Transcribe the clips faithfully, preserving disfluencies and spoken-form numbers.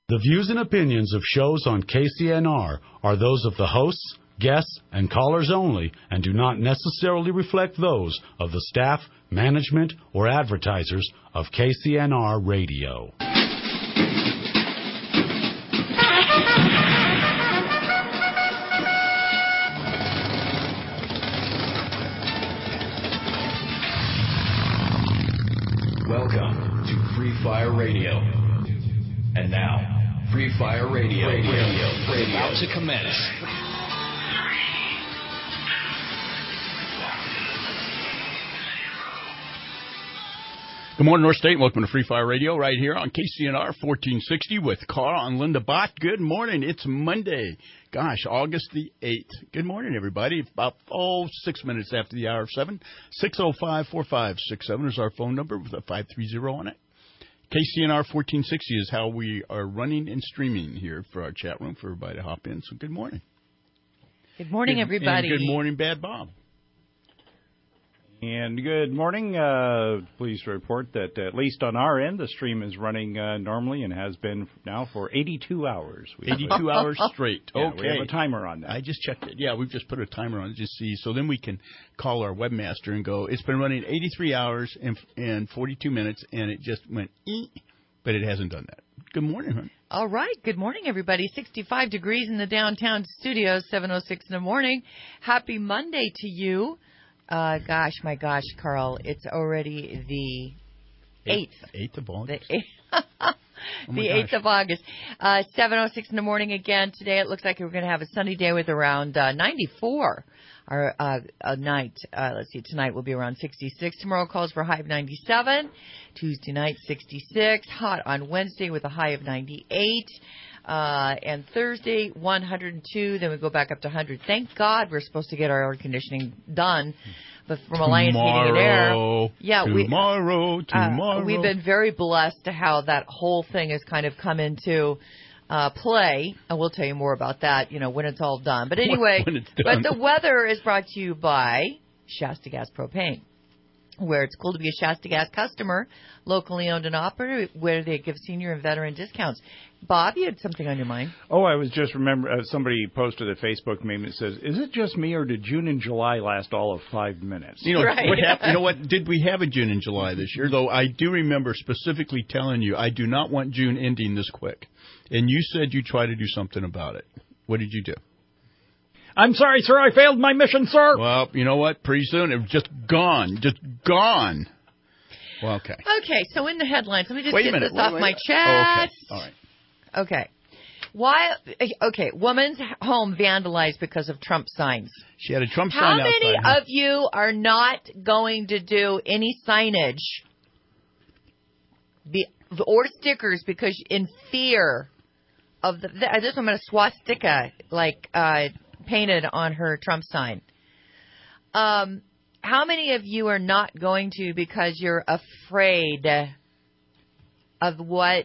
The views and opinions of shows on K C N R are those of the hosts, guests, and callers only and do not necessarily reflect those of the staff, management, or advertisers of K C N R Radio. Welcome to Free Fire Radio. And now, Free Fire Radio, radio, radio, radio. About to commence. Good morning, North State. Welcome to Free Fire Radio right here on K C N R fourteen sixty with Carl and Linda Bott. Good morning. It's Monday. Gosh, August the eighth. Good morning, everybody. About, oh, six minutes after the hour of seven. six oh five, four five six seven is our phone number with a five three zero on it. K C N R fourteen sixty is how we are running and streaming here for our chat room for everybody to hop in. So good morning. Good morning, good, everybody. And good morning, Bad Bob. And good morning. Uh, pleased to report that at least on our end, the stream is running uh, normally and has been now for eighty-two hours. We eighty-two hours straight. Yeah, okay. We have a timer on that. I just checked it. Yeah, we've just put a timer on it to see. So then we can call our webmaster and go, it's been running eighty-three hours and, and forty-two minutes, and it just went, ee, but it hasn't done that. Good morning, hon. All right. Good morning, everybody. sixty-five degrees in the downtown studios, seven oh six in the morning. Happy Monday to you. Uh, gosh, my gosh, Carl, it's already the eighth. eighth of August. The eighth, oh the eighth of August. Uh, seven oh six in the morning again. Today it looks like we're going to have a sunny day with around uh, ninety-four. Our uh, uh, night, uh, let's see, tonight will be around sixty-six. Tomorrow calls for a high of ninety-seven. Tuesday night, sixty-six. Hot on Wednesday with a high of ninety-eight. Uh, and Thursday, one hundred two. Then we go back up to one hundred. Thank God we're supposed to get our air conditioning done. But from Alliance Heating and Air, yeah, tomorrow, we, tomorrow. Uh, we've been very blessed to how that whole thing has kind of come into uh, play. And we'll tell you more about that, you know, when it's all done. But anyway, when it's done. But the weather is brought to you by Shasta Gas Propane, where it's cool to be a Shasta Gas customer, locally owned and operated, where they give senior and veteran discounts. Bob, you had something on your mind. Oh, I was just remember uh, somebody posted a Facebook meme that says, "Is it just me or did June and July last all of five minutes?" You know right. what happened? You know what? Did we have a June and July this year? Though I do remember specifically telling you I do not want June ending this quick, and you said you try to do something about it. What did you do? I'm sorry, sir. I failed my mission, sir. Well, you know what? Pretty soon it was just gone, just gone. Well, okay. Okay, so in the headlines, let me just wait get minute, this wait, off wait, my wait. chest. Oh, okay. All right. Okay. Why? Okay, woman's home vandalized because of Trump signs. She had a Trump How sign many outside. How of you are not going to do any signage be, or stickers because in fear of the? This woman a swastika like uh, painted on her Trump sign. Um, how many of you are not going to because you're afraid of what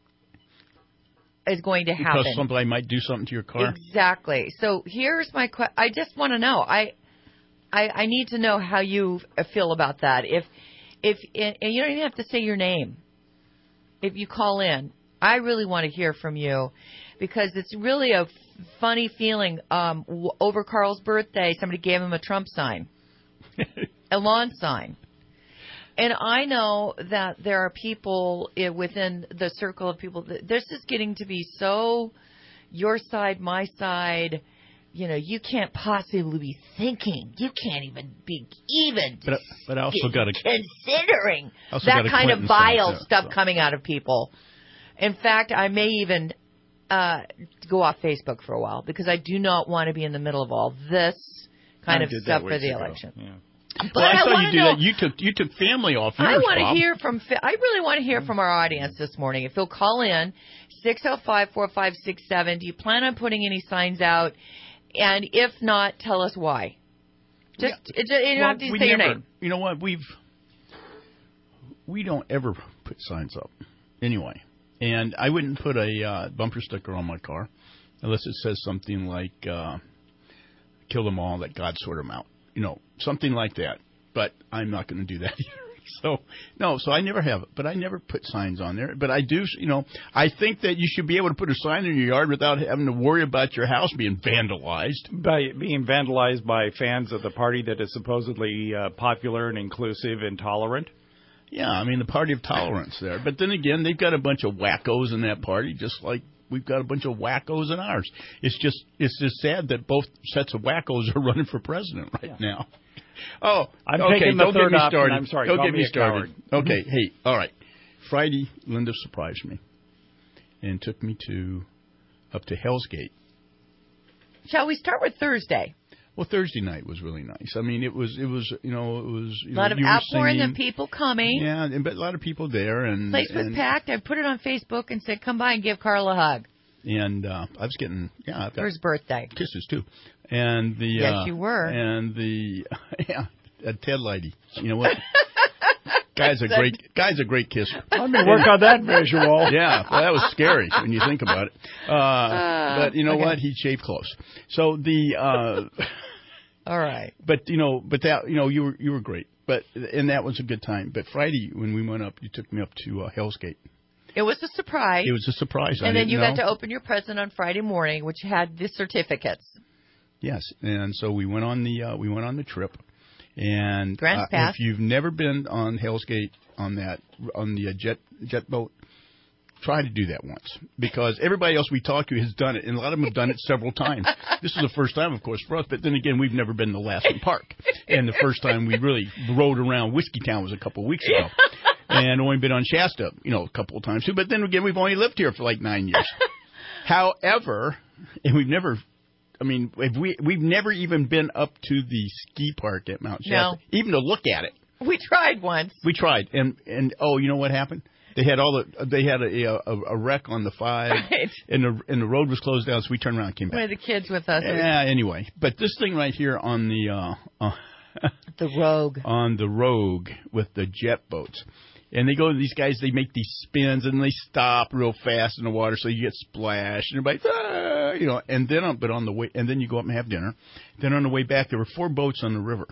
is going to happen? Because somebody might do something to your car? Exactly. So here's my question. I just want to know. I, I I need to know how you feel about that. If if and you don't even have to say your name. If you call in, I really want to hear from you because it's really a funny feeling. Um, over Carl's birthday, somebody gave him a Trump sign, a lawn sign. And I know that there are people within the circle of people. That this is getting to be so your side, my side. You know, you can't possibly be thinking. You can't even be even but, but I also got a, considering also that got kind of vile too, stuff so. coming out of people. In fact, I may even uh, go off Facebook for a while because I do not want to be in the middle of all this kind I of did stuff that for the ago. election. Yeah. But well, I, I saw you do know, that. You took you took family off yours, I want Bob. to hear from. I really want to hear from our audience this morning. If you'll call in six oh five, four five six seven. Do you plan on putting any signs out? And if not, tell us why. Just yeah. it, you don't well, have to we say never, your name. You know what? We've we don't ever put signs up anyway, and I wouldn't put a uh, bumper sticker on my car unless it says something like uh, "Kill them all, let God sort them out." You know, something like that. But I'm not going to do that either. So, no, so I never have it, but I never put signs on there. But I do, you know, I think that you should be able to put a sign in your yard without having to worry about your house being vandalized. By being vandalized by fans of the party that is supposedly uh, popular and inclusive and tolerant. Yeah, I mean, the party of tolerance there. But then again, they've got a bunch of wackos in that party, just like we've got a bunch of wackos in ours. It's just it's just sad that both sets of wackos are running for president right yeah. now. Oh, I'm okay, taking the don't third get me option. started. I'm sorry, don't call get me, me a started. coward. Okay, hey, all right. Friday, Linda surprised me and took me to up to Hell's Gate. Shall we start with Thursday? Well, Thursday night was really nice. I mean, it was, it was, you know, it was. You a lot know, of you outpouring of people coming. Yeah, and, but a lot of people there, and place was and, packed. I put it on Facebook and said, "Come by and give Carl a hug." And uh, I was getting, yeah, I've got for his birthday kisses too, and the yes, uh, you were, and the yeah, uh, Ted Lighty. You know what? Guy's a great guy's a great kisser. Let me work on that visual. Yeah, well, that was scary when you think about it. Uh, uh, but you know okay. what? He shaved close. So the. Uh, All right. But you know, but that you know, you were you were great. But and that was a good time. But Friday when we went up, you took me up to uh, Hell's Gate. It was a surprise. It was a surprise. And I then you know. got to open your present on Friday morning, which had the certificates. Yes, and so we went on the uh, we went on the trip. And Grants uh, Pass. if you've never been on Hell's Gate on that on the uh, jet jet boat, try to do that once, because everybody else we talk to has done it, and a lot of them have done it several times. This is the first time, of course, for us, but then again, we've never been to Lassen Park. And the first time we really rode around Whiskey Town was a couple of weeks ago. And only been on Shasta, you know, a couple of times too. But then again, we've only lived here for like nine years. However, and we've never, I mean, if we, we've never even been up to the ski park at Mount Shasta, no. even to look at it. We tried once. We tried. And, and oh, you know what happened? They had all the they had a a, a wreck on the five, right. and the and the road was closed down, so we turned around and came back. One of the kids with us. Yeah. Anyway, but this thing right here on the uh, uh, the Rogue on the Rogue with the jet boats, and they go to these guys. They make these spins and they stop real fast in the water, so you get splashed, and everybody, ah, you know. And then, but on the way, and then you go up and have dinner. Then on the way back, there were four boats on the river.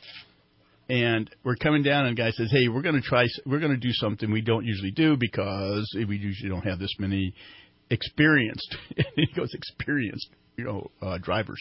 And we're coming down, and the guy says, "Hey, we're going to try. We're going to do something we don't usually do because we usually don't have this many experienced." he goes, "Experienced, you know, uh, drivers."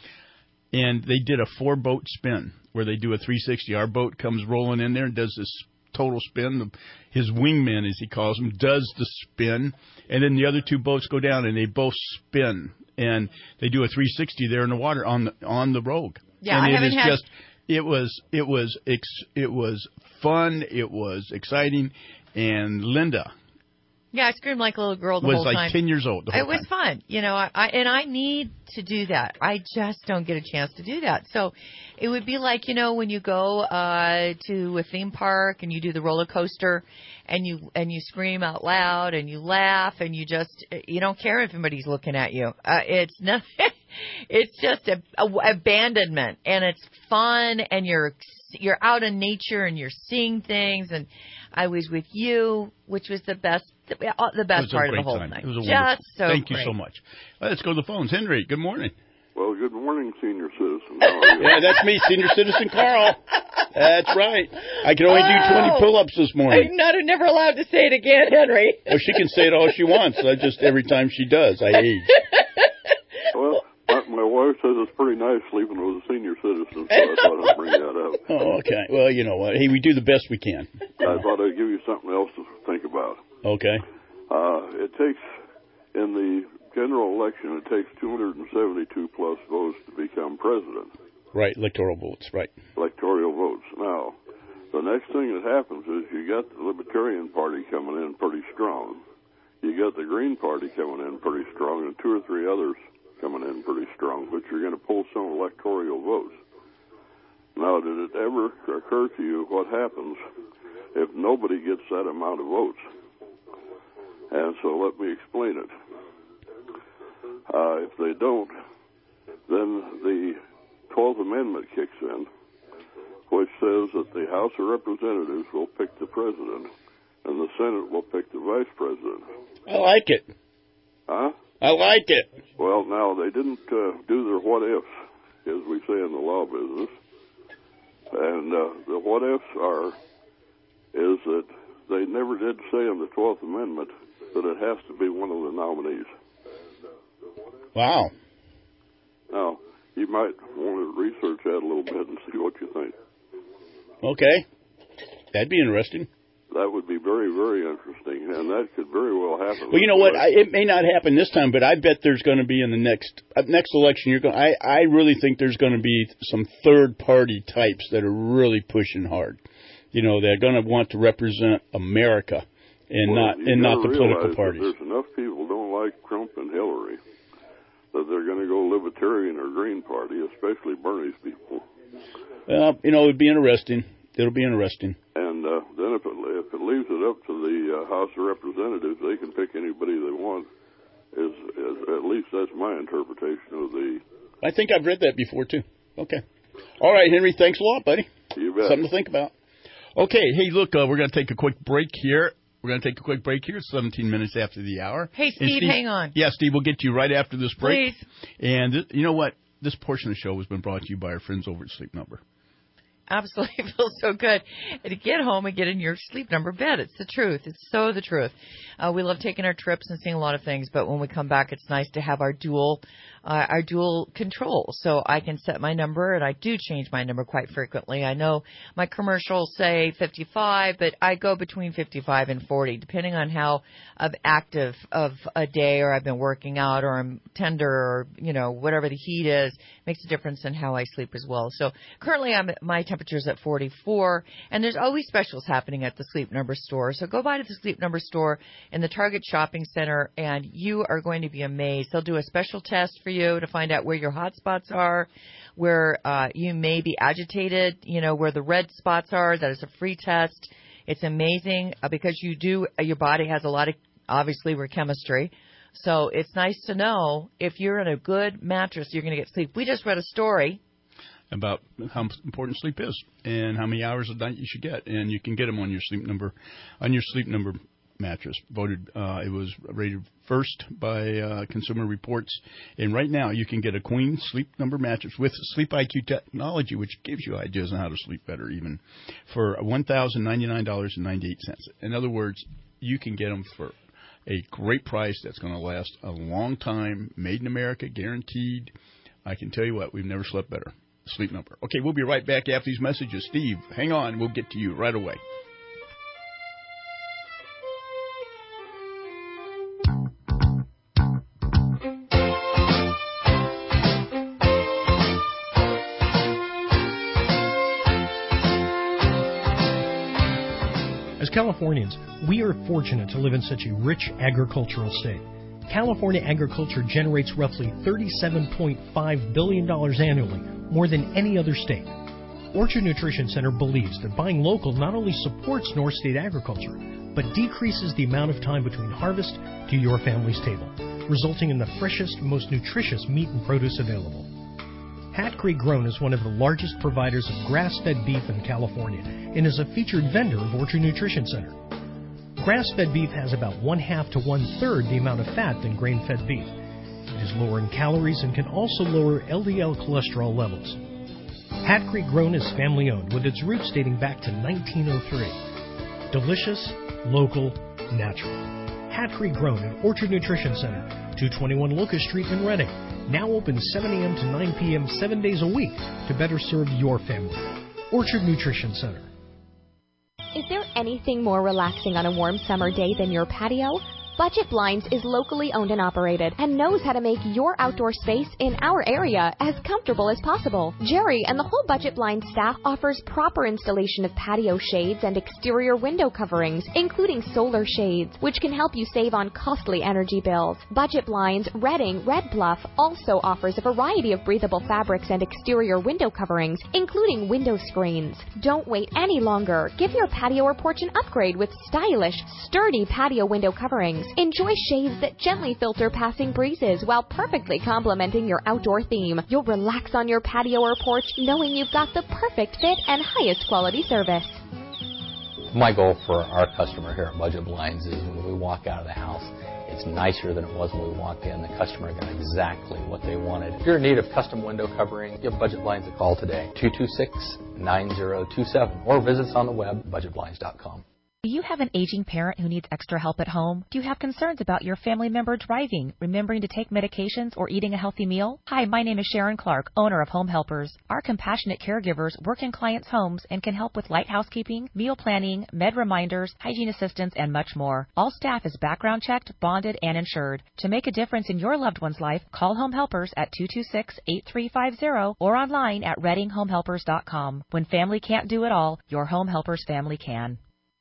And they did a four-boat spin where they do a three sixty. Our boat comes rolling in there and does this total spin. His wingman, as he calls him, does the spin, and then the other two boats go down and they both spin, and they do a three sixty there in the water on the on the Rogue. Yeah, and I it haven't is had. Just, It was it was ex- it was fun. It was exciting, and Linda. Yeah, I screamed like a little girl the was whole like time. ten years old. The whole it was time. fun, you know. I, I and I need to do that. I just don't get a chance to do that. So it would be like, you know, when you go uh, to a theme park and you do the roller coaster, and you and you scream out loud and you laugh and you just you don't care if anybody's looking at you. Uh, it's not. It's just a, a abandonment, and it's fun, and you're you're out in nature and you're seeing things. And I was with you, which was the best the, the best part of the whole time. night. It was a just wonderful. so Thank great. you so much. Well, let's go to the phones. Henry, good morning. Well, good morning, senior citizen. How are you? Yeah, that's me, senior citizen Carl. That's right. I can only do twenty Oh. pull-ups this morning. I'm not never allowed to say it again, Henry. Well, she can say it all she wants. I just every time she does, I age. Well, my, my wife says it's pretty nice sleeping with a senior citizen, so I thought I'd bring that up. Oh, okay. Well, you know what? Hey, we do the best we can. I thought I'd give you something else to think about. Okay. Uh, it takes, in the general election, it takes two hundred seventy-two plus votes to become president. Right, electoral votes, right. Electoral votes. Now, the next thing that happens is you got the Libertarian Party coming in pretty strong. You got the Green Party coming in pretty strong, and two or three others coming in pretty strong, but you're going to pull some electoral votes. Now, did it ever occur to you what happens if nobody gets that amount of votes? And so let me explain it. Uh, if they don't, then the twelfth Amendment kicks in, which says that the House of Representatives will pick the president and the Senate will pick the vice president. I like it. Huh? I like it. Well, now, they didn't uh, do their what-ifs, as we say in the law business. And uh, the what-ifs are, is that they never did say in the twelfth Amendment that it has to be one of the nominees. Wow. Now, you might want to research that a little bit and see what you think. Okay. That'd be interesting. That would be very, very interesting, and that could very well happen. Well, you know what? I, it may not happen this time, but I bet there's going to be in the next uh, next election. You're going. I I really think there's going to be some third party types that are really pushing hard. You know, they're going to want to represent America and well, not and not the political parties. parties. There's enough people who don't like Trump and Hillary that they're going to go Libertarian or Green Party, especially Bernie's people. Well, you know, it'd be interesting. It'll be interesting. And uh, then if it, if it leaves it up to the uh, House of Representatives, they can pick anybody they want. Is, is at least that's my interpretation of the. I think I've read that before too. Okay. All right, Henry. Thanks a lot, buddy. You bet. Something to think about. Okay. Hey, look, uh, we're going to take a quick break here. We're going to take a quick break here. It's seventeen minutes after the hour. Hey, Steve, Steve, hang on. Yeah, Steve, we'll get to you right after this break. Please. And th- you know what? This portion of the show has been brought to you by our friends over at Sleep Number. Absolutely. It feels so good to get home and get in your Sleep Number bed. It's the truth. It's so the truth. Uh, we love taking our trips and seeing a lot of things, but when we come back, it's nice to have our dual uh, our dual control. So I can set my number, and I do change my number quite frequently. I know my commercials say fifty-five, but I go between fifty-five and forty, depending on how of active of a day, or I've been working out, or I'm tender, or, you know, whatever the heat is, makes a difference in how I sleep as well. So currently I'm at my temperature's at forty-four, and there's always specials happening at the Sleep Number store. So go by to the Sleep Number store in the Target Shopping Center, and you are going to be amazed. They'll do a special test for you to find out where your hot spots are, where uh, you may be agitated, you know, where the red spots are. That is a free test. It's amazing uh, because you do, uh, your body has a lot of, obviously, we're chemistry. So it's nice to know if you're in a good mattress, you're going to get sleep. We just read a story about how important sleep is and how many hours a night you should get, and you can get them on your Sleep Number, on your Sleep Number mattress. Voted, uh, it was rated first by uh, Consumer Reports, and right now you can get a Queen Sleep Number mattress with Sleep I Q technology, which gives you ideas on how to sleep better, even for one thousand ninety-nine dollars and ninety-eight cents. In other words, you can get them for a great price that's going to last a long time, made in America, guaranteed. I can tell you what, we've never slept better. Sleep Number. Okay, we'll be right back after these messages. Steve, hang on. We'll get to you right away. As Californians, we are fortunate to live in such a rich agricultural state. California agriculture generates roughly thirty-seven point five billion dollars annually, more than any other state. Orchard Nutrition Center believes that buying local not only supports North State agriculture, but decreases the amount of time between harvest to your family's table, resulting in the freshest, most nutritious meat and produce available. Hat Creek Grown is one of the largest providers of grass-fed beef in California and is a featured vendor of Orchard Nutrition Center. Grass-fed beef has about one-half to one-third the amount of fat than grain-fed beef. It is lower in calories and can also lower L D L cholesterol levels. Hat Creek Grown is family-owned, with its roots dating back to nineteen oh three. Delicious, local, natural. Hat Creek Grown at Orchard Nutrition Center, two twenty-one Locust Street in Redding. Now open seven a.m. to nine p.m. seven days a week to better serve your family. Orchard Nutrition Center. Is there anything more relaxing on a warm summer day than your patio? Budget Blinds is locally owned and operated and knows how to make your outdoor space in our area as comfortable as possible. Jerry and the whole Budget Blinds staff offers proper installation of patio shades and exterior window coverings, including solar shades, which can help you save on costly energy bills. Budget Blinds, Redding, Red Bluff also offers a variety of breathable fabrics and exterior window coverings, including window screens. Don't wait any longer. Give your patio or porch an upgrade with stylish, sturdy patio window coverings. Enjoy shades that gently filter passing breezes while perfectly complementing your outdoor theme. You'll relax on your patio or porch knowing you've got the perfect fit and highest quality service. My goal for our customer here at Budget Blinds is when we walk out of the house It's nicer than it was when we walked in. The customer got exactly what they wanted. If you're in need of custom window covering, give Budget Blinds a call today, two two six, nine zero two seven, or visit us on the web, budget blinds dot com. Do you have an aging parent who needs extra help at home? Do you have concerns about your family member driving, remembering to take medications, or eating a healthy meal? Hi, my name is Sharon Clark, owner of Home Helpers. Our compassionate caregivers work in clients' homes and can help with light housekeeping, meal planning, med reminders, hygiene assistance, and much more. All staff is background checked, bonded, and insured. To make a difference in your loved one's life, call Home Helpers at two two six, eight three five zero or online at reading home helpers dot com. When family can't do it all, your Home Helpers family can.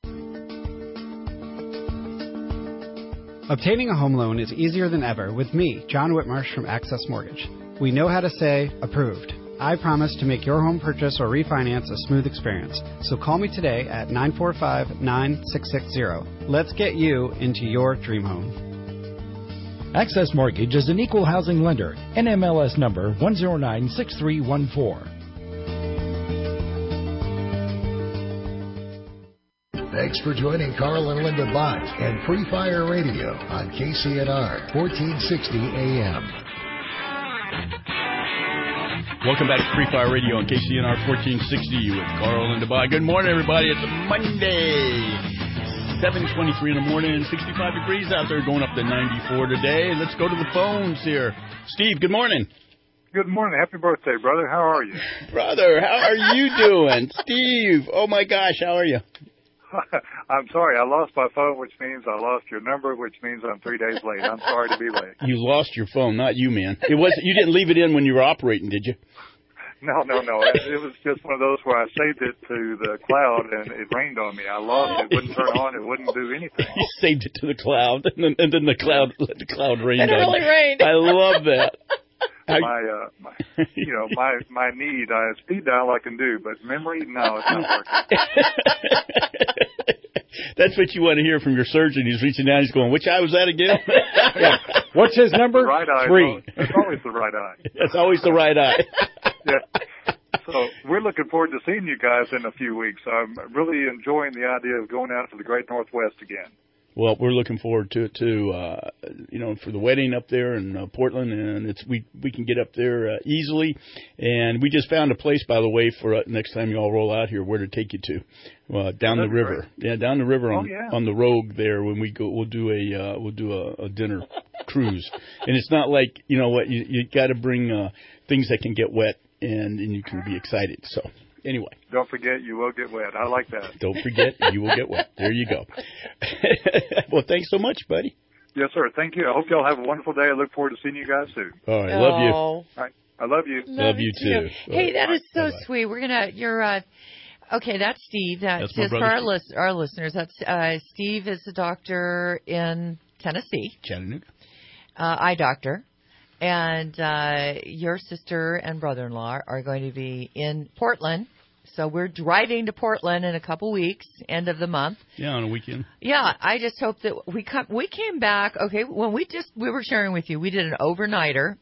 Obtaining a home loan is easier than ever with me, John Whitmarsh from Access Mortgage. We know how to say, approved. I promise to make your home purchase or refinance a smooth experience. So call me today at nine four five, nine six six zero. Let's get you into your dream home. Access Mortgage is an equal housing lender. N M L S number one zero nine six three one four. Thanks for joining Carl and Linda Bott and Free Fire Radio on K C N R fourteen sixty A M. Welcome back to Free Fire Radio on K C N R fourteen sixty with Carl and Linda Bott. Good morning, everybody. It's Monday, seven twenty-three in the morning, sixty-five degrees out there, going up to ninety-four today. Let's go to the phones here. Steve, good morning. Good morning. Happy birthday, brother. How are you? Brother, how are you doing? Steve, oh my gosh, how are you? I'm sorry, I lost my phone, which means I lost your number, which means I'm three days late. I'm sorry to be late. You lost your phone, not you, man. It was you didn't leave it in when you were operating, did you? No, no, no. It, it was just one of those where I saved it to the cloud and it rained on me. I lost it. It wouldn't turn on. It wouldn't do anything. You saved it to the cloud, and then, and then the cloud let the cloud rain. And it really rained. I love that. My, uh, my, you know, my my need, uh, speed dial I can do, but memory, no, it's not working. That's what you want to hear from your surgeon. He's reaching down. He's going, which eye was that again? Yeah. What's his number? Right eye. Three. It's always the right eye. That's always the right eye. Yeah. So we're looking forward to seeing you guys in a few weeks. I'm really enjoying the idea of going out to the Great Northwest again. Well, we're looking forward to it too. Uh, you know, for the wedding up there in uh, Portland, and it's we we can get up there uh, easily. And we just found a place, by the way, for uh, next time you all roll out here, where to take you to, uh, down oh, the river. Great. Yeah, down the river on oh, yeah. on the Rogue there. When we go, we'll do a uh, we'll do a, a dinner cruise. And it's not like you know what you you got to bring uh, things that can get wet, and and you can be excited. So. Anyway. Don't forget, you will get wet. I like that. Don't forget, you will get wet. There you go. Well, thanks so much, buddy. Yes, sir. Thank you. I hope y'all have a wonderful day. I look forward to seeing you guys soon. All right. Love you. All right. I love you. Love, love you, too. too. Hey, that right. is so Bye-bye. sweet. We're going to, you're, uh, okay, that's Steve. That's, that's my just brother, for our, Steve. list, our listeners. That's, uh, Steve is a doctor in Tennessee. Chattanooga. Uh, eye doctor. And uh, your sister and brother-in-law are going to be in Portland. So we're driving to Portland in a couple weeks, end of the month. Yeah, on a weekend. Yeah, I just hope that we come. We came back. Okay, when we just we were sharing with you, we did an overnighter.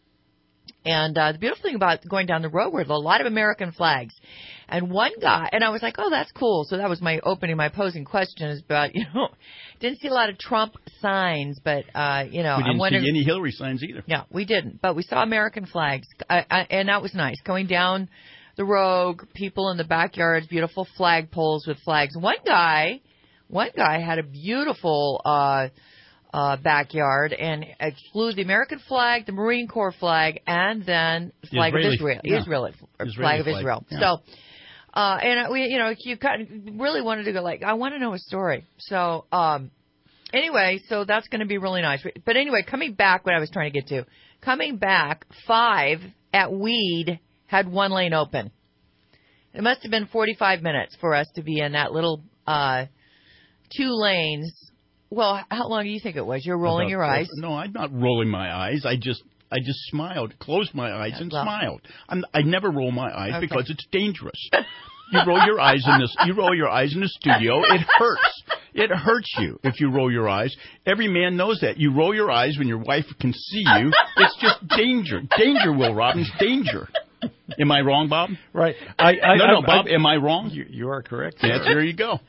And uh, the beautiful thing about going down the road were a lot of American flags. And one guy, and I was like, oh, that's cool. So that was my opening, my posing question is about, you know, didn't see a lot of Trump signs, but, uh, you know. We didn't I'm wondering, see any Hillary signs either. Yeah, we didn't. But we saw American flags, I, I, and that was nice. Going down the Rogue, people in the backyards, beautiful flag poles with flags. One guy, one guy had a beautiful uh Uh, backyard, and it flew the American flag, the Marine Corps flag, and then the flag Israeli, of Israel, yeah. Israel, Israeli flag of flag, Israel. yeah. So, uh, and we, you know, you kind of really wanted to go like, I want to know a story. So, um, anyway, so that's going to be really nice. But anyway, coming back, what I was trying to get to, coming back, five at Weed had one lane open. It must have been forty-five minutes for us to be in that little uh, two lanes. Well, how long do you think it was? You're rolling About, your eyes. No, I'm not rolling my eyes. I just I just smiled, closed my eyes, Yeah, and well, smiled. I'm, I never roll my eyes Okay. because it's dangerous. You roll your eyes in this. You roll your eyes in the studio. It hurts. It hurts you if you roll your eyes. Every man knows that. You roll your eyes when your wife can see you. It's just danger. Danger, Will Robbins. Danger. Am I wrong, Bob? Right. I, I, no, no, I, Bob. I, am I wrong? You, you are correct. Yes, there you go.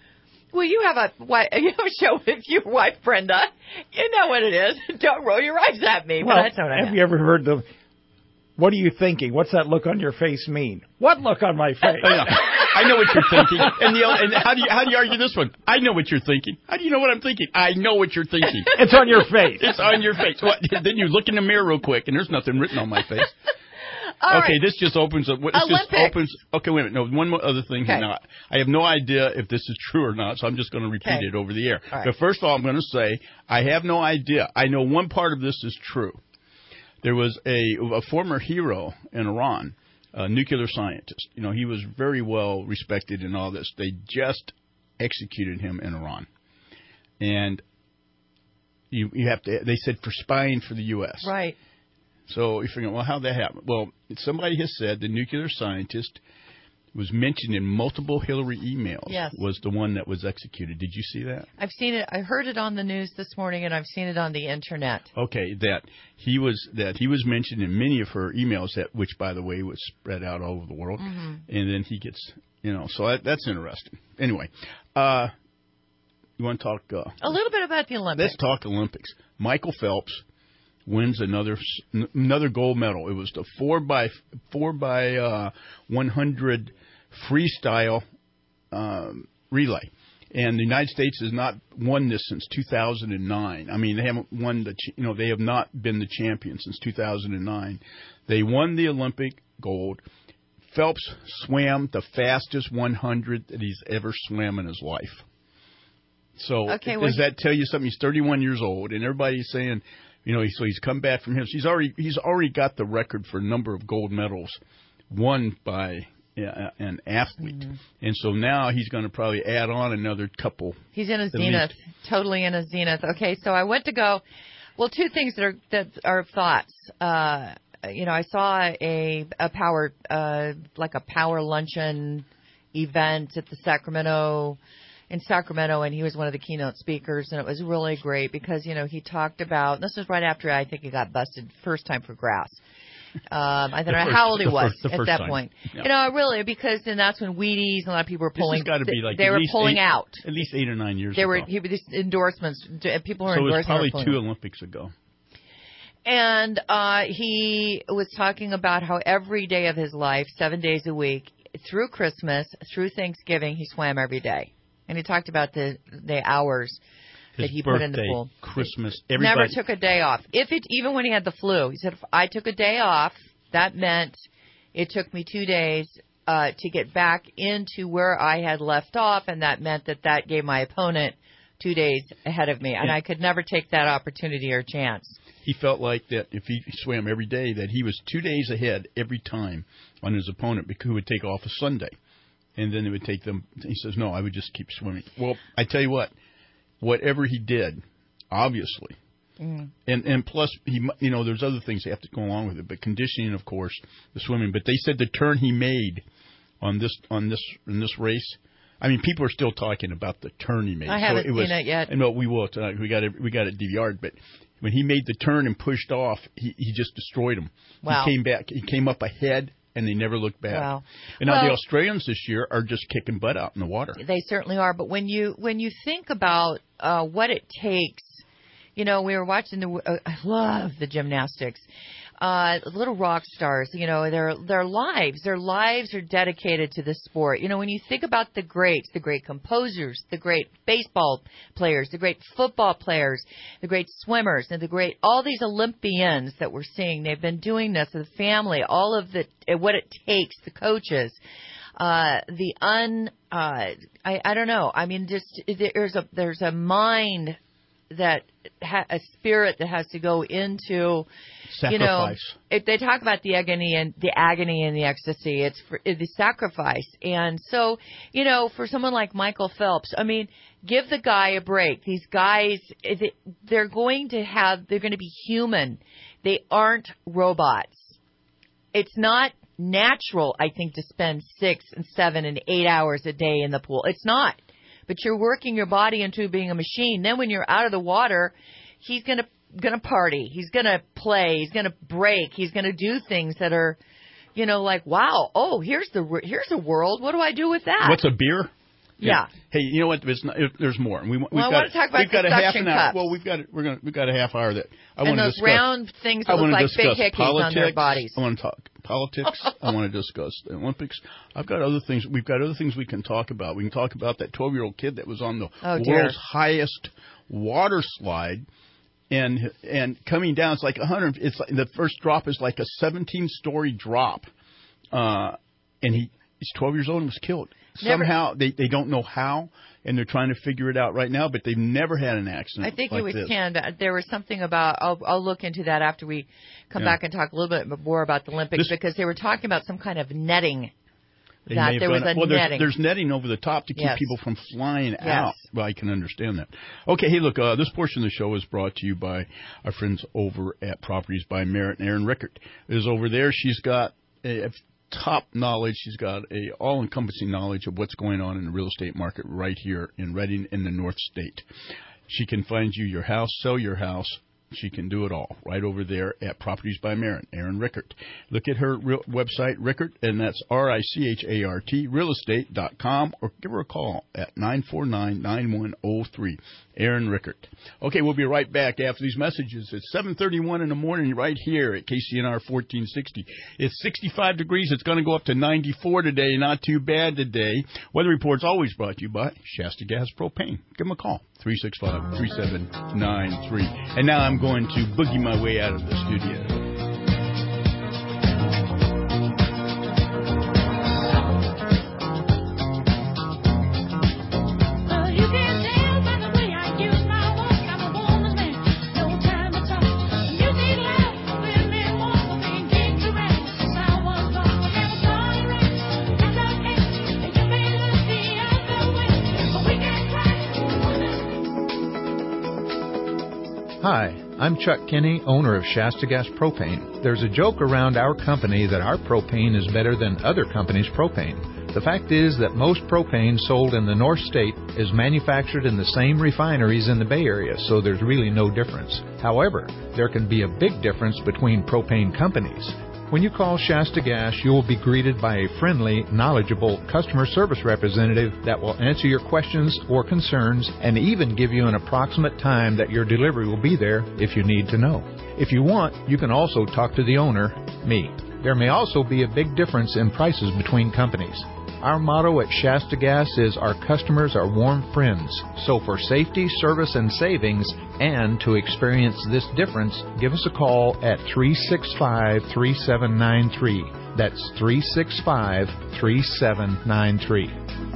Well, you have a wi- you have a show with your wife, Brenda. You know what it is. Don't roll your eyes at me. Well, but that's what I have know. you ever heard the, what are you thinking? What's that look on your face mean? What look on my face? I know what you're thinking. And, the, and how do you how do you argue this one? I know what you're thinking. How do you know what I'm thinking? I know what you're thinking. It's on your face. It's on your face. Well, then you look in the mirror real quick, and there's nothing written on my face. All okay, right. this just opens up. This Olympics. just opens. Okay, wait a minute. No, one more other thing. Okay. Now, I have no idea if this is true or not, so I'm just going to repeat Okay. it over the air. All right. But first of all, I'm going to say I have no idea. I know one part of this is true. There was a, a former hero in Iran, a nuclear scientist. You know, he was very well respected in all this. They just executed him in Iran, and you you have to. They said for spying for the U S Right. So you're figuring, well, how'd that happen? Well, somebody has said the nuclear scientist was mentioned in multiple Hillary emails. Yes. Was the one that was executed. Did you see that? I've seen it. I heard it on the news this morning, and I've seen it on the internet. Okay, that he was that he was mentioned in many of her emails, that which, by the way, was spread out all over the world. Mm-hmm. And then he gets, you know, so that, that's interesting. Anyway, uh, you want to talk? Uh, A little bit about the Olympics. Let's talk Olympics. Michael Phelps wins another another gold medal. It was the four by four by uh, one hundred freestyle um, relay, and the United States has not won this since two thousand nine. I mean, they haven't won the you know they have not been the champion since two thousand nine. They won the Olympic gold. Phelps swam the fastest one hundred that he's ever swam in his life. So Okay, well, does that tell you something? He's thirty-one years old, and everybody's saying, you know, so he's come back from him. He's already he's already got the record for a number of gold medals won by uh, an athlete, Mm-hmm. and so now he's going to probably add on another couple. He's in his at zenith, least. totally in his zenith. Okay, so I went to go. Well, two things that are that are thoughts. Uh, you know, I saw a a power uh, like a power luncheon event at the Sacramento. in Sacramento, and he was one of the keynote speakers, and it was really great because, you know, he talked about, this was right after I think he got busted first time for grass. Um, I don't know first, how old he the was first, the at first that time. point. Yeah. You know, really, because then that's when Wheaties and a lot of people were pulling. This has got to be like they at were least pulling eight, out. at least eight or nine years They ago. were he, these endorsements. People were so it was endorsing. probably were pulling two out. Olympics ago. And uh, he was talking about how every day of his life, seven days a week, through Christmas, through Thanksgiving, he swam every day. And he talked about the the hours His that he birthday, put in the pool. Christmas, He everybody. never took a day off. If it even when he had the flu, he said, if I took a day off, that meant it took me two days uh, to get back into where I had left off, and that meant that that gave my opponent two days ahead of me, and Yeah. I could never take that opportunity or chance. He felt like that if he swam every day, that he was two days ahead every time on his opponent, because he would take off a Sunday, and then it would take them. He says, "No, I would just keep swimming." Well, I tell you what, whatever he did, obviously, Mm. and and plus he, you know, there's other things that have to go along with it, but conditioning, of course, the swimming. But they said the turn he made on this on this in this race. I mean, people are still talking about the turn he made. I haven't so it was, seen it yet. And well, we will tonight. We got it. We got it D V R'd, but when he made the turn and pushed off, he, he just destroyed him. Wow. He came back. He came up ahead, and they never looked back. Wow. And now the Well- Australians this year are just kicking butt out in the water. They certainly are. But when you when you think about uh, what it takes, you know, we were watching the. Uh, I love the gymnastics. Uh, little rock stars, you know, their their lives, their lives are dedicated to this sport. You know, when you think about the greats, the great composers, the great baseball players, the great football players, the great swimmers, and the great all these Olympians that we're seeing, they've been doing this. The family, all of the what it takes, the coaches. Uh, the un, uh, I, I don't know. I mean, just there's a there's a mind that ha- a spirit that has to go into, you know, Sacrifice. if they talk about the agony and the agony and the ecstasy, it's for it's the sacrifice. And so, you know, for someone like Michael Phelps, I mean, give the guy a break. These guys, they're going to have, they're going to be human. They aren't robots. It's not natural, I think, to spend six and seven and eight hours a day in the pool. It's not. But you're working your body into being a machine. Then when you're out of the water, he's going to going to party. He's going to play. He's going to break. He's going to do things that are, you know, like, wow, oh, here's the here's a world. What do I do with that? What's a beer? Yeah. Hey, you know what? It's not, it, there's more. We, we've well, I got, want to talk about we've got the a half suction an hour. cups. Well, we've got we're gonna we've got a half hour that I and want to those discuss. round things that I look want to like discuss big hickeys politics. on their bodies. I want to talk politics. I want to discuss the Olympics. I've got other things. We've got other things we can talk about. We can talk about that twelve-year-old kid that was on the oh, world's highest water slide. And and coming down, it's like one hundred. It's like, the first drop is like a seventeen-story drop, uh, and he he's twelve years old and was killed. Never, Somehow they they don't know how, and they're trying to figure it out right now. But they've never had an accident. I think like it was this. Canada. There was something about. I'll I'll look into that after we come Yeah. back and talk a little bit more about the Olympics This, because they were talking about some kind of netting. They that may have there was gone, a well, netting. There's, there's netting over the top to keep yes. people from flying yes. out. Well, I can understand that. Okay, hey, look, uh, this portion of the show is brought to you by our friends over at Properties by Merritt. And Erin Rickert is over there. She's got a, a top knowledge. She's got a all-encompassing knowledge of what's going on in the real estate market right here in Reading in the North State. She can find you your house, sell your house. She can do it all right over there at Properties by Merritt, Erin Rickert. Look at her real website, Rickert, and that's R I C H A R T, real estate dot com, or give her a call at nine four nine, nine one zero three. Erin Rickert. Okay, we'll be right back after these messages. It's seven thirty-one in the morning right here at K C N R fourteen sixty. It's sixty-five degrees. It's going to go up to ninety-four today. Not too bad today. Weather Report's always brought to you by Shasta Gas Propane. Give them a call, three six five, three seven nine three. And now I'm going to boogie my way out of the studio. Hi, I'm Chuck Kinney, owner of Shasta Gas Propane. There's a joke around our company that our propane is better than other companies' propane. The fact is that most propane sold in the North State is manufactured in the same refineries in the Bay Area, so there's really no difference. However, there can be a big difference between propane companies. When you call Shasta Gas, you will be greeted by a friendly, knowledgeable customer service representative that will answer your questions or concerns and even give you an approximate time that your delivery will be there if you need to know. If you want, you can also talk to the owner, me. There may also be a big difference in prices between companies. Our motto at Shasta Gas is our customers are warm friends. So for safety, service, and savings, and to experience this difference, give us a call at three six five, three seven nine three. That's three six five, three seven nine three.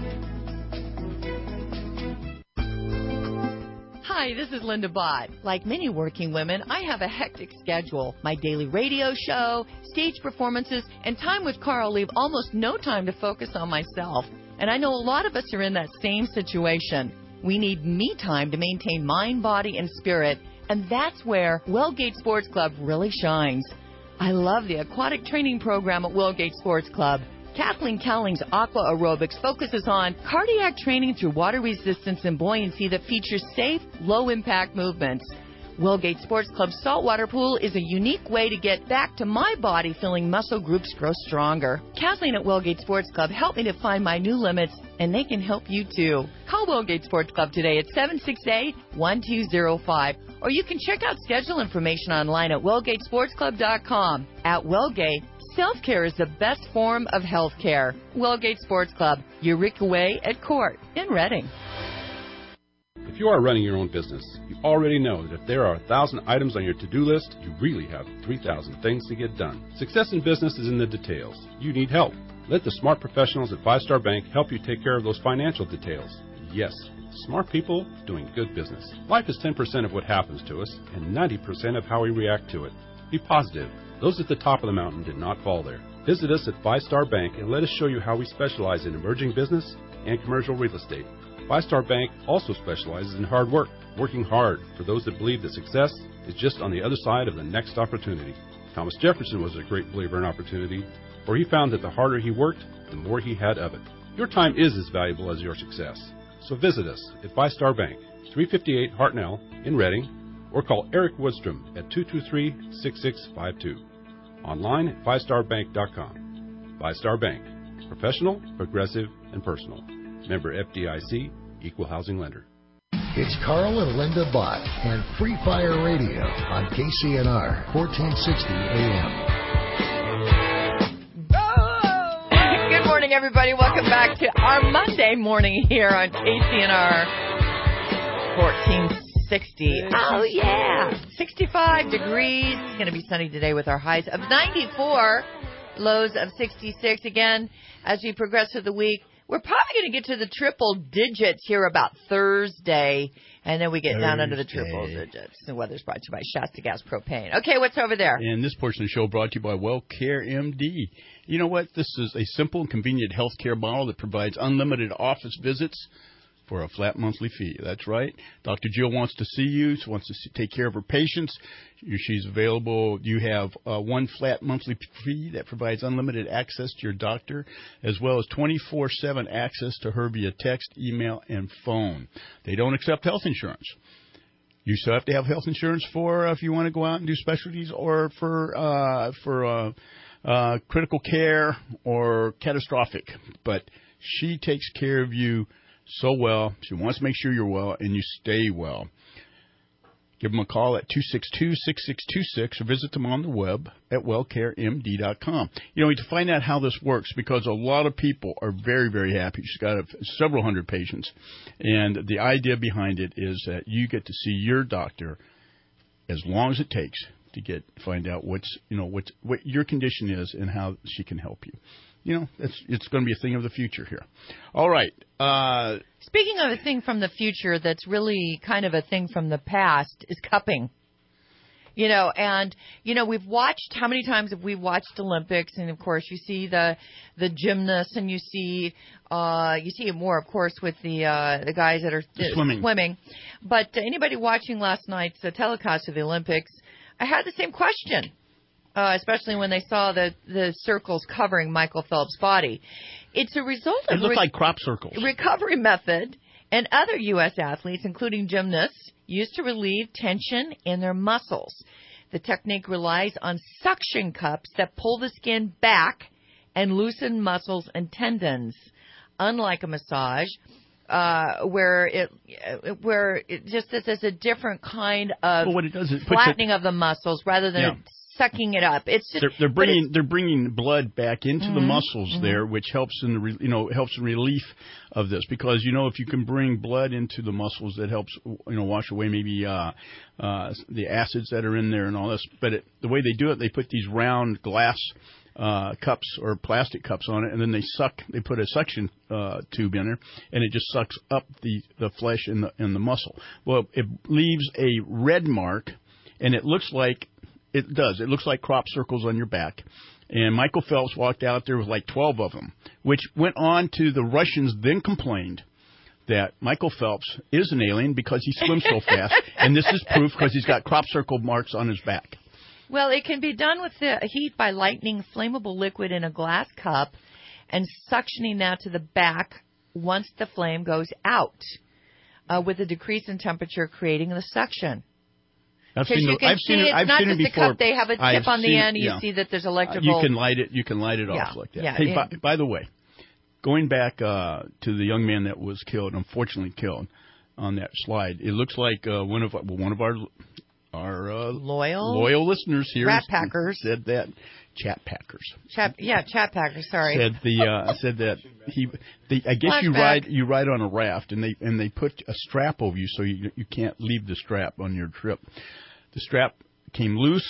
Hi, this is Linda Bott. Like many working women, I have a hectic schedule. My daily radio show, stage performances, and time with Carl leave almost no time to focus on myself. And I know a lot of us are in that same situation. We need me time to maintain mind, body, and spirit, and that's where Wellgate Sports Club really shines. I love the aquatic training program at Wellgate Sports Club. Kathleen Cowling's Aqua Aerobics focuses on cardiac training through water resistance and buoyancy that features safe, low-impact movements. Wellgate Sports Club's saltwater pool is a unique way to get back to my body feeling muscle groups grow stronger. Kathleen at Wellgate Sports Club helped me to find my new limits, and they can help you too. Call Wellgate Sports Club today at seven six eight, one two zero five, or you can check out schedule information online at wellgate sports club dot com. At Wellgate, self-care is the best form of health care. Wellgate Sports Club, Eureka Way at Court in Reading. If you are running your own business, you already know that if there are a thousand items on your to-do list, you really have three thousand things to get done. Success in business is in the details. You need help. Let the smart professionals at Five Star Bank help you take care of those financial details. Yes, smart people doing good business. Life is ten percent of what happens to us and ninety percent of how we react to it. Be positive. Those at the top of the mountain did not fall there. Visit us at Five Star Bank and let us show you how we specialize in emerging business and commercial real estate. Five Star Bank also specializes in hard work, working hard for those that believe that success is just on the other side of the next opportunity. Thomas Jefferson was a great believer in opportunity, for he found that the harder he worked, the more he had of it. Your time is as valuable as your success. So visit us at Five Star Bank, three fifty-eight Hartnell in Reading, or call Eric Woodstrom at two two three, six six five two. Online at five star bank dot com. Five Star Bank. Professional, progressive, and personal. Member F D I C, Equal Housing Lender. It's Carl and Linda Bott and Free Fire Radio on K C N R, fourteen sixty A M. Good morning, everybody. Welcome back to our Monday morning here on K C N R fourteen sixty. Oh, yeah. sixty-five degrees. It's going to be sunny today with our highs of ninety-four, lows of sixty-six. Again, as we progress through the week, we're probably going to get to the triple digits here about Thursday, and then we get Thursday. down under the triple digits. The weather's brought to you by Shasta Gas Propane. Okay, what's over there? And this portion of the show brought to you by WellCare M D. You know what? This is a simple and convenient health care model that provides unlimited office visits for a flat monthly fee. That's right. Doctor Jill wants to see you. She wants to see, take care of her patients. She's available. You have uh, one flat monthly fee that provides unlimited access to your doctor, as well as twenty-four seven access to her via text, email, and phone. They don't accept health insurance. You still have to have health insurance for uh, if you want to go out and do specialties or for uh, for uh, uh, critical care or catastrophic. But she takes care of you so well. She wants to make sure you're well and you stay well. Give them a call at two six two, six six two six or visit them on the web at well care M D dot com. You know, to find out how this works, because a lot of people are very, very happy. She's got a, several hundred patients. And the idea behind it is that you get to see your doctor as long as it takes to get find out what's, you know, what's, what your condition is and how she can help you. You know, it's, it's going to be a thing of the future here. All right. Uh, Speaking of a thing from the future that's really kind of a thing from the past is cupping. You know, and, you know, we've watched, how many times have we watched Olympics? And, of course, you see the the gymnasts and you see uh, you see it more, of course, with the uh, the guys that are uh, swimming. swimming. But uh, anybody watching last night's uh, telecast of the Olympics, I had the same question. Uh, especially when they saw the, the circles covering Michael Phelps' body. It's a result of... It looked re- like crop circles. Recovery method, and other U S athletes, including gymnasts, used to relieve tension in their muscles. The technique relies on suction cups that pull the skin back and loosen muscles and tendons. Unlike a massage, uh, where it where it just this is a different kind of well, what it does is it flattening it, of the muscles rather than... Yeah. sucking it up. It's just they're, they're bringing they're bringing blood back into mm-hmm, the muscles mm-hmm. there, which helps in the re, you know helps in relief of this, because you know if you can bring blood into the muscles, that helps you know wash away maybe uh, uh, the acids that are in there and all this. But it, the way they do it, they put these round glass uh, cups or plastic cups on it, and then they suck. They put a suction uh, tube in there, and it just sucks up the, the flesh in the in the muscle. Well, it leaves a red mark, and it looks like. It does. It looks like crop circles on your back. And Michael Phelps walked out there with like twelve of them, which went on to the Russians then complained that Michael Phelps is an alien because he swims so fast. And this is proof because he's got crop circle marks on his back. Well, it can be done with the heat by lightening flammable liquid in a glass cup and suctioning that to the back once the flame goes out, uh, with a decrease in temperature creating the suction. I've seen, you the, can I've see seen it. It's I've not seen just it before. a cup; they have a tip I've on the seen, end. You yeah. see that there's electrical. Uh, you can light it. You can light it yeah. off like that. Yeah. Hey, yeah. by, by the way, going back uh, to the young man that was killed, unfortunately killed on that slide, it looks like uh, one of one of our our uh, loyal loyal listeners here Rat Packers said that. Chat Packers. Chat, yeah, Chat Packers. Sorry. Said the uh, said that he. They, I guess Flashback. you ride you ride on a raft, and they and they put a strap over you so you you can't leave the strap on your trip. The strap came loose.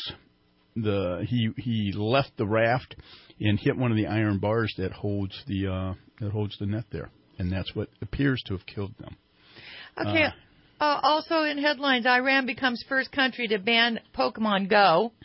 The he he left the raft and hit one of the iron bars that holds the uh, that holds the net there, and that's what appears to have killed them. Okay. Uh, uh, also in headlines, Iran becomes first country to ban Pokemon Go.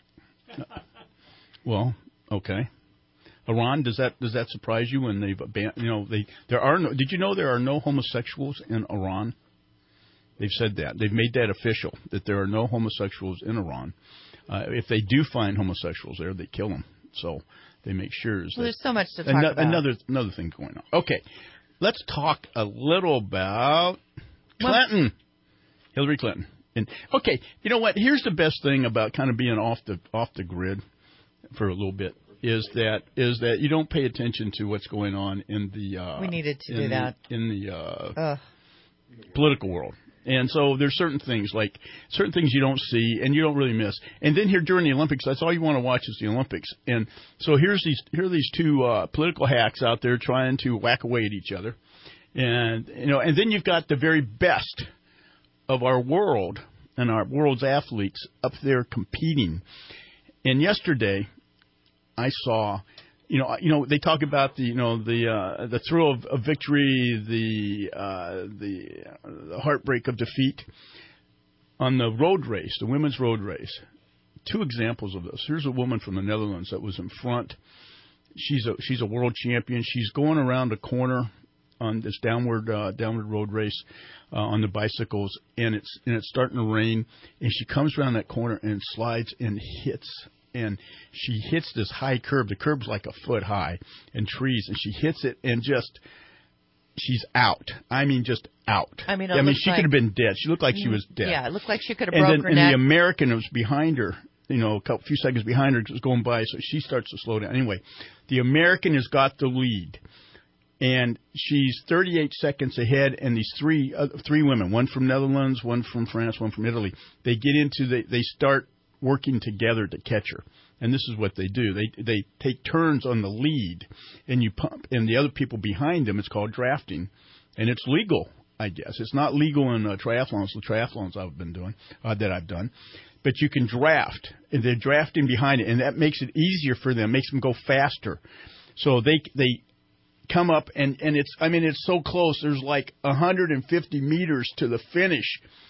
Well, okay. Iran, does that does that surprise you when they've banned? You know, they there are no. Did you know there are no homosexuals in Iran? They've said that. They've made that official, that there are no homosexuals in Iran. Uh, if they do find homosexuals there, they kill them. So they make sure. Well, there's so much to talk another, about. Another another thing going on. Okay, let's talk a little about Clinton, what? Hillary Clinton. And okay, you know what? Here's the best thing about kind of being off the off the grid for a little bit. is that is that you don't pay attention to what's going on in the uh, we needed to in do the, that in the uh, Ugh. political world. And so there's certain things like certain things you don't see and you don't really miss. And then here during the Olympics, that's all you want to watch is the Olympics. And so here's these here are these two uh, political hacks out there trying to whack away at each other. And you know, and then you've got the very best of our world and our world's athletes up there competing. And yesterday, I saw, you know, you know, they talk about the, you know, the uh, the thrill of, of victory, the uh, the, uh, the heartbreak of defeat on the road race, the women's road race. Two examples of this. Here's a woman from the Netherlands that was in front. She's a she's a world champion. She's going around a corner on this downward uh, downward road race uh, on the bicycles, and it's and it's starting to rain, and she comes around that corner and slides and hits. And she hits this high curb. The curb's like a foot high and trees. And she hits it and just, she's out. I mean, just out. I mean, I mean, she like, could have been dead. She looked like she was dead. Yeah, it looked like she could have and broke then, her and neck. And the American was behind her, you know, a couple, few seconds behind her, was going by, so she starts to slow down. Anyway, the American has got the lead. And she's thirty-eight seconds ahead, and these three uh, three women, one from Netherlands, one from France, one from Italy, they get into, the, they start working together to catch her. And this is what they do. They they take turns on the lead, and you pump, and the other people behind them. It's called drafting, and it's legal, I guess. It's not legal in uh, triathlons, the triathlons I've been doing, uh, that I've done. But you can draft, and they're drafting behind it, and that makes it easier for them, makes them go faster. So they they come up, and, and it's, I mean, it's so close. There's like one hundred fifty meters to the finish.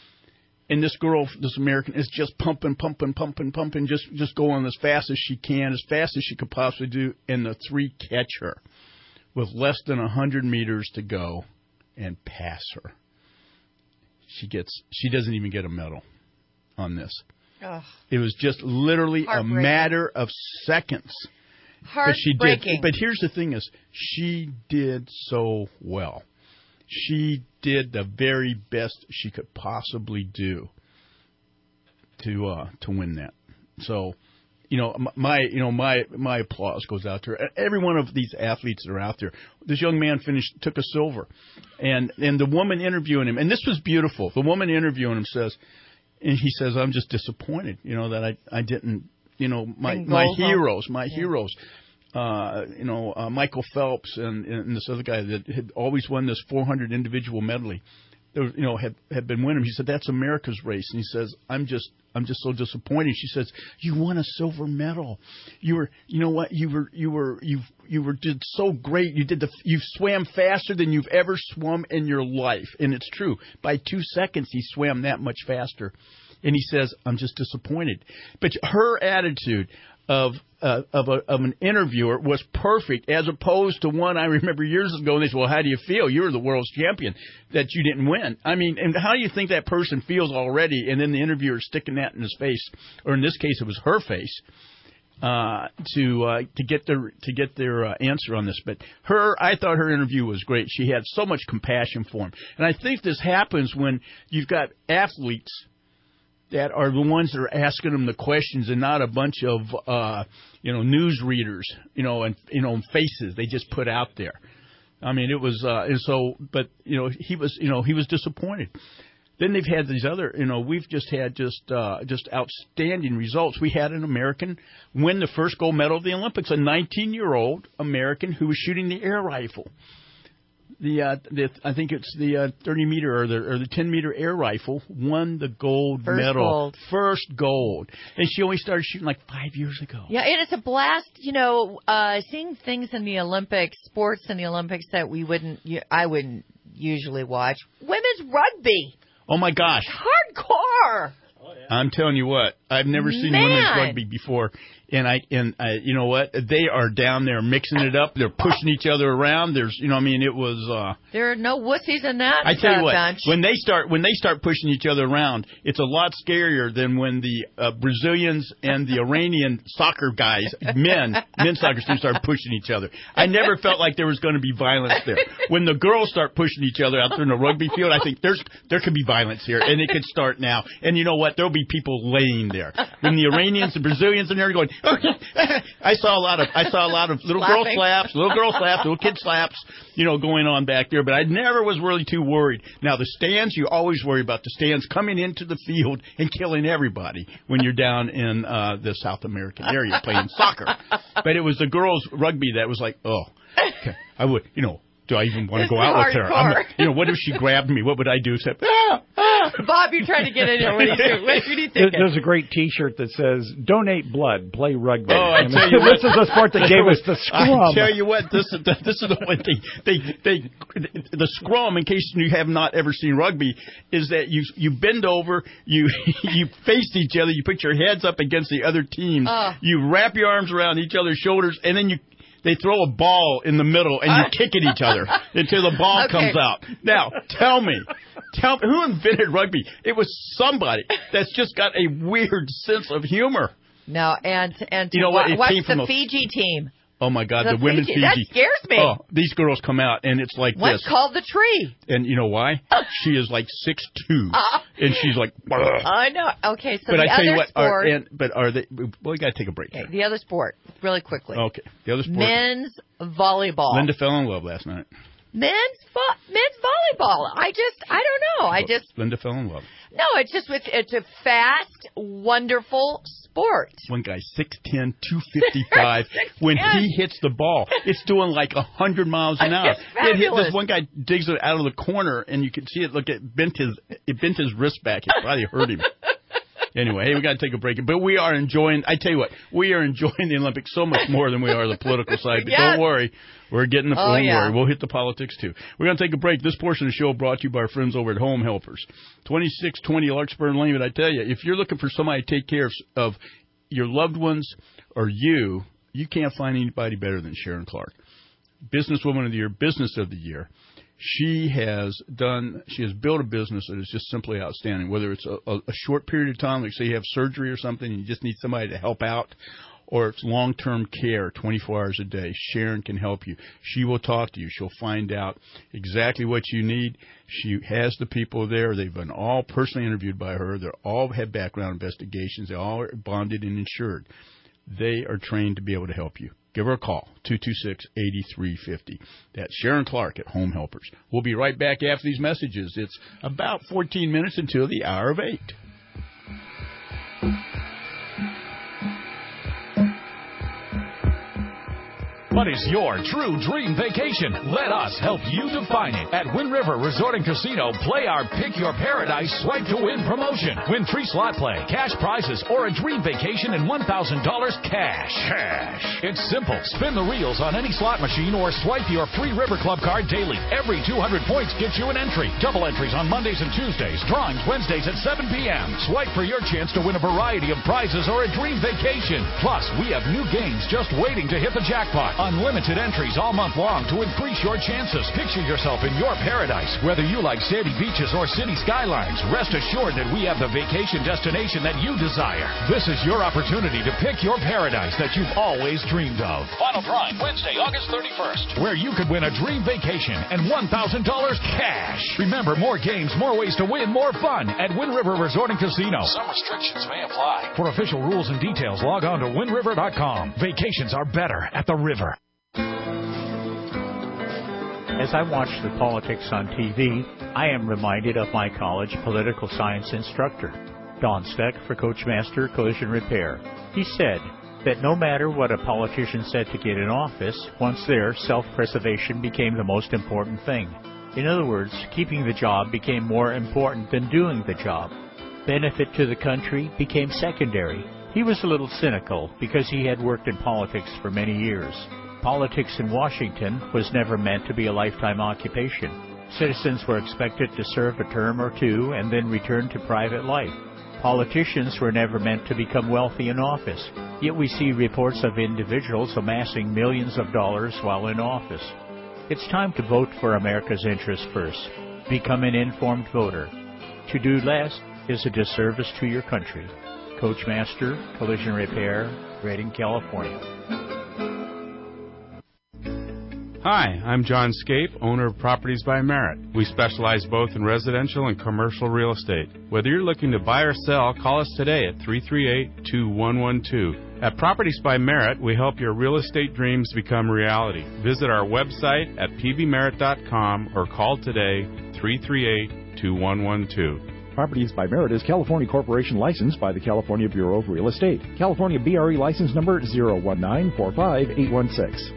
And this girl, this American, is just pumping, pumping, pumping, pumping, just just going as fast as she can, as fast as she could possibly do, and the three catch her with less than one hundred meters to go and pass her. She gets, she doesn't even get a medal on this. Ugh. It was just literally a matter of seconds. But she did. But here's the thing: is she did so well. She did the very best she could possibly do to uh, to win that. So, you know, my you know my my applause goes out to her. Every one of these athletes that are out there. This young man finished took a silver, and and the woman interviewing him, and this was beautiful. The woman interviewing him says, and he says, "I'm just disappointed, you know, that I I didn't, you know, my my heroes, my yeah. heroes." Uh, you know, uh, Michael Phelps and, and this other guy that had always won this four hundred individual medley, there was, you know, had had been winning. He said, "That's America's race." And he says, "I'm just, I'm just so disappointed." She says, "You won a silver medal. You were, you know what? You were, you were, you, you were did so great. You did the, you swam faster than you've ever swum in your life." And it's true. By two seconds, he swam that much faster. And he says, "I'm just disappointed." But her attitude of uh, of, a, of an interviewer was perfect, as opposed to one I remember years ago. And they said, "Well, how do you feel? You were the world's champion, that you didn't win." I mean, and how do you think that person feels already? And then the interviewer sticking that in his face, or in this case, it was her face, uh, to uh, to get their to get their uh, answer on this. But her, I thought her interview was great. She had so much compassion for him, and I think this happens when you've got athletes that are the ones that are asking them the questions, and not a bunch of uh, you know news readers, you know, and you know faces they just put out there. I mean, it was uh, and so, but you know, he was you know he was disappointed. Then they've had these other, you know, we've just had just uh, just outstanding results. We had an American win the first gold medal of the Olympics, a nineteen-year-old American who was shooting the air rifle. The, uh, the I think it's the uh, thirty meter or the or the ten meter air rifle won the gold First medal. Gold. First gold. And she only started shooting like five years ago. Yeah, and it's a blast, you know, uh, seeing things in the Olympics, sports in the Olympics that we wouldn't, I wouldn't usually watch. Women's rugby. Oh my gosh. Hardcore. Oh, yeah. I'm telling you what, I've never seen Man. women's rugby before. And I and I, you know what? They are down there mixing it up. They're pushing each other around. There's, you know, I mean, it was. Uh, there are no wussies in that. I tell you uh, what, bench. when they start when they start pushing each other around, it's a lot scarier than when the uh, Brazilians and the Iranian soccer guys, men, men's soccer team, start pushing each other. I never felt like there was going to be violence there. When the girls start pushing each other out there in the rugby field, I think there's there could be violence here, and it could start now. And you know what? There'll be people laying there. And the Iranians and Brazilians and they're going, I saw a lot of, I saw a lot of little girl slaps, little girl slaps, little kid slaps, you know, going on back there. But I never was really too worried. Now, the stands, you always worry about the stands coming into the field and killing everybody when you're down in uh, the South American area playing soccer. But it was the girls' rugby that was like, oh, okay, I would, you know, do I even want to go out with her? I'm like, you know, what if she grabbed me? What would I do? Except, ah, ah. Bob, you're trying to get in there. What are you doing? What are you thinking? There's a great T-shirt that says, donate blood, play rugby. Oh, I and tell you this what. is the sport that gave us the scrum. I tell you what, this is the, this is the one thing. They, they, the scrum, in case you have not ever seen rugby, is that you you bend over, you you face each other, you put your heads up against the other team, uh. you wrap your arms around each other's shoulders, and then you they throw a ball in the middle and you uh. kick at each other until the ball okay. comes out. Now, tell me, tell me, who invented rugby? It was somebody that's just got a weird sense of humor. No, and and you know what? It what's came from the a, Fiji team? Oh my God, the, the women Fiji. Fiji. That scares me. Oh, these girls come out and it's like What's this. What's called the tree? And you know why? She is like six two, uh, and she's like. Ugh. I know. Okay, so but the I tell other you what, sport. Are, and, but are they? Well, we got to take a break. Okay, the other sport, really quickly. Okay, the other sport. Men's volleyball. Linda fell in love last night. Men's vo- men's volleyball. I just, I don't know. I just. Linda fell in love. No, it's just with it's a fast, wonderful sport. One guy, six ten, two fifty-five. When he hits the ball, it's doing like one hundred miles an hour. It hit, this one guy digs it out of the corner, and you can see it. Look, it bent his it bent his wrist back. It probably hurt him. Anyway, hey, we got to take a break. But we are enjoying, I tell you what, we are enjoying the Olympics so much more than we are the political side. But yes. Don't worry, we're getting the, oh, don't yeah. worry, we'll hit the politics too. We're going to take a break. This portion of the show brought to you by our friends over at Home Helpers. twenty-six twenty Larkspur Lane. But I tell you, if you're looking for somebody to take care of, of your loved ones or you, you can't find anybody better than Sharon Clark. Businesswoman of the Year, Business of the Year. She has done, she has built a business that is just simply outstanding, whether it's a, a, a short period of time, like say you have surgery or something and you just need somebody to help out, or it's long-term care, twenty-four hours a day. Sharon can help you. She will talk to you. She'll find out exactly what you need. She has the people there. They've been all personally interviewed by her. They all have background investigations. They all are bonded and insured. They are trained to be able to help you. Give her a call, two two six, eight three five zero. That's Sharon Clark at Home Helpers. We'll be right back after these messages. It's about fourteen minutes until the hour of eight. What is your true dream vacation? Let us help you define it. At Wind River Resort and Casino, play our Pick Your Paradise Swipe to Win promotion. Win free slot play, cash prizes, or a dream vacation and one thousand dollars cash. Cash. It's simple. Spin the reels on any slot machine or swipe your free River Club card daily. Every two hundred points gets you an entry. Double entries on Mondays and Tuesdays. Drawings Wednesdays at seven p.m. Swipe for your chance to win a variety of prizes or a dream vacation. Plus, we have new games just waiting to hit the jackpot. Unlimited entries all month long to increase your chances. Picture yourself in your paradise. Whether you like sandy beaches or city skylines, rest assured that we have the vacation destination that you desire. This is your opportunity to pick your paradise that you've always dreamed of. Final drawing Wednesday, August thirty-first, where you could win a dream vacation and one thousand dollars cash. Remember, more games, more ways to win, more fun at Wind River Resort and Casino. Some restrictions may apply. For official rules and details, log on to wind river dot com. Vacations are better at the river. As I watch the politics on T V, I am reminded of my college political science instructor, Don Steck for Coachmaster Collision Repair. He said that no matter what a politician said to get in office, once there, self-preservation became the most important thing. In other words, keeping the job became more important than doing the job. Benefit to the country became secondary. He was a little cynical because he had worked in politics for many years. Politics in Washington was never meant to be a lifetime occupation. Citizens were expected to serve a term or two and then return to private life. Politicians were never meant to become wealthy in office, yet we see reports of individuals amassing millions of dollars while in office. It's time to vote for America's interests first. Become an informed voter. To do less is a disservice to your country. Coachmaster Collision Repair, Redding, California. Hi, I'm John Scape, owner of Properties by Merit. We specialize both in residential and commercial real estate. Whether you're looking to buy or sell, call us today at three three eight, two one one two. At Properties by Merit, we help your real estate dreams become reality. Visit our website at p b merit dot com or call today three three eight, two one one two. Properties by Merit is California Corporation licensed by the California Bureau of Real Estate. California B R E license number zero one nine four five eight one six.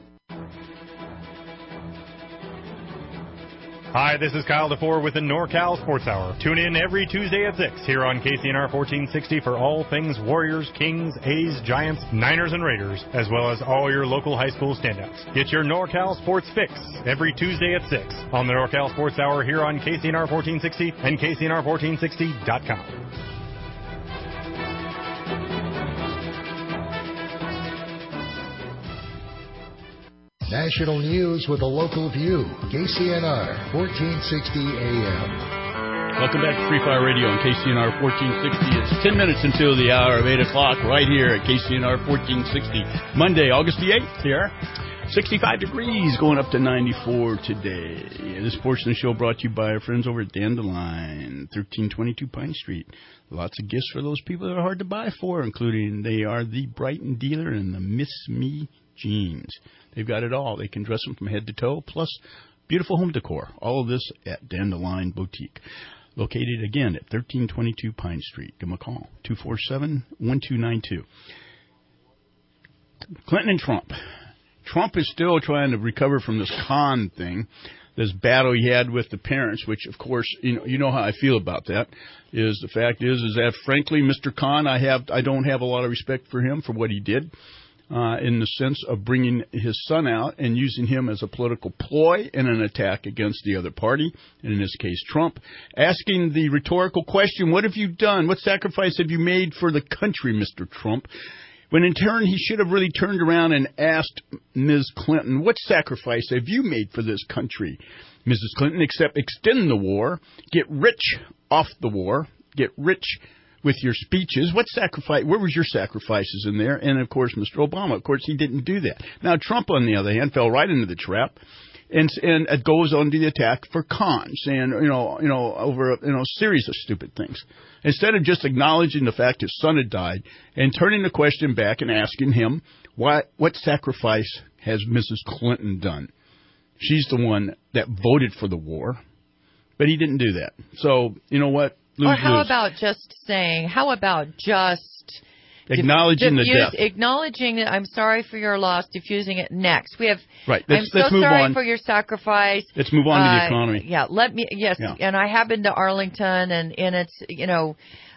Hi, this is Kyle DeFore with the NorCal Sports Hour. Tune in every Tuesday at six here on K C N R fourteen sixty for all things Warriors, Kings, A's, Giants, Niners, and Raiders, as well as all your local high school standouts. Get your NorCal Sports fix every Tuesday at six on the NorCal Sports Hour here on K C N R fourteen sixty and K C N R fourteen sixty dot com. National news with a local view. K C N R fourteen sixty A M. Welcome back to Free Fire Radio on K C N R fourteen sixty. It's ten minutes until the hour of eight o'clock right here at K C N R fourteen sixty. Monday, August the eighth here. sixty-five degrees, going up to ninety-four today. This portion of the show brought to you by our friends over at Dandelion, thirteen twenty-two Pine Street. Lots of gifts for those people that are hard to buy for, including they are the Brighton dealer and the Miss Me jeans. They've got it all. They can dress them from head to toe, plus beautiful home decor. All of this at Dandelion Boutique. Located, again, at thirteen twenty-two Pine Street. Give them a call, two four seven, one two nine two. Clinton and Trump. Trump is still trying to recover from this con thing, this battle he had with the parents, which, of course, you know, you know how I feel about that. Is the fact is, is that, frankly, Mister Khan, I have, I don't have a lot of respect for him for what he did. Uh, in the sense of bringing his son out and using him as a political ploy and an attack against the other party, and in this case Trump, asking the rhetorical question, what have you done? What sacrifice have you made for the country, Mister Trump? When in turn he should have really turned around and asked Miz Clinton, what sacrifice have you made for this country, Missus Clinton, except extend the war, get rich off the war, get rich with your speeches. What sacrifice? Where was your sacrifices in there? And, of course, Mister Obama. Of course, he didn't do that. Now, Trump, on the other hand, fell right into the trap and and it goes on to the attack for cons and, you know, you know, over, you know, a series of stupid things. Instead of just acknowledging the fact his son had died and turning the question back and asking him, what, what sacrifice has Missus Clinton done? She's the one that voted for the war, but he didn't do that. So, you know what? Lose, or how lose. about just saying, how about just acknowledging diffuse, the death? Acknowledging that I'm sorry for your loss, diffusing it next. We have, right. I'm Let's, so let's move sorry on. for your sacrifice. Let's move on uh, to the economy. Yeah, let me, yes, yeah. and I have been to Arlington, and, and it's, you know,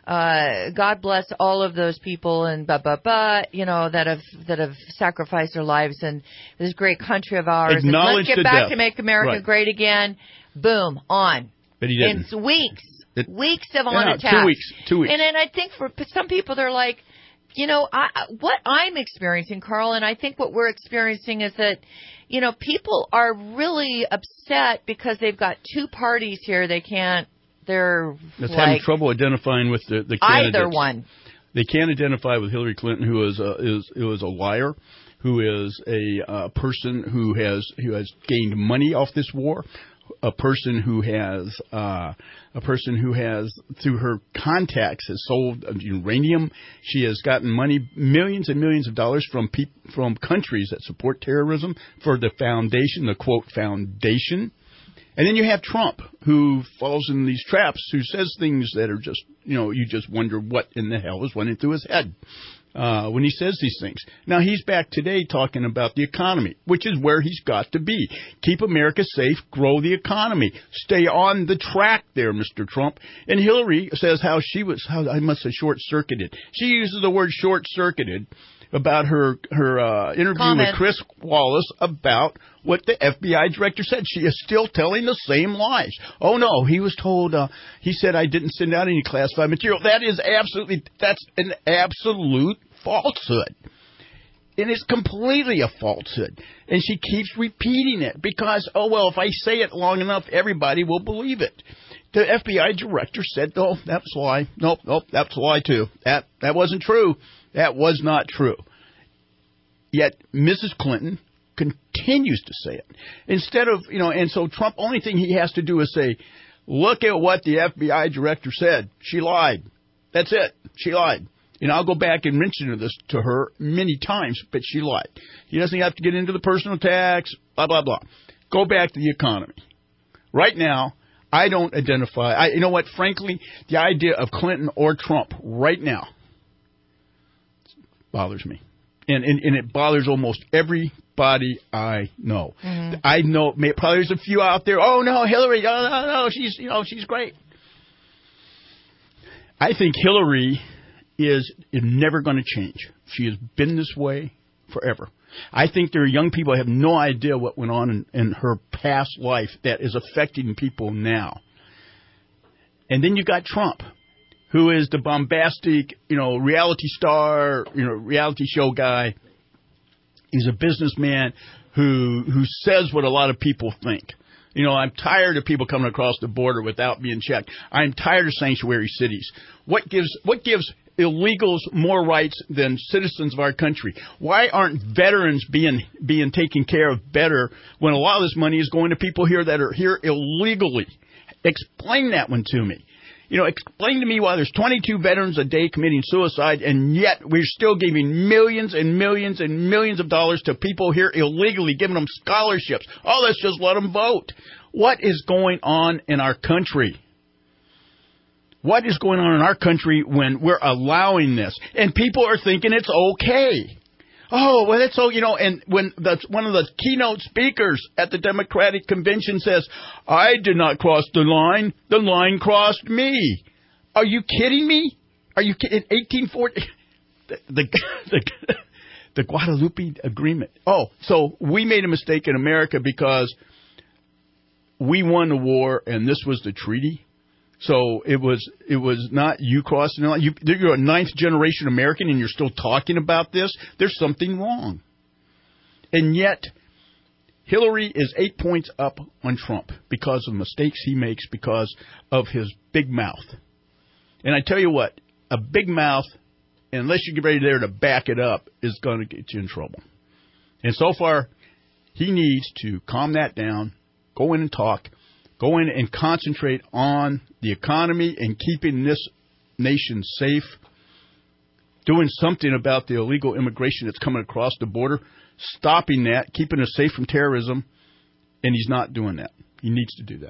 uh, God bless all of those people and blah, blah, blah, you know, that have, that have sacrificed their lives in this great country of ours. And let's get back death. to make America right. great again. Boom, on. But he didn't. In weeks. It, weeks of yeah, on attacks. Two weeks. Two weeks. And then I think for some people, they're like, you know, I, what I'm experiencing, Carl, and I think what we're experiencing is that, you know, people are really upset because they've got two parties here. They can't, they're That's like, having trouble identifying with the, the candidates. Either one. They can't identify with Hillary Clinton, who is a, is, who is a liar, who is a uh, person who has who has gained money off this war, a person who has uh, a person who has through her contacts has sold uranium. She has gotten money, millions and millions of dollars from peop- from countries that support terrorism for the foundation, the quote foundation. And then you have Trump, who falls in these traps, who says things that are just, you know, you just wonder what in the hell is running through his head uh, when he says these things. Now, he's back today talking about the economy, which is where he's got to be. Keep America safe, grow the economy. Stay on the track there, Mister Trump. And Hillary says how she was, how I must have short-circuited. She uses the word short-circuited about her her uh, interview Comment. with Chris Wallace about what the F B I director said. She is still telling the same lies. Oh, no, he was told, uh, he said I didn't send out any classified material. That is absolutely, that's an absolute falsehood. It is completely a falsehood. And she keeps repeating it because, oh, well, if I say it long enough, everybody will believe it. The F B I director said, oh, that's a lie. Nope, nope, that's a lie, too. That that wasn't true. That was not true. Yet Missus Clinton continues continues to say it. Instead of, you know, and so Trump, only thing he has to do is say, look at what the F B I director said. She lied. That's it. She lied. And I'll go back and mention this to her many times, but she lied. He doesn't have to get into the personal tax, blah, blah, blah. Go back to the economy. Right now, I don't identify. I, you know what? Frankly, the idea of Clinton or Trump right now bothers me. And, and, and it bothers almost everybody I know. Mm-hmm. I know probably there's a few out there. Oh, no, Hillary. Oh, no, no, she's, you know, she's great. I think Hillary is, is never going to change. She has been this way forever. I think there are young people who have no idea what went on in, in her past life that is affecting people now. And then you got Trump, who is the bombastic, you know, reality star, you know, reality show guy. He's a businessman who who says what a lot of people think. You know, I'm tired of people coming across the border without being checked. I'm tired of sanctuary cities. What gives what gives illegals more rights than citizens of our country? Why aren't veterans being being taken care of better when a lot of this money is going to people here that are here illegally? Explain that one to me. You know, explain to me why there's twenty-two veterans a day committing suicide, and yet we're still giving millions and millions and millions of dollars to people here illegally, giving them scholarships. Oh, let's just let them vote. What is going on in our country? What is going on in our country when we're allowing this? And people are thinking it's okay. Oh, well, it's so, you know, and when the, one of the keynote speakers at the Democratic Convention says, I did not cross the line, the line crossed me. Are you kidding me? Are you kidding? In eighteen forty, the, the, the, the Guadalupe Agreement. Oh, so we made a mistake in America because we won the war and this was the treaty. So it was it was not you crossing the line. You, you're a ninth generation American and you're still talking about this. There's something wrong. And yet, Hillary is eight points up on Trump because of mistakes he makes because of his big mouth. And I tell you what, a big mouth, unless you get ready there to back it up, is going to get you in trouble. And so far, he needs to calm that down, go in and talk. Go in and concentrate on the economy and keeping this nation safe, doing something about the illegal immigration that's coming across the border, stopping that, keeping us safe from terrorism, and he's not doing that. He needs to do that.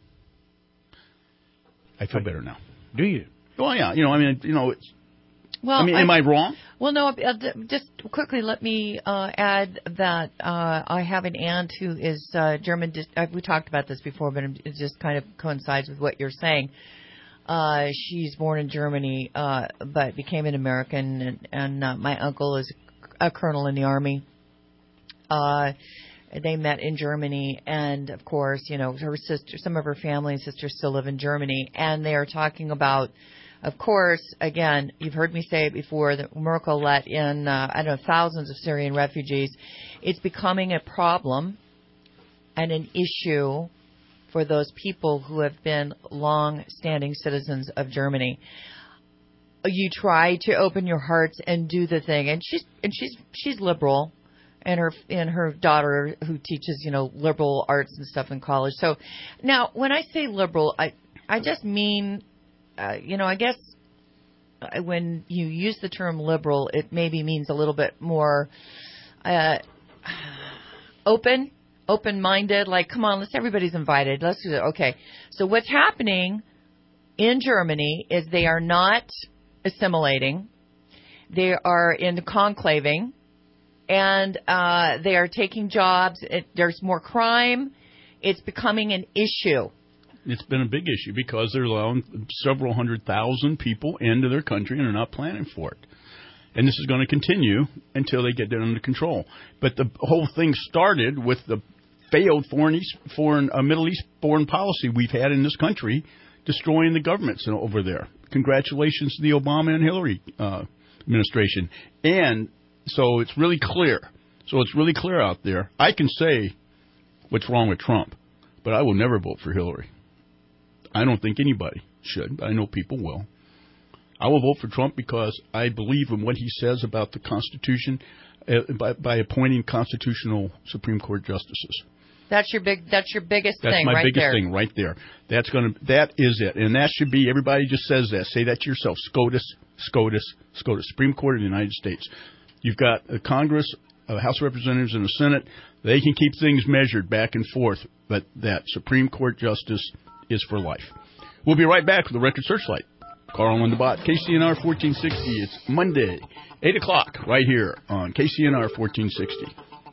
I feel better now. Do you? Well, yeah. You know, I mean, you know, it's, Well, I mean, am I, I wrong? Well, no. Just quickly, let me uh, add that uh, I have an aunt who is uh, German. We talked about this before, but it just kind of coincides with what you're saying. Uh, she's born in Germany, uh, but became an American, and, and uh, my uncle is a colonel in the army. Uh, they met in Germany, and of course, you know, her sister, some of her family and sisters still live in Germany, and they are talking about. Of course, again, you've heard me say it before, that Merkel let in, uh, I don't know, thousands of Syrian refugees. It's becoming a problem and an issue for those people who have been long-standing citizens of Germany. You try to open your hearts and do the thing, and she's and she's she's liberal, and her and her daughter who teaches, you know, liberal arts and stuff in college. So now, when I say liberal, I I just mean. Uh, you know, I guess when you use the term liberal, it maybe means a little bit more uh, open, open-minded. Like, come on, let's everybody's invited. Let's do it. Okay. So what's happening in Germany is they are not assimilating. They are in conclaving, and uh, they are taking jobs. It, there's more crime. It's becoming an issue. It's been a big issue because they're allowing several hundred thousand people into their country and they're not planning for it. And this is going to continue until they get it under control. But the whole thing started with the failed foreign, East, foreign uh, Middle East foreign policy we've had in this country, destroying the governments over there. Congratulations to the Obama and Hillary uh, administration. And so it's really clear. So it's really clear out there. I can say what's wrong with Trump, but I will never vote for Hillary. I don't think anybody should. I know people will. I will vote for Trump because I believe in what he says about the Constitution uh, by, by appointing constitutional Supreme Court justices. That's your big. That's your biggest That's thing, my right biggest there. thing right there. That's gonna. That is it, and that should be. Everybody just says that. Say that to yourself. SCOTUS, SCOTUS, SCOTUS. Supreme Court of the United States. You've got a Congress, a House of Representatives, and a Senate. They can keep things measured back and forth, but that Supreme Court justice is for life. We'll be right back with the Record Searchlight. Carl and Bot, K C N R fourteen sixty. It's Monday, eight o'clock, right here on K C N R fourteen sixty.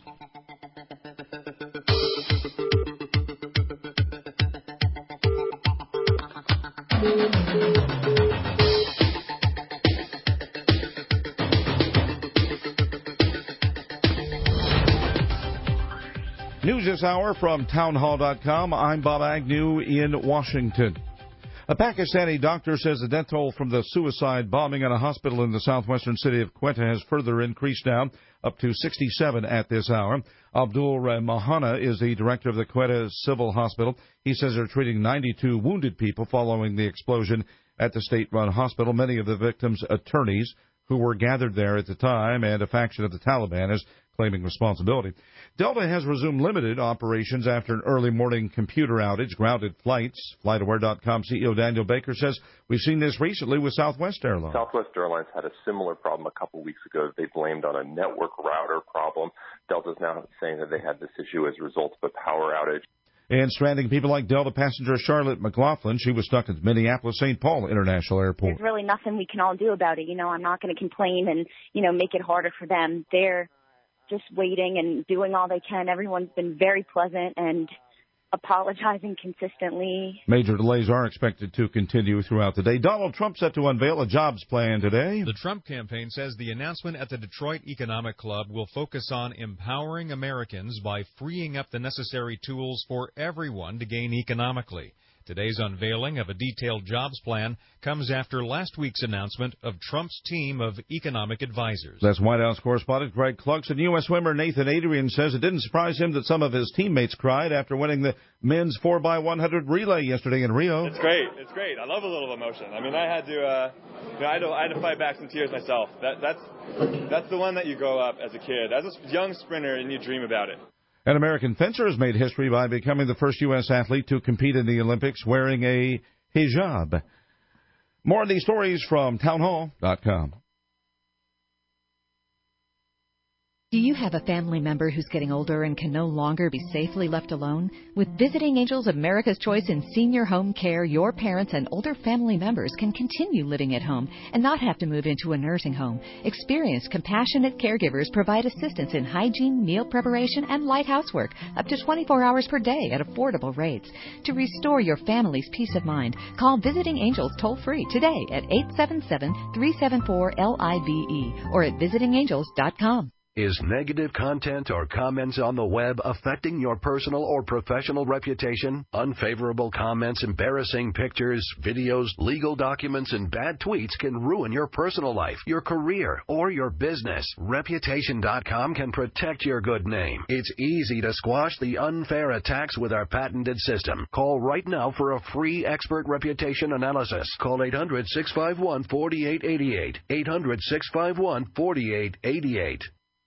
News this hour from townhall dot com. I'm Bob Agnew in Washington. A Pakistani doctor says the death toll from the suicide bombing at a hospital in the southwestern city of Quetta has further increased now, up to sixty-seven at this hour. Abdul Mahana is the director of the Quetta Civil Hospital. He says they're treating ninety-two wounded people following the explosion at the state-run hospital. Many of the victims' attorneys who were gathered there at the time, and a faction of the Taliban is claiming responsibility. Delta has resumed limited operations after an early morning computer outage, grounded flights. FlightAware dot com C E O Daniel Baker says we've seen this recently with Southwest Airlines. Southwest Airlines had a similar problem a couple weeks ago that they blamed on a network router problem. Delta's now saying that they had this issue as a result of a power outage. And stranding people like Delta passenger Charlotte McLaughlin. She was stuck at Minneapolis Saint Paul International Airport. There's really nothing we can all do about it. You know, I'm not going to complain and, you know, make it harder for them. They're just waiting and doing all they can. Everyone's been very pleasant and apologizing consistently. Major delays are expected to continue throughout the day. Donald Trump set to unveil a jobs plan today. The Trump campaign says the announcement at the Detroit Economic Club will focus on empowering Americans by freeing up the necessary tools for everyone to gain economically. Today's unveiling of a detailed jobs plan comes after last week's announcement of Trump's team of economic advisors. That's White House correspondent Greg Clugston. U S swimmer Nathan Adrian says it didn't surprise him that some of his teammates cried after winning the men's four by one hundred relay yesterday in Rio. It's great. It's great. I love a little emotion. I mean, I had to, uh, you know, I had to, I had to fight back some tears myself. That, that's, that's the one that you grow up as a kid, as a young sprinter, and you dream about it. An American fencer has made history by becoming the first U S athlete to compete in the Olympics wearing a hijab. More of these stories from townhall dot com. Do you have a family member who's getting older and can no longer be safely left alone? With Visiting Angels, America's Choice in Senior Home Care, your parents and older family members can continue living at home and not have to move into a nursing home. Experienced, compassionate caregivers provide assistance in hygiene, meal preparation, and light housework up to twenty-four hours per day at affordable rates. To restore your family's peace of mind, call Visiting Angels toll-free today at eight seven seven, three seven four, L I V E or at visiting angels dot com. Is negative content or comments on the web affecting your personal or professional reputation? Unfavorable comments, embarrassing pictures, videos, legal documents, and bad tweets can ruin your personal life, your career, or your business. Reputation dot com can protect your good name. It's easy to squash the unfair attacks with our patented system. Call right now for a free expert reputation analysis. Call eight hundred, six five one, four eight eight eight. eight hundred, six five one, four eight eight eight.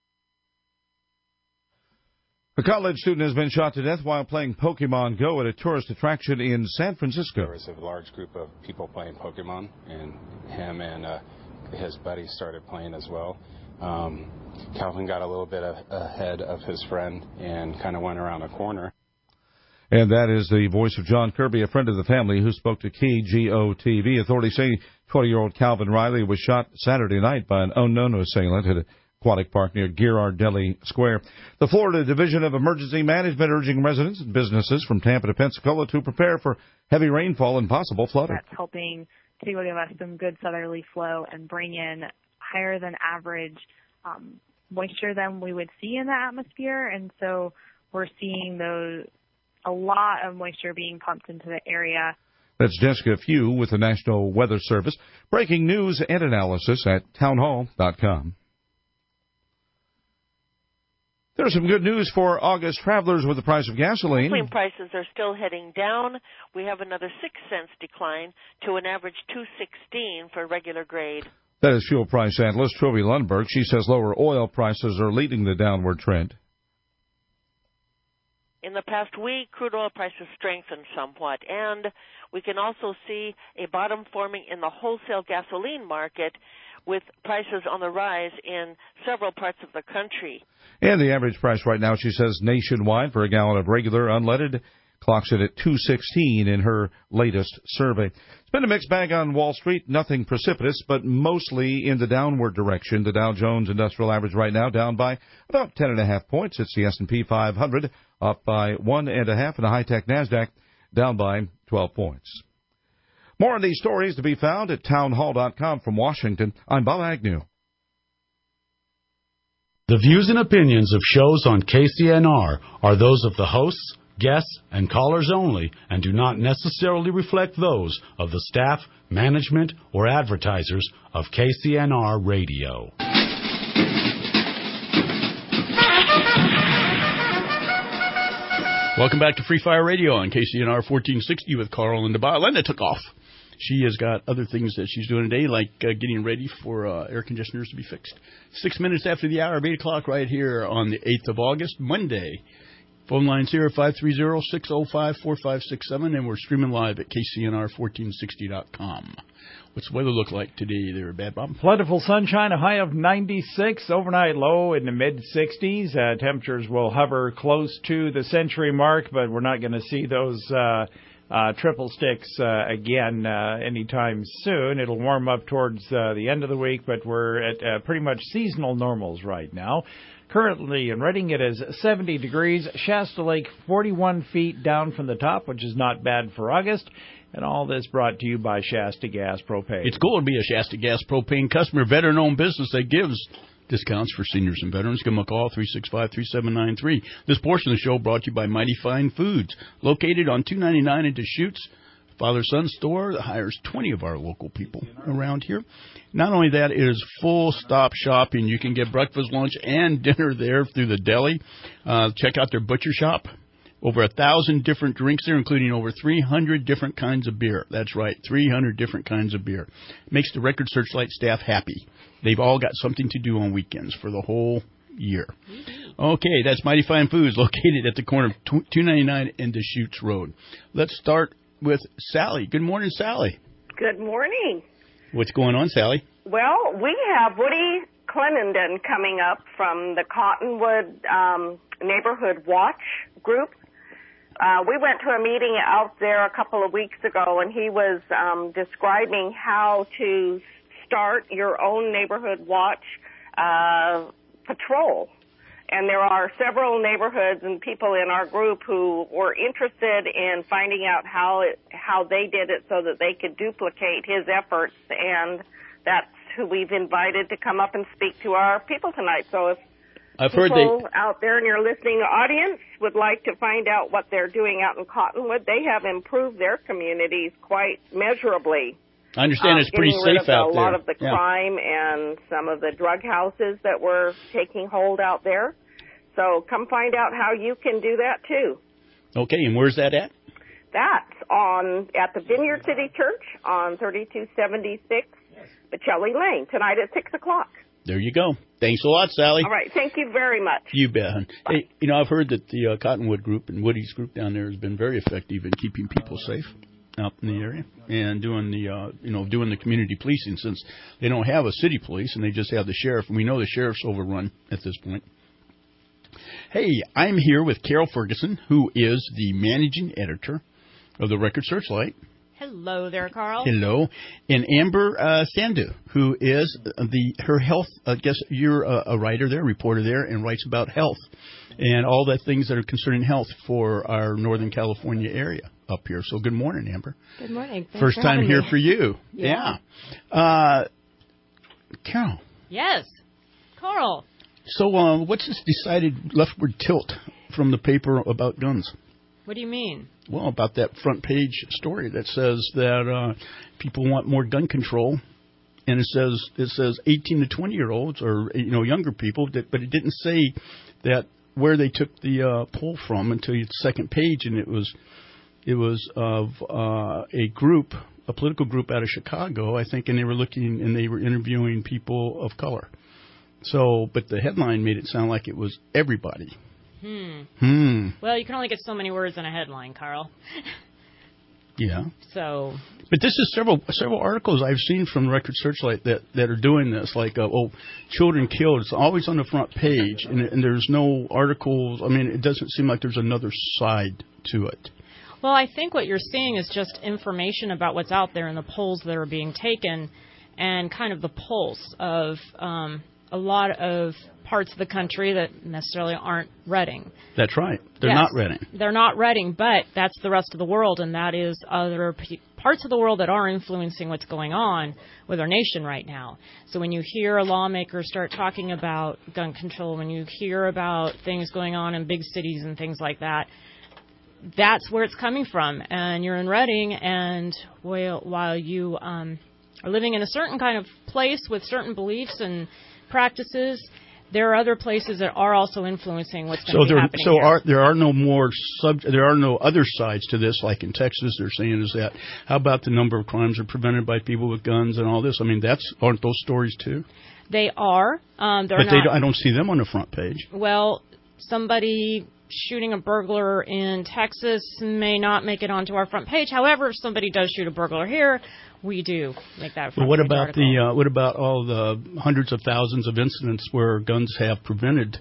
A college student has been shot to death while playing Pokemon Go at a tourist attraction in San Francisco. There was a large group of people playing Pokemon, and him and uh, his buddies started playing as well. Um, Calvin got a little bit of, ahead of his friend and kind of went around a corner. And that is the voice of John Kirby, a friend of the family, who spoke to K G O T V. Authorities say twenty-year-old Calvin Riley was shot Saturday night by an unknown assailant at a Aquatic Park near Girardelli Square. The Florida Division of Emergency Management urging residents and businesses from Tampa to Pensacola to prepare for heavy rainfall and possible flooding. That's helping to give us some good southerly flow and bring in higher than average um, moisture than we would see in the atmosphere. And so we're seeing those a lot of moisture being pumped into the area. That's Jessica Few with the National Weather Service. Breaking news and analysis at townhall dot com. There's Here's some good news for August travelers with the price of gasoline. Gasoline prices are still heading down. We have another six cents decline to an average two sixteen for regular grade. That is fuel price analyst Trilby Lundberg. She says lower oil prices are leading the downward trend. In the past week, crude oil prices strengthened somewhat, and we can also see a bottom forming in the wholesale gasoline market, with prices on the rise in several parts of the country. And the average price right now, she says, nationwide for a gallon of regular unleaded clocks it at two sixteen in her latest survey. It's been a mixed bag on Wall Street, nothing precipitous, but mostly in the downward direction. The Dow Jones Industrial Average right now down by about ten and a half points. It's the S and P five hundred up by one and a half, and the high-tech NASDAQ down by twelve points. More on these stories to be found at townhall dot com. From Washington, I'm Bob Agnew. The views and opinions of shows on K C N R are those of the hosts, guests, and callers only, and do not necessarily reflect those of the staff, management, or advertisers of K C N R Radio. Welcome back to Free Fire Radio on K C N R fourteen sixty with Carl and Linda. Linda took off. She has got other things that she's doing today, like uh, getting ready for uh, air conditioners to be fixed. Six minutes after the hour of eight o'clock right here on the eighth of August, Monday. Phone lines here at five three zero, six zero five, four five six seven, and we're streaming live at K C N R fourteen sixty dot com. What's the weather look like today there, Bad Bob? Plentiful sunshine, a high of ninety-six, overnight low in the mid-sixties. Uh, temperatures will hover close to the century mark, but we're not going to see those uh, uh, triple sticks uh, again uh, anytime soon. It'll warm up towards uh, the end of the week, but we're at uh, pretty much seasonal normals right now. Currently in Reading, it is seventy degrees. Shasta Lake, forty-one feet down from the top, which is not bad for August. And all this brought to you by Shasta Gas Propane. It's cool to be a Shasta Gas Propane customer, veteran-owned business that gives discounts for seniors and veterans. Give them a call, three six five, three seven nine three. This portion of the show brought to you by Mighty Fine Foods, located on two ninety-nine in Deschutes. Father-son store that hires twenty of our local people around here. Not only that, it is full-stop shopping. You can get breakfast, lunch, and dinner there through the deli. Uh, check out their butcher shop. Over a thousand different drinks there, including over three hundred different kinds of beer. That's right, three hundred different kinds of beer. Makes the Record Searchlight staff happy. They've all got something to do on weekends for the whole year. Okay, that's Mighty Fine Foods, located at the corner of two ninety-nine and Deschutes Road. Let's start with Sally. Good morning, Sally. Good morning. What's going on, Sally? Well, we have Woody Clenenden coming up from the Cottonwood um, Neighborhood Watch group. Uh, we went to a meeting out there a couple of weeks ago, and he was um, describing how to start your own neighborhood watch uh, patrol. And there are several neighborhoods and people in our group who were interested in finding out how it, how they did it so that they could duplicate his efforts. And that's who we've invited to come up and speak to our people tonight. So if I've people heard they... out there in your listening audience would like to find out what they're doing out in Cottonwood, they have improved their communities quite measurably. I understand um, it's pretty safe safe out a there. A lot of the yeah. crime and some of the drug houses that were taking hold out there. So come find out how you can do that too. Okay, and where's that at? That's on at the Vineyard City Church on thirty-two seventy-six Bocelli Lane tonight at six o'clock. There you go. Thanks a lot, Sally. All right. Thank you very much. You bet. Hon. Hey, you know, I've heard that the uh, Cottonwood group and Woody's group down there has been very effective in keeping people safe out in the area and doing the, uh, you know, doing the community policing, since they don't have a city police and they just have the sheriff. And we know the sheriff's overrun at this point. Hey, I'm here with Carol Ferguson, who is the managing editor of the Record Searchlight. Hello there, Carl. Hello. And Amber uh, Sandu, who is the her health, I guess you're a, a writer there, reporter there, and writes about health and all the things that are concerning health for our Northern California area up here. So good morning, Amber. Good morning. Thanks First for time having here me. for you. Yeah. yeah. Uh, Carol. Yes. Carl. So uh, what's this decided leftward tilt from the paper about guns? What do you mean? Well, about that front page story that says that uh, people want more gun control, and it says it says eighteen to twenty year olds or you know younger people, that, but it didn't say that where they took the uh, poll from until the second page, and it was it was of uh, a group, a political group out of Chicago, I think, and they were looking and they were interviewing people of color. So, but the headline made it sound like it was everybody. Hmm. Hmm. Well, you can only get so many words in a headline, Carl. Yeah. So. But this is several several articles I've seen from Record Searchlight that, that are doing this, like, uh, oh, children killed. It's always on the front page, and, and there's no articles. I mean, it doesn't seem like there's another side to it. Well, I think what you're seeing is just information about what's out there and the polls that are being taken and kind of the pulse of um, a lot of parts of the country that necessarily aren't Reading. That's right. They're yes, not Reading. They're not Reading, but that's the rest of the world, and that is other p- parts of the world that are influencing what's going on with our nation right now. So when you hear a lawmaker start talking about gun control, when you hear about things going on in big cities and things like that, that's where it's coming from. And you're in Reading, and while, while you um, are living in a certain kind of place with certain beliefs and practices, there are other places that are also influencing what's going so to be there, happening So here. are, there are no more sub, there are no other sides to this, like in Texas they're saying is that, how about the number of crimes are prevented by people with guns and all this? I mean, that's aren't those stories too? They are. Um, they're but not, they don't, I don't see them on the front page. Well, somebody shooting a burglar in Texas may not make it onto our front page. However, if somebody does shoot a burglar here, we do make that front But what page about article. the uh, what about all the hundreds of thousands of incidents where guns have prevented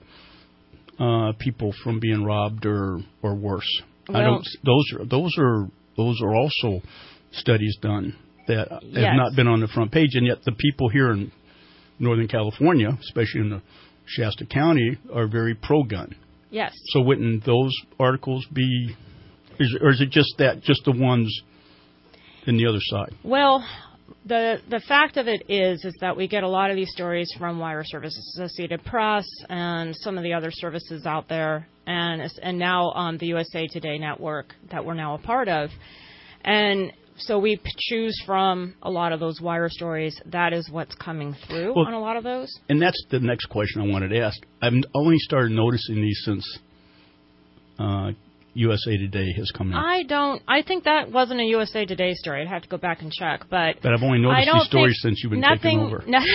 uh, people from being robbed or or worse? Well, I don't. Those are those are those are also studies done that have Yes. not been on the front page, and yet the people here in Northern California, especially in the Shasta County, are very pro-gun. Yes. So wouldn't those articles be, is, or is it just that just the ones in the other side? Well, the the fact of it is is that we get a lot of these stories from Wire Services Associated Press and some of the other services out there, and and now um, the U S A Today network that we're now a part of, and so we p- choose from a lot of those wire stories. That is what's coming through Well, on a lot of those. And that's the next question I wanted to ask. I've only started noticing these since uh, U S A Today has come in. I don't. I think that wasn't a U S A Today story. I'd have to go back and check. But But I've only noticed I don't these stories think since you've been nothing, taking over. No,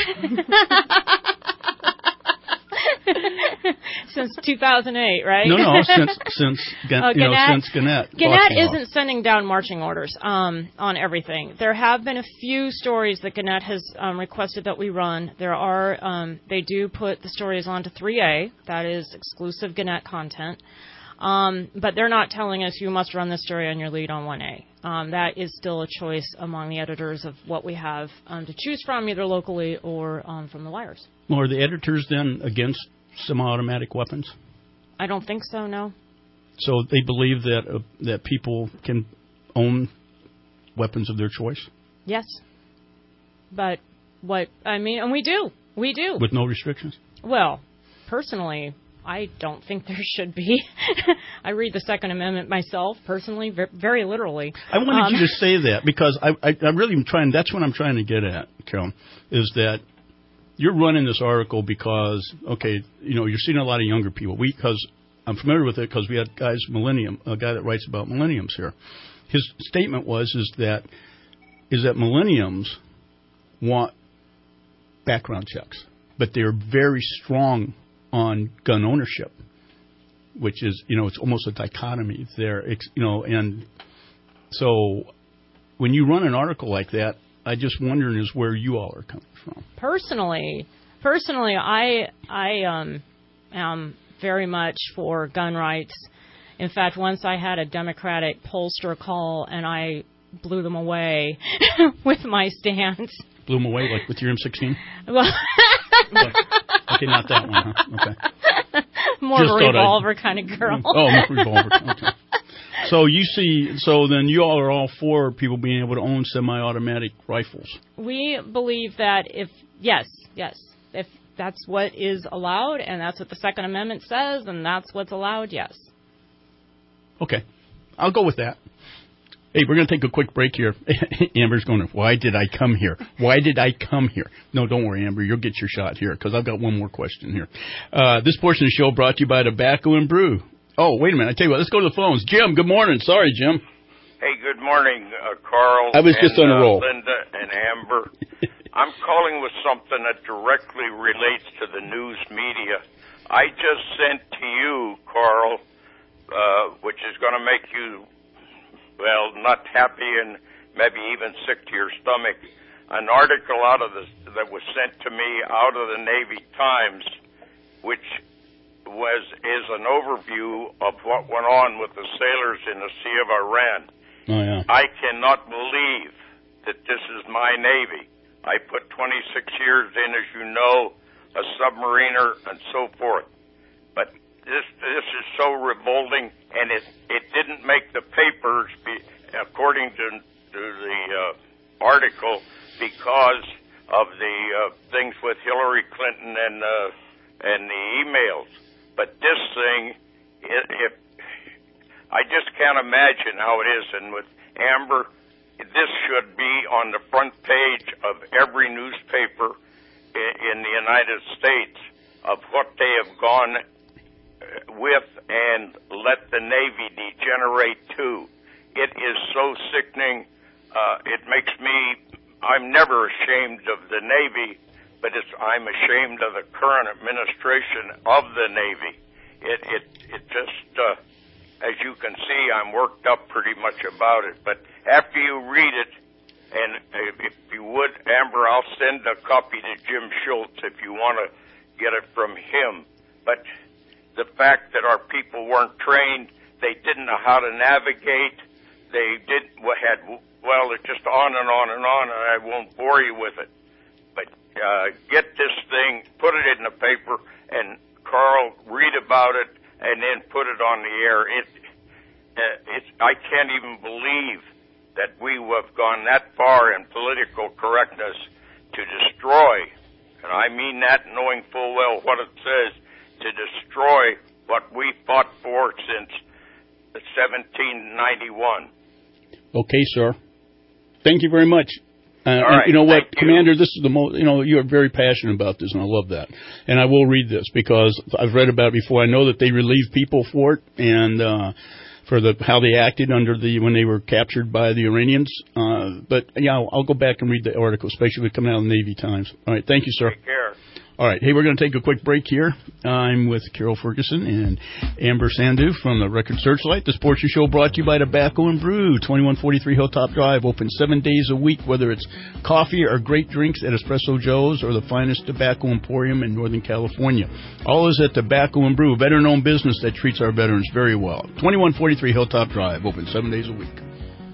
since two thousand eight, right? No, no, since since Gan- Oh, you know Gannett- since Gannett. Gannett bought you isn't sending down marching orders um, on everything. There have been a few stories that Gannett has um, requested that we run. There are um, they do put the stories onto three A. That is exclusive Gannett content. Um, but they're not telling us you must run this story on your lead on one A. Um, that is still a choice among the editors of what we have um, to choose from, either locally or um, from the wires. Well, are the editors then against semi-automatic weapons? I don't think so, no. So they believe that uh, that people can own weapons of their choice Yes. But what, I mean, and we do. We do. with no restrictions? Well, personally, I don't think there should be. I read the Second Amendment myself, personally, ver- very literally. I wanted Um, you to say that because I, I, I'm really trying. That's what I'm trying to get at, Carol, is that you're running this article because, okay, you know, you're seeing a lot of younger people. We, because I'm familiar with it because we had guys, Millennium, a guy that writes about millenniums here. His statement was is that is that millenniums want background checks, but they're very strong on gun ownership, which is, you know, it's almost a dichotomy there, it's, you know, and so when you run an article like that, I just wondering is where you all are coming from. Personally, personally, I I um am very much for gun rights. In fact, once I had a Democratic pollster call and I blew them away with my stance. Blew them away like with your M sixteen? Well, okay, not that one, huh? Okay. More Just of a thought I'd- revolver kind of girl. Oh, more revolver. Okay. So you see, so then you all are all for people being able to own semi-automatic rifles. We believe that if, yes, yes, if that's what is allowed and that's what the Second Amendment says and that's what's allowed, yes. Okay. I'll go with that. Hey, we're going to take a quick break here. Amber's going, why did I come here? Why did I come here? No, don't worry, Amber. You'll get your shot here because I've got one more question here. Uh, this portion of the show brought to you by Tobacco and Brew. Oh, wait a minute. I tell you what, let's go to the phones. Jim, good morning. Sorry, Jim. Hey, good morning, uh, Carl. I was just and, on a roll. Uh, Linda and Amber. I'm calling with something that directly relates to the news media. I just sent to you, Carl, uh, which is going to make you, well, not happy and maybe even sick to your stomach, an article out of the, that was sent to me out of the Navy Times, which was is an overview of what went on with the sailors in the Sea of Iran. Oh, yeah. I cannot believe that this is my Navy. I put twenty-six years in, as you know, a submariner and so forth. But this this is so revolting, and it it didn't make the papers, be, according to, to the uh, article, because of the uh, things with Hillary Clinton and uh, and the emails. But this thing, it, it, I just can't imagine how it is. And with Amber, this should be on the front page of every newspaper in, in the United States of what they have gone with and let the Navy degenerate to. It is so sickening. Uh, it makes me, I'm never ashamed of the Navy, but it's, I'm ashamed of the current administration of the Navy. It, it, it just, uh, as you can see, I'm worked up pretty much about it. But after you read it, and if you would, Amber, I'll send a copy to Jim Schultz if you want to get it from him. But the fact that our people weren't trained, they didn't know how to navigate, they did had, well, it's just on and on and on, and I won't bore you with it. But uh, get this thing, put it in the paper, and Carl, read about it, and then put it on the air. It, uh, it's, I can't even believe that we have gone that far in political correctness to destroy, and I mean that knowing full well what it says, to destroy what we fought for since seventeen ninety-one. Okay, sir. Thank you very much. Uh, All and right, you know what, you. Commander, this is the most, you know, you are very passionate about this, and I love that. And I will read this because I've read about it before. I know that they relieve people for it and uh, for the how they acted under the when they were captured by the Iranians. Uh, but, yeah, I'll, I'll go back and read the article, especially with coming out of the Navy Times. All right, thank you, sir. Take care. All right. Hey, we're going to take a quick break here. I'm with Carol Ferguson and Amber Sandu from the Record Searchlight. The Sports Show brought to you by Tobacco and Brew, twenty-one forty-three Hilltop Drive, open seven days a week, whether it's coffee or great drinks at Espresso Joe's or the finest tobacco emporium in Northern California. All is at Tobacco and Brew, veteran-owned business that treats our veterans very well. twenty-one forty-three Hilltop Drive, open seven days a week.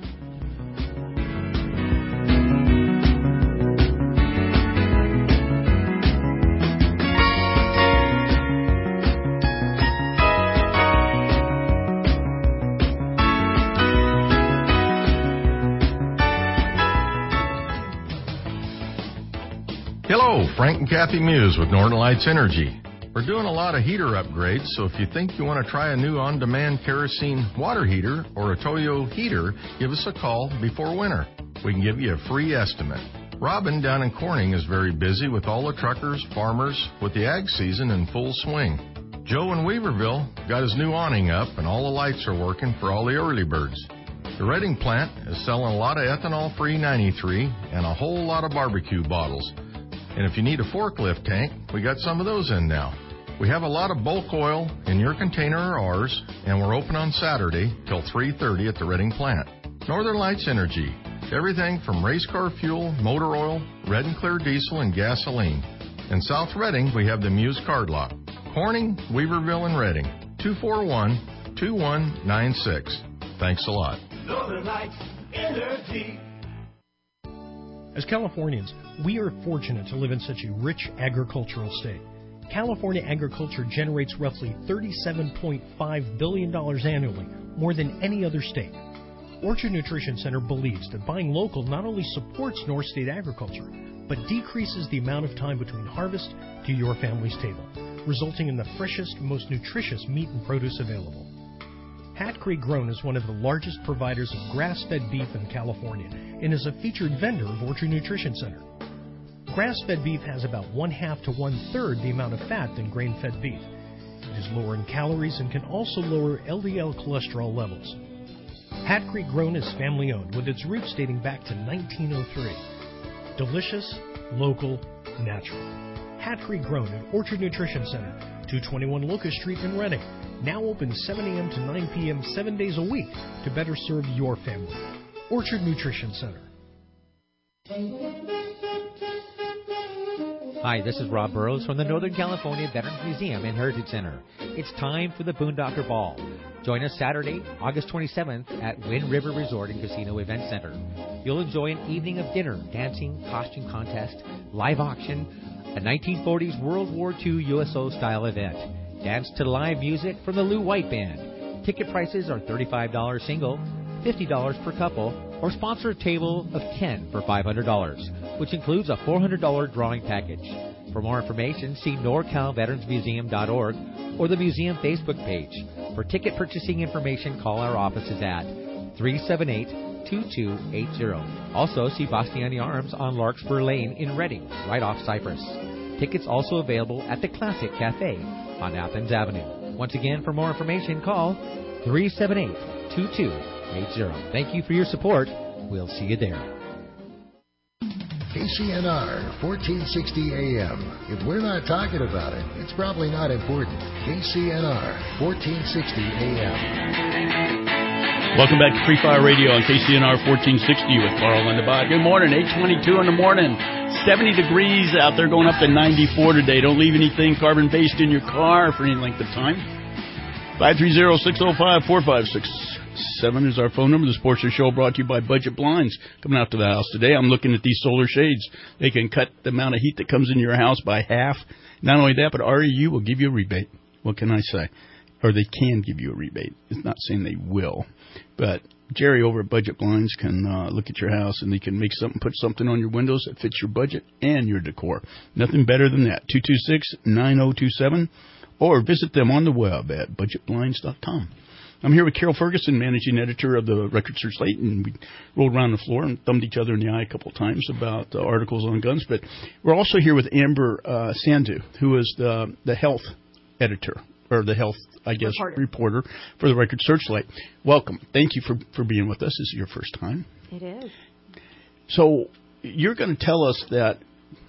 Hello, Frank and Kathy Muse with Northern Lights Energy. We're doing a lot of heater upgrades, so if you think you want to try a new on-demand kerosene water heater or a Toyo heater, give us a call before winter. We can give you a free estimate. Robin down in Corning is very busy with all the truckers, farmers, with the ag season in full swing. Joe in Weaverville got his new awning up and all the lights are working for all the early birds. The Redding plant is selling a lot of ethanol-free ninety-three and a whole lot of barbecue bottles. And if you need a forklift tank, we got some of those in now. We have a lot of bulk oil in your container or ours, and we're open on Saturday till three thirty at the Redding plant. Northern Lights Energy. Everything from race car fuel, motor oil, red and clear diesel, and gasoline. In South Redding, we have the Muse Card Lock. Corning, Weaverville, and Redding. two four one, two one nine six. Thanks a lot. Northern Lights Energy. As Californians, we are fortunate to live in such a rich agricultural state. California agriculture generates roughly thirty-seven point five billion dollars annually, more than any other state. Orchard Nutrition Center believes that buying local not only supports North State agriculture, but decreases the amount of time between harvest to your family's table, resulting in the freshest, most nutritious meat and produce available. Hat Creek Grown is one of the largest providers of grass-fed beef in California and is a featured vendor of Orchard Nutrition Center. Grass-fed beef has about one-half to one-third the amount of fat than grain-fed beef. It is lower in calories and can also lower L D L cholesterol levels. Hat Creek Grown is family-owned with its roots dating back to nineteen oh three. Delicious, local, natural. Hat Creek Grown at Orchard Nutrition Center, two twenty-one Locust Street in Reading. Now open seven a.m. to nine p.m. seven days a week to better serve your family. Orchard Nutrition Center. Hi, this is Rob Burrows from the Northern California Veterans Museum and Heritage Center. It's time for the Boondocker Ball. Join us Saturday, August twenty-seventh at Wind River Resort and Casino Event Center. You'll enjoy an evening of dinner, dancing, costume contest, live auction, a nineteen forties World War Two U S O-style event. Dance to live music from the Lou White Band. Ticket prices are thirty-five dollars single, fifty dollars per couple, or sponsor a table of ten for five hundred dollars, which includes a four hundred dollars drawing package. For more information, see nor cal veterans museum dot org or the museum Facebook page. For ticket purchasing information, call our offices at three seven eight, two two eight zero. Also, see Bastiani Arms on Larkspur Lane in Reading, right off Cypress. Tickets also available at the Classic Cafe on Athens Avenue. Once again, for more information, call three seven eight, two two eight zero. Thank you for your support. We'll see you there. K C N R, fourteen sixty A M. If we're not talking about it, it's probably not important. K C N R, fourteen sixty A M. Welcome back to Free Fire Radio on K C N R fourteen sixty with Carl Lindebach. Good morning, eight twenty-two in the morning. seventy degrees out there, going up to ninety-four today. Don't leave anything carbon-based in your car for any length of time. five three zero, six zero five, four five six seven is our phone number. The Sports Show brought to you by Budget Blinds. Coming out to the house today, I'm looking at these solar shades. They can cut the amount of heat that comes into your house by half. Not only that, but R E U will give you a rebate. What can I say? Or they can give you a rebate. It's not saying they will. But Jerry over at Budget Blinds can uh, look at your house, and they can make something, put something on your windows that fits your budget and your decor. Nothing better than that. two two six, nine zero two seven. Or visit them on the web at budget blinds dot com. I'm here with Carol Ferguson, managing editor of the Record Searchlight, and we rolled around the floor and thumbed each other in the eye a couple of times about uh, articles on guns. But we're also here with Amber uh, Sandhu, who is the the health editor, or the health, I guess, reporter, reporter for the Record Searchlight. Welcome. Thank you for, for being with us. This is your first time. It is. So you're going to tell us that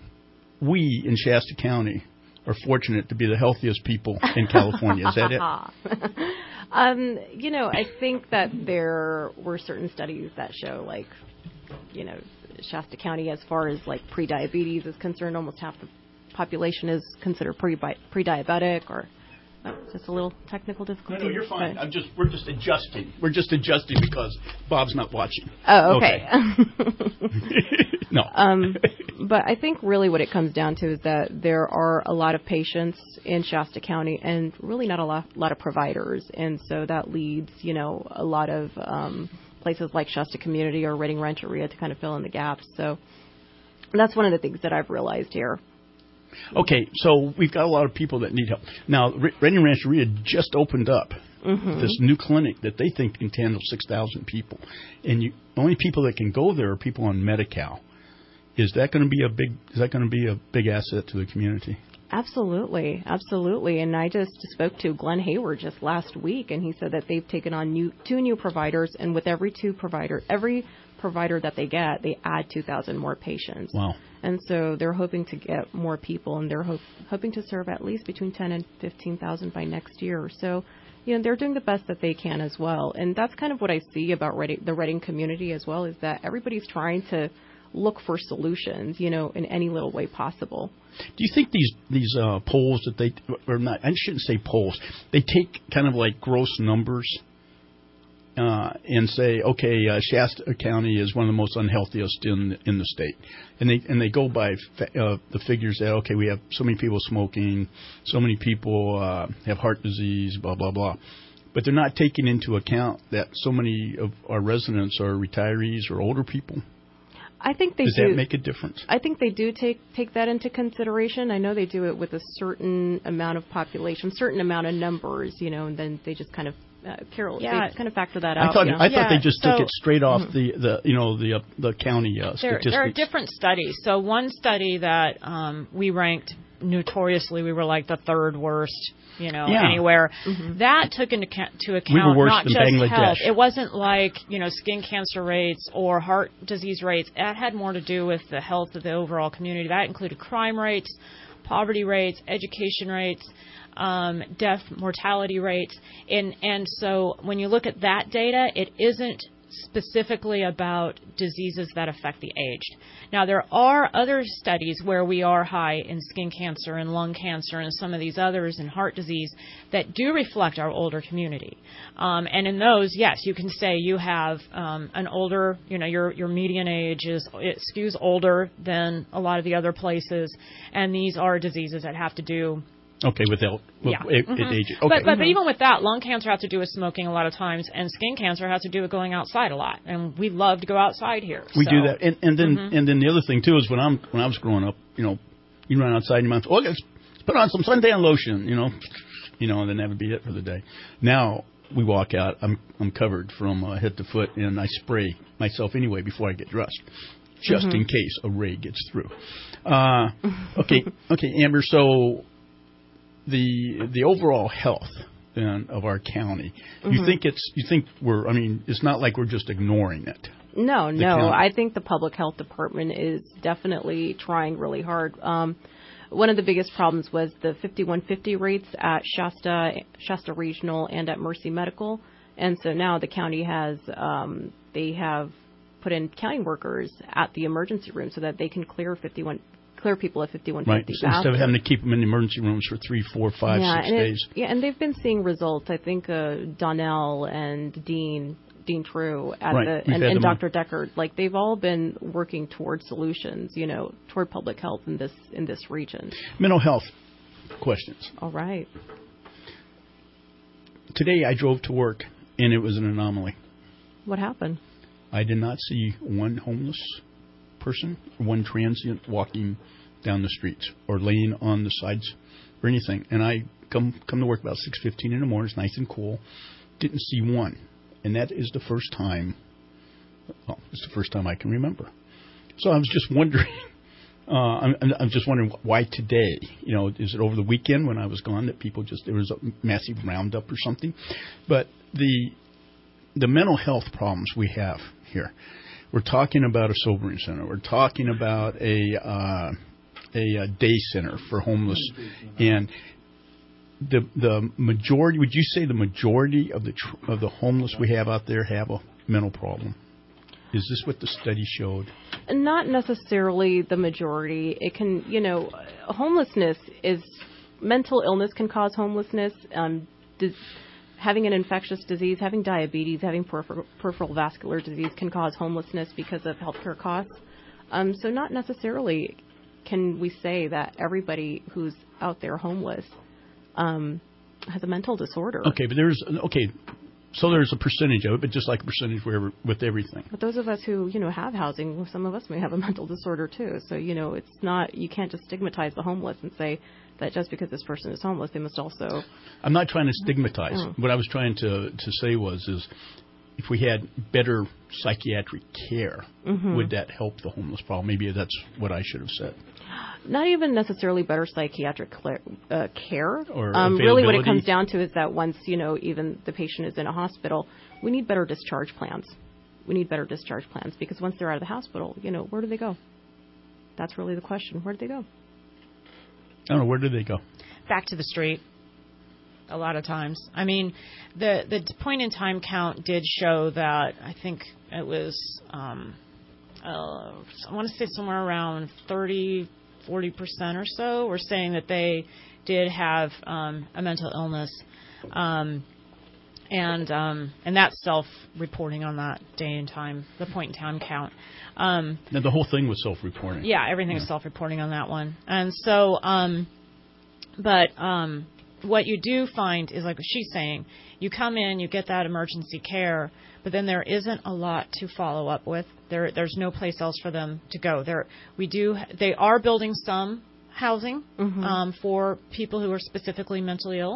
we in Shasta County are fortunate to be the healthiest people in California. Is that it? um, you know, I think that there were certain studies that show, like, you know, Shasta County, as far as, like, pre-diabetes is concerned, almost half the population is considered pre- pre-diabetic or... Oh, just a little technical difficulty. No, no, you're fine. I'm just we're just adjusting. We're just adjusting because Bob's not watching. Oh, okay. okay. no. Um, but I think really what it comes down to is that there are a lot of patients in Shasta County and really not a lot, lot of providers, and so that leads, you know, a lot of um, places like Shasta Community or Reading Rancheria to kind of fill in the gaps. So that's one of the things that I've realized here. Okay, so we've got a lot of people that need help. Now, Reading Rancheria just opened up mm-hmm. this new clinic that they think can handle six thousand people. And you, the only people that can go there are people on Medi-Cal. Is that going to be a big is that going to be a big asset to the community? Absolutely, absolutely. And I just spoke to Glenn Hayward just last week, and he said that they've taken on new, two new providers, and with every two provider, every provider that they get, they add two thousand more patients. Wow. And so they're hoping to get more people, and they're ho- hoping to serve at least between ten and fifteen thousand by next year. So, you know, they're doing the best that they can as well. And that's kind of what I see about Reading, the Reading community as well, is that everybody's trying to look for solutions, you know, in any little way possible. Do you think these these uh, polls that they, or not, I shouldn't say polls, they take kind of like gross numbers uh, and say, okay, uh, Shasta County is one of the most unhealthiest in in the state, and they and they go by fa- uh, the figures that, okay, we have so many people smoking, so many people uh, have heart disease, blah blah blah, but they're not taking into account that so many of our residents are retirees or older people. I think they Does do. that make a difference? I think they do take take that into consideration. I know they do it with a certain amount of population, certain amount of numbers, you know, and then they just kind of uh, Carol, Yeah. they kind of factor that out. I thought yeah. I thought Yeah, they just so- took it straight off Mhm. the, the you know the uh, the county uh, There, statistics. there are different studies. So one study that um, we ranked notoriously, we were like the third worst, you know, Yeah. anywhere. Mm-hmm. That took into ca- to account We were worse not than just Bangladesh. health. It wasn't like, you know, skin cancer rates or heart disease rates. That had more to do with the health of the overall community. That included crime rates, poverty rates, education rates, um, death mortality rates. And, and so when you look at that data, it isn't specifically about diseases that affect the aged. Now, there are other studies where we are high in skin cancer and lung cancer and some of these others in heart disease that do reflect our older community. Um, and in those, yes, you can say you have um, an older, you know, your your median age is, it skews older than a lot of the other places, and these are diseases that have to do Okay, with el- with yeah. it, Mhm. it age. Okay. But, but, but even with that, lung cancer has to do with smoking a lot of times, and skin cancer has to do with going outside a lot. And we love to go outside here. We so. do that, and, and then Mhm. and then the other thing too is when I'm when I was growing up, you know, you run outside and you might, oh, let's, let's put on some suntan lotion, you know, you know, and then that would be it for the day. Now we walk out, I'm I'm covered from uh, head to foot, and I spray myself anyway before I get dressed, just Mhm. in case a ray gets through. Uh, okay, okay, Amber. So the the overall health then of our county, you Mhm. think it's you think we're I mean, it's not like we're just ignoring it. No, The no. county. I think the public health department is definitely trying really hard. Um, one of the biggest problems was the fifty-one fifty rates at Shasta, Shasta Regional, and at Mercy Medical. And so now the county has, um, they have put in county workers at the emergency room so that they can clear fifty-one, clear people at fifty-one Right. fifty. So instead of having to keep them in the emergency rooms for three, four, five, yeah, six and it- days. yeah, and they've been seeing results. I think uh, Donnell and Dean Dean True at Right. the We've and, had and them on. Doctor Deckard, like they've all been working towards solutions, you know, toward public health in this in this region. Mental health questions. All right. Today I drove to work, and it was an anomaly. What happened? I did not see one homeless person, one transient walking down the streets or laying on the sides or anything. And I come come to work about six fifteen in the morning. It's nice and cool. Didn't see one. And that is the first time, well, it's the first time I can remember. So I was just wondering, uh, I'm, I'm just wondering why today? You know, is it over the weekend when I was gone that people just, there was a massive roundup or something? But the the mental health problems we have here, we're talking about a sobering center. We're talking about a uh, a, a day center for homeless, and the the majority. Would you say the majority of the tr- of the homeless we have out there have a mental problem? Is this what the study showed? Not necessarily the majority. It can, you know, homelessness is mental illness can cause homelessness. Um, dis- having an infectious disease, having diabetes, having peripheral, peripheral vascular disease can cause homelessness because of healthcare costs. Um, so not necessarily can we say that everybody who's out there homeless um, has a mental disorder. Okay, but there's okay. So there's a percentage of it, but just like a percentage where, with everything. But those of us who, you know, have housing, some of us may have a mental disorder too. So, you know, it's not, you can't just stigmatize the homeless and say that just because this person is homeless, they must also. I'm not trying to stigmatize. Oh. What I was trying to, to say was, is if we had better psychiatric care, Mhm. would that help the homeless problem? Maybe that's what I should have said. Not even necessarily better psychiatric cl- uh, care. Or um, really what it availability. comes down to is that once, you know, even the patient is in a hospital, we need better discharge plans. We need better discharge plans because once they're out of the hospital, you know, where do they go? That's really the question. Where do they go? I don't know. Where do they go? Back to the street. A lot of times. I mean, the the point in time count did show that I think it was, um, uh, I want to say somewhere around thirty, forty percent or so were saying that they did have um, a mental illness. Um, and um, and that's self-reporting on that day and time, the point in time count. Um, Now, the whole thing was self-reporting. yeah, everything is self-reporting on that one. And so, um, but um, what you do find is, like what she's saying, you come in, you get that emergency care, but then there isn't a lot to follow up with. There, there's no place else for them to go. There, we do. They are building some housing Mhm. um, for people who are specifically mentally ill.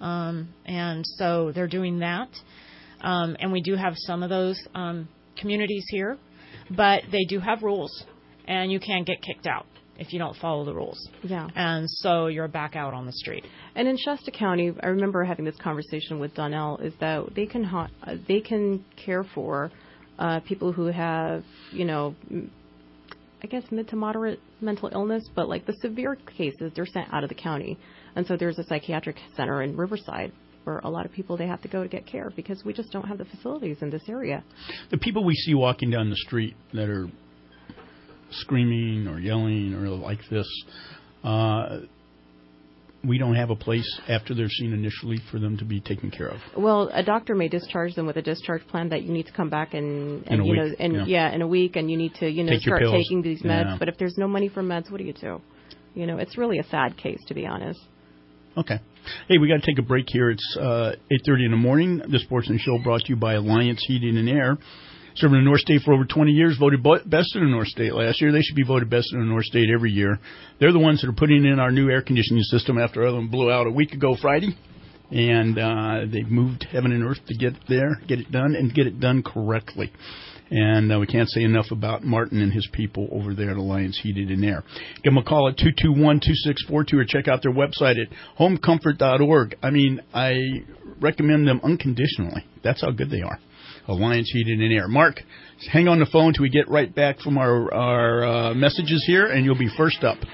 Um, and so they're doing that. Um, and we do have some of those um, communities here, but they do have rules, and you can get kicked out if you don't follow the rules. Yeah. And so you're back out on the street. And in Shasta County, I remember having this conversation with Donnell, is that they can ha- they can care for uh, people who have, you know, I guess mid to moderate mental illness, but like the severe cases, they're sent out of the county. And so there's a psychiatric center in Riverside where a lot of people, they have to go to get care because we just don't have the facilities in this area. The people we see walking down the street that are screaming or yelling or like this, uh, we don't have a place after they're seen initially for them to be taken care of. Well, a doctor may discharge them with a discharge plan that you need to come back and, and in a you week, know, and yeah. yeah, in a week, and you need to, you know, Take your start pills. taking these meds. Yeah. But if there's no money for meds, what do you do? You know, it's really a sad case, to be honest. Okay. Hey, we got to take a break here. It's uh, eight thirty in the morning. The Sportsman Show brought to you by Alliance Heating and Air. Serving the North State for over twenty years, voted best in the North State last year. They should be voted best in the North State every year. They're the ones that are putting in our new air conditioning system after our other one blew out a week ago Friday. And uh, they've moved heaven and earth to get there, get it done, and get it done correctly. And uh, we can't say enough about Martin and his people over there at Alliance Heated and Air. Give them a call at two two one, two six four two or check out their website at home comfort dot org. I mean, I recommend them unconditionally. That's how good they are. Alliance Heated and Air. Mark, hang on the phone till we get right back from our, our uh, messages here, and you'll be first up.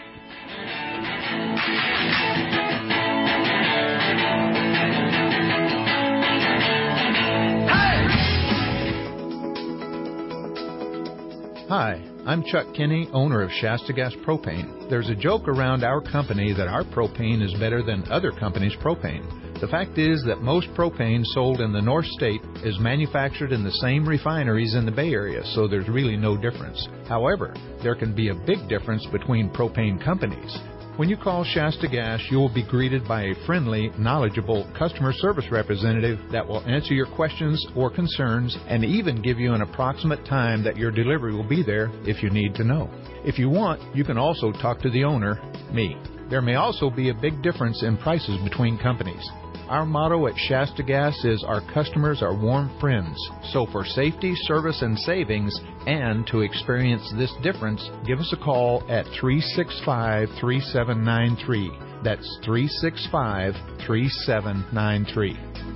Hi, I'm Chuck Kinney, owner of Shasta Gas Propane. There's a joke around our company that our propane is better than other companies' propane. The fact is that most propane sold in the North State is manufactured in the same refineries in the Bay Area, so there's really no difference. However, there can be a big difference between propane companies. When you call Shasta Gas, you will be greeted by a friendly, knowledgeable customer service representative that will answer your questions or concerns and even give you an approximate time that your delivery will be there if you need to know. If you want, you can also talk to the owner, me. There may also be a big difference in prices between companies. Our motto at Shasta Gas is our customers are warm friends. So for safety, service, and savings, and to experience this difference, give us a call at three six five, three seven nine three. That's three six five, three seven nine three.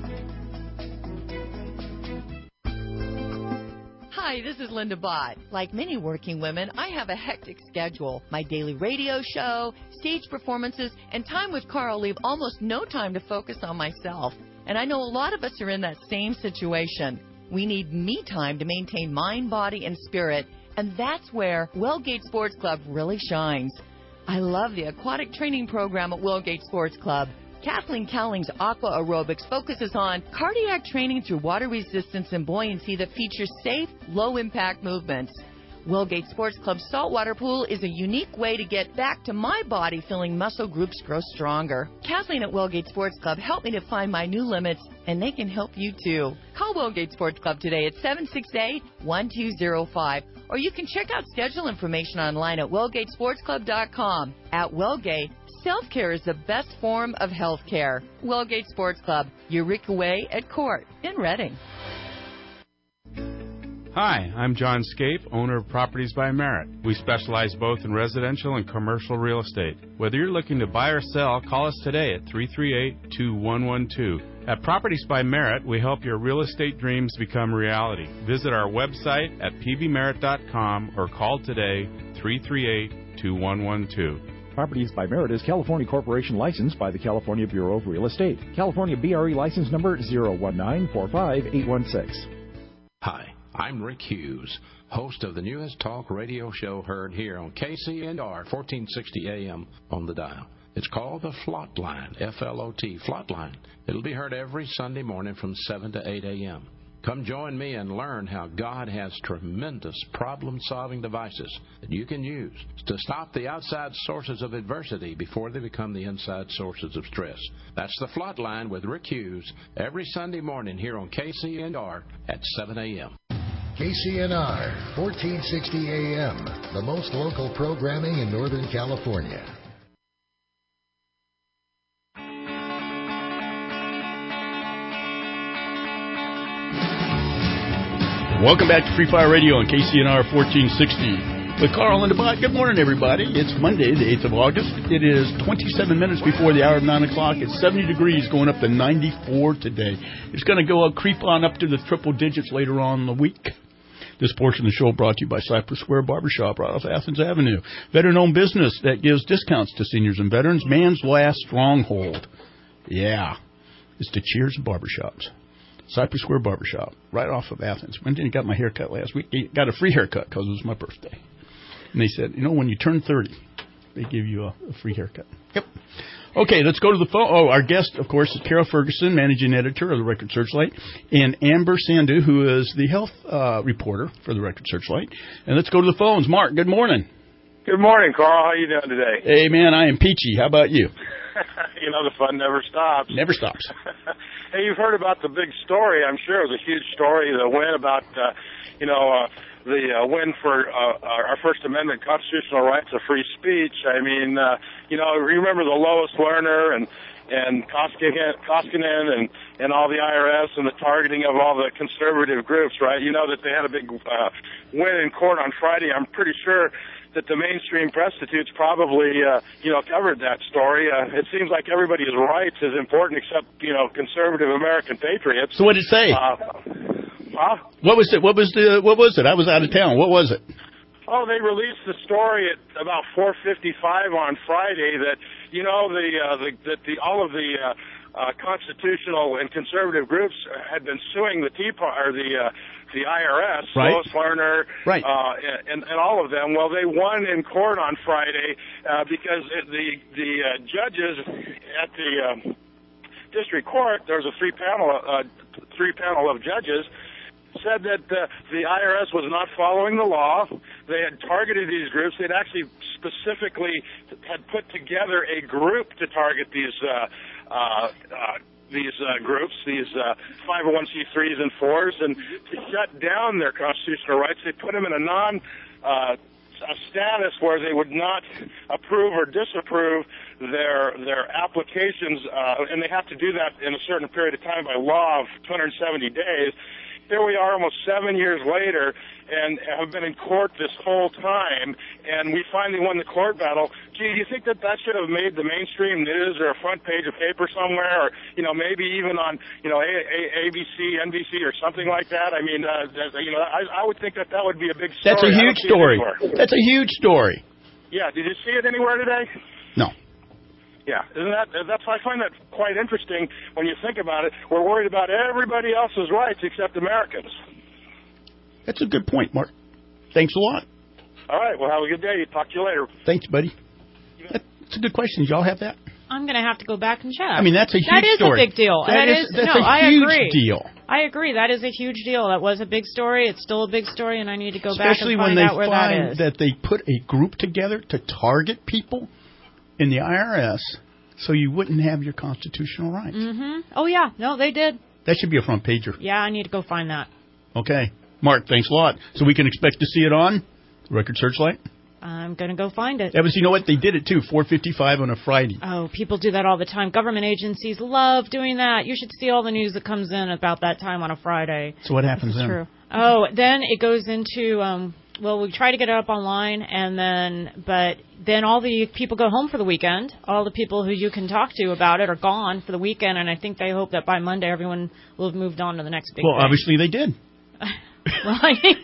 Hi, this is Linda Bott. Like many working women, I have a hectic schedule. My daily radio show, stage performances, and time with Carl leave almost no time to focus on myself. And I know a lot of us are in that same situation. We need me time to maintain mind, body, and spirit, and that's where Wellgate Sports Club really shines. I love the aquatic training program at Wellgate Sports Club. Kathleen Cowling's Aqua Aerobics focuses on cardiac training through water resistance and buoyancy that features safe, low-impact movements. Wellgate Sports Club's saltwater pool is a unique way to get back to my body feeling muscle groups grow stronger. Kathleen at Wellgate Sports Club helped me to find my new limits, and they can help you too. Call Wellgate Sports Club today at seven six eight, one two zero five, or you can check out schedule information online at wellgate sports club dot com. At Wellgate, self-care is the best form of health care. Wellgate Sports Club, Eureka Way at Court in Reading. Hi, I'm John Scape, owner of Properties by Merit. We specialize both in residential and commercial real estate. Whether you're looking to buy or sell, call us today at three three eight, two one one two. At Properties by Merit, we help your real estate dreams become reality. Visit our website at p b merit dot com or call today three three eight, two one one two. Properties by Merit is California Corporation licensed by the California Bureau of Real Estate. California B R E license number zero one nine four five eight one six. Hi, I'm Rick Hughes, host of the newest talk radio show heard here on K C N R fourteen sixty A M on the dial. It's called the Flot Line, F L O T, Flot Line. It'll be heard every Sunday morning from seven to eight A M Come join me and learn how God has tremendous problem-solving devices that you can use to stop the outside sources of adversity before they become the inside sources of stress. That's the Flot Line with Rick Hughes every Sunday morning here on K C N R at seven A M K C N R, fourteen sixty A M, the most local programming in Northern California. Welcome back to Free Fire Radio on K C N R fourteen sixty with Carl and the Bot. Good morning, everybody. It's Monday, the eighth of August. It is twenty-seven minutes before the hour of nine o'clock. It's seventy degrees, going up to ninety-four today. It's going to go up, creep on up to the triple digits later on in the week. This portion of the show brought to you by Cypress Square Barbershop right off Athens Avenue. Veteran-owned business that gives discounts to seniors and veterans. Man's last stronghold. Yeah. It's the Cheers of Barbershops. Cypress Square Barbershop, right off of Athens. I didn't got my haircut last week. I got a free haircut because it was my birthday. And they said, you know, when you turn thirty, they give you a, a free haircut. Yep. Okay, let's go to the phone. Oh, our guest, of course, is Carol Ferguson, managing editor of the Record Searchlight, and Amber Sandhu, who is the health uh, reporter for the Record Searchlight. And let's go to the phones. Mark, good morning. Good morning, Carl. How you doing today? Hey, man, I am peachy. How about you? You know, the fun never stops. Never stops. Hey, you've heard about the big story. I'm sure it was a huge story, the win about, uh, you know, uh, the uh, win for uh, our First Amendment constitutional rights of free speech. I mean, uh, you know, remember the Lois Lerner and and Koskinen, Koskinen and, and all the I R S and the targeting of all the conservative groups, right? You know that they had a big uh, win in court on Friday. I'm pretty sure that the mainstream prostitutes probably, uh, you know, covered that story. Uh, it seems like everybody's rights is important except, you know, conservative American patriots. So what did it say? Uh, huh? What was it? What was the? What was it? I was out of town. What was it? Oh, they released the story at about four fifty-five on Friday that, you know, the uh, the that the all of the uh, uh, constitutional and conservative groups had been suing the Tea Party or the uh, the I R S, right. Lois Lerner, right. uh, and, and all of them. Well, they won in court on Friday uh, because it, the the uh, judges at the uh, district court, there was a three panel uh, three panel of judges, said that uh, the I R S was not following the law. They had targeted these groups. They'd actually specifically had put together a group to target these uh, uh, uh, these uh, groups, these uh, five oh one c threes and fours, and to shut down their constitutional rights. They put them in a non uh, a status where they would not approve or disapprove their their applications, uh, and they have to do that in a certain period of time by law of two hundred seventy days. Here we are almost seven years later and have been in court this whole time, and we finally won the court battle. Gee, do you think that that should have made the mainstream news or a front page of paper somewhere, or, you know, maybe even on, you know, A A B C, N B C or something like that? I mean, uh, you know, I, I would think that that would be a big story. That's a huge story. That's a huge story. Yeah, did you see it anywhere today? No. Yeah, isn't that, that's, I find that quite interesting when you think about it. We're worried about everybody else's rights except Americans. That's a good point, Mark. Thanks a lot. All right, well, have a good day. Talk to you later. Thanks, buddy. That's a good question. Did y'all have that? I'm going to have to go back and check. I mean, that's a huge that is story. a big deal. That that is, is that's no, a I huge agree. deal. I agree. That is a huge deal. That was a big story. It's still a big story, and I need to go Especially back and find out where that that is. Especially when they find that they put a group together to target people in the I R S so you wouldn't have your constitutional rights. Mm-hmm. Oh, yeah. No, they did. That should be a front pager. Yeah, I need to go find that. Okay. Mark, thanks a lot. So we can expect to see it on Record Searchlight? I'm going to go find it. Yeah, but you know what? They did it, too, four fifty-five on a Friday. Oh, people do that all the time. Government agencies love doing that. You should see all the news that comes in about that time on a Friday. So what happens this is then? True. Oh, then it goes into... Um, Well, we try to get it up online, and then, but then all the people go home for the weekend. All the people who you can talk to about it are gone for the weekend, and I think they hope that by Monday everyone will have moved on to the next big Well, thing. obviously they did. Well, I mean,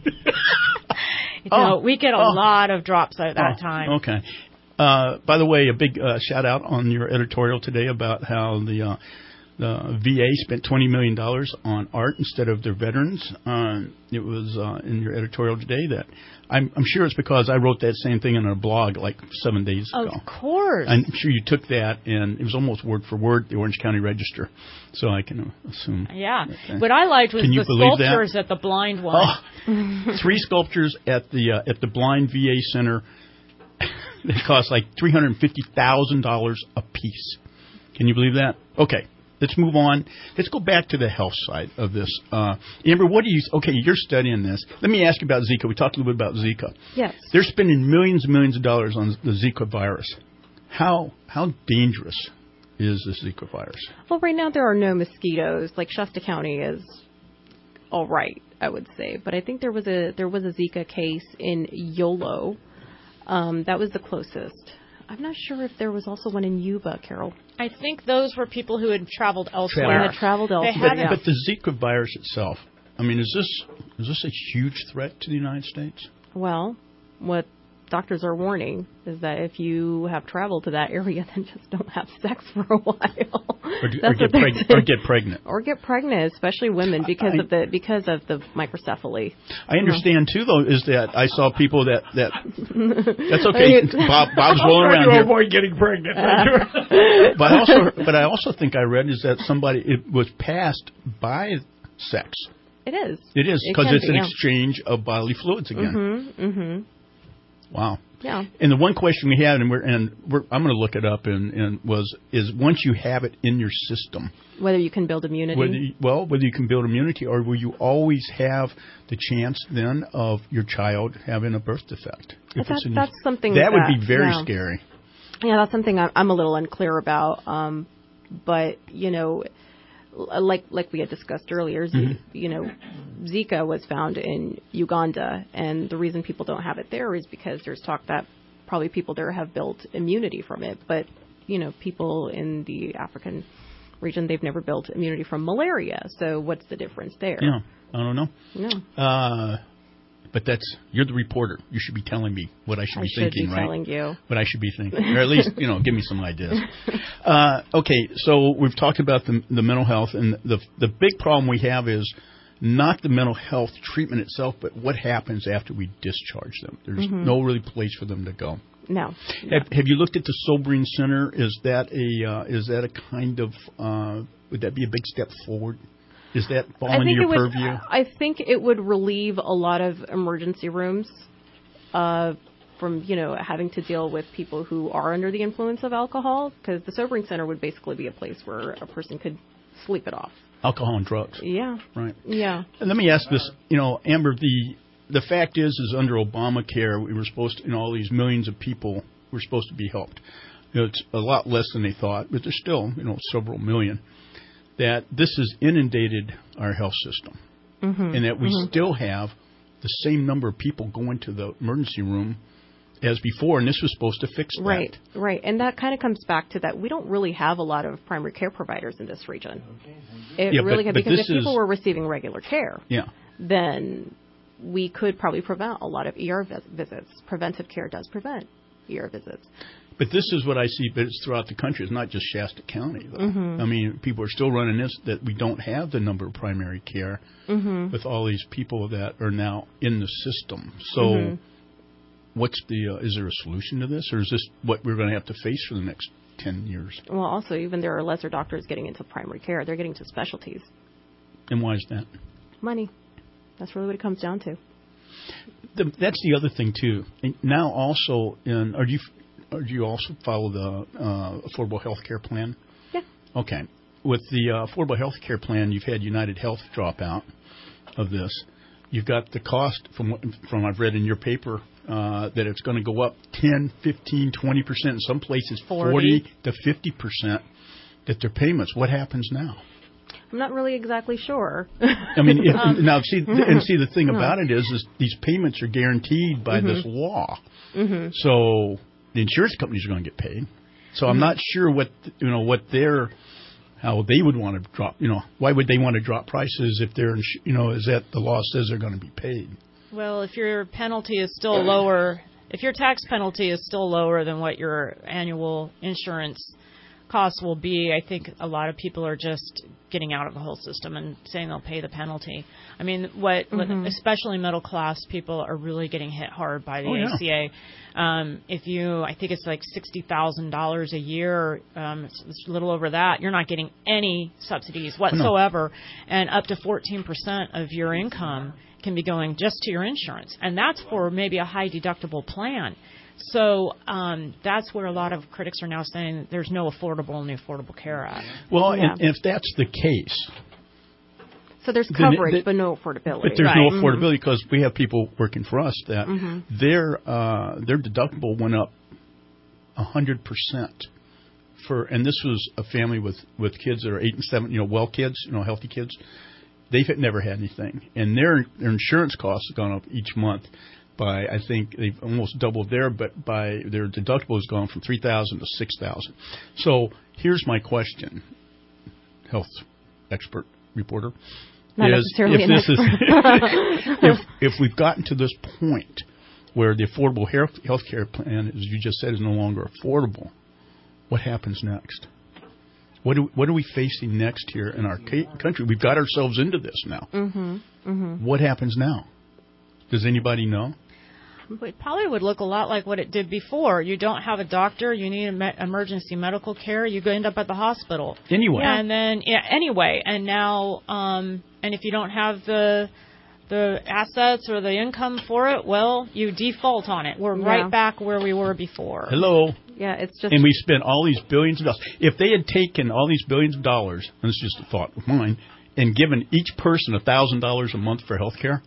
you know, oh, we get a oh. lot of drops at that oh, time. Okay. Uh, by the way, a big uh, shout out on your editorial today about how the uh, the V A spent twenty million dollars on art instead of their veterans. Uh, it was uh, in your editorial today that I'm, I'm sure it's because I wrote that same thing in a blog like seven days ago. Of course. I'm sure you took that, and it was almost word for word, the Orange County Register. So I can assume. Yeah. That, uh, what I liked was the sculptures that? at the blind one. Oh, three sculptures at the uh, at the blind V A center. They cost like three hundred fifty thousand dollars a piece. Can you believe that? Okay. Let's move on. Let's go back to the health side of this. Uh, Amber, what do you... Okay, you're studying this. Let me ask you about Zika. We talked a little bit about Zika. Yes. They're spending millions and millions of dollars on the Zika virus. How how dangerous is this Zika virus? Well, right now there are no mosquitoes. Like Shasta County is all right, I would say. But I think there was a there was a Zika case in Yolo. Um, that was the closest. I'm not sure if there was also one in Yuba, Carol. I think those were people who had traveled elsewhere. Yeah, had traveled elsewhere. But, yeah. but the Zika virus itself, I mean, is this is this a huge threat to the United States? Well, what doctors are warning is that if you have traveled to that area, then just don't have sex for a while. Or, do, or, get, preg- or get pregnant. Or get pregnant, especially women, because I, of the because of the microcephaly. I understand too, though, is that I saw people that that that's okay. Bob, Bob's rolling around here. Avoid getting pregnant. but I also, but I also think I read is that somebody it was passed by sex. It is. It is because it it's be, an yeah. exchange of bodily fluids again. Mm-hmm. Mm-hmm. Wow. Yeah. And the one question we had, and we're and we're, I'm going to look it up, and, and was is once you have it in your system, whether you can build immunity. Whether you, well, whether you can build immunity, or will you always have the chance then of your child having a birth defect? If that, that's your, something that, that would be very yeah. scary. Yeah, that's something I'm, I'm a little unclear about. Um, but you know. Like like we had discussed earlier, Z, mm-hmm. you know, Zika was found in Uganda, and the reason people don't have it there is because there's talk that probably people there have built immunity from it. But, you know, people in the African region, they've never built immunity from malaria. So what's the difference there? Yeah, I don't know. No. Uh, but that's, you're the reporter. You should be telling me what I should be I should thinking, be right? telling you. What I should be thinking. Or at least, you know, give me some ideas. Uh, okay, so we've talked about the, the mental health, and the the big problem we have is not the mental health treatment itself, but what happens after we discharge them. There's mm-hmm. no really place for them to go. No. Have, have you looked at the Sobering Center? Is that a uh, is that a kind of uh, would that be a big step forward? Does that fall I into think your it would, purview? I think it would relieve a lot of emergency rooms uh, from, you know, having to deal with people who are under the influence of alcohol, because the Sobering Center would basically be a place where a person could sleep it off. Alcohol and drugs. Yeah. Right. Yeah. And let me ask this, you know, Amber, the the fact is, is under Obamacare, we were supposed to, you know, all these millions of people were supposed to be helped. You know, it's a lot less than they thought, but there's still, you know, several million. That this has inundated our health system, mm-hmm. and that we mm-hmm. still have the same number of people going to the emergency room as before, and this was supposed to fix that. Right, right. And that kind of comes back to that we don't really have a lot of primary care providers in this region. It yeah, really but, because but if people is, were receiving regular care, yeah. then we could probably prevent a lot of E R vis- visits. Preventive care does prevent E R visits. But this is what I see, but it's throughout the country. It's not just Shasta County, though. Mm-hmm. I mean, people are still running this, that we don't have the number of primary care mm-hmm. with all these people that are now in the system. So mm-hmm. what's the, uh, is there a solution to this, or is this what we're going to have to face for the next ten years? Well, also, even there are lesser doctors getting into primary care. They're getting to specialties. And why is that? Money. That's really what it comes down to. The, that's the other thing, too. And now also, in, are you... Or do you also follow the uh, Affordable Health Care Plan? Yeah. Okay. With the uh, Affordable Health Care Plan, you've had United Health drop out of this. You've got the cost, from what from I've read in your paper, uh, that it's going to go up ten, fifteen, twenty percent, in some places forty, forty to fifty percent, that their payments. What happens now? I'm not really exactly sure. I mean, if, um, now see, and see the thing about it is, is these payments are guaranteed by mm-hmm. this law. Mm-hmm. So the insurance companies are going to get paid. So I'm mm-hmm. not sure what you know what their how they would want to drop. You know, why would they want to drop prices if they're you know is that the law says they're going to be paid? Well, if your penalty is still lower, if your tax penalty is still lower than what your annual insurance costs will be, I think a lot of people are just getting out of the whole system and saying they'll pay the penalty. I mean, what, mm-hmm. what especially middle class people are really getting hit hard by the oh, yeah. A C A. Um, if you, I think it's like sixty thousand dollars a year, um, it's, it's a little over that. You're not getting any subsidies whatsoever, oh, no. and up to fourteen percent of your income can be going just to your insurance, and that's for maybe a high deductible plan. So um, that's where a lot of critics are now saying there's no affordable in the Affordable Care Act. Well, yeah. and, and if that's the case, so there's coverage, the, the, but no affordability. But there's right. no affordability because mm-hmm. we have people working for us that mm-hmm. their uh, their deductible went up a hundred percent for, and this was a family with, with kids that are eight and seven, you know, well kids, you know, healthy kids, they've never had anything, and their their insurance costs have gone up each month by, I think they've almost doubled there, but by their deductible has gone from three thousand to six thousand. So here's my question, health expert reporter. Not is necessarily if an this expert. is if if we've gotten to this point where the affordable health care plan, as you just said, is no longer affordable, what happens next? What do, what are we facing next here in our ca- country? We've got ourselves into this now. Mm-hmm. Mm-hmm. What happens now? Does anybody know? It probably would look a lot like what it did before. You don't have a doctor. You need me- emergency medical care. You end up at the hospital. Anyway. And then, yeah, anyway. And now, um, and if you don't have the the assets or the income for it, well, you default on it. We're Yeah. right back where we were before. Hello. Yeah, it's just. And we spent all these billions of dollars. If they had taken all these billions of dollars, and it's just a thought of mine, and given each person one thousand dollars a month for health care,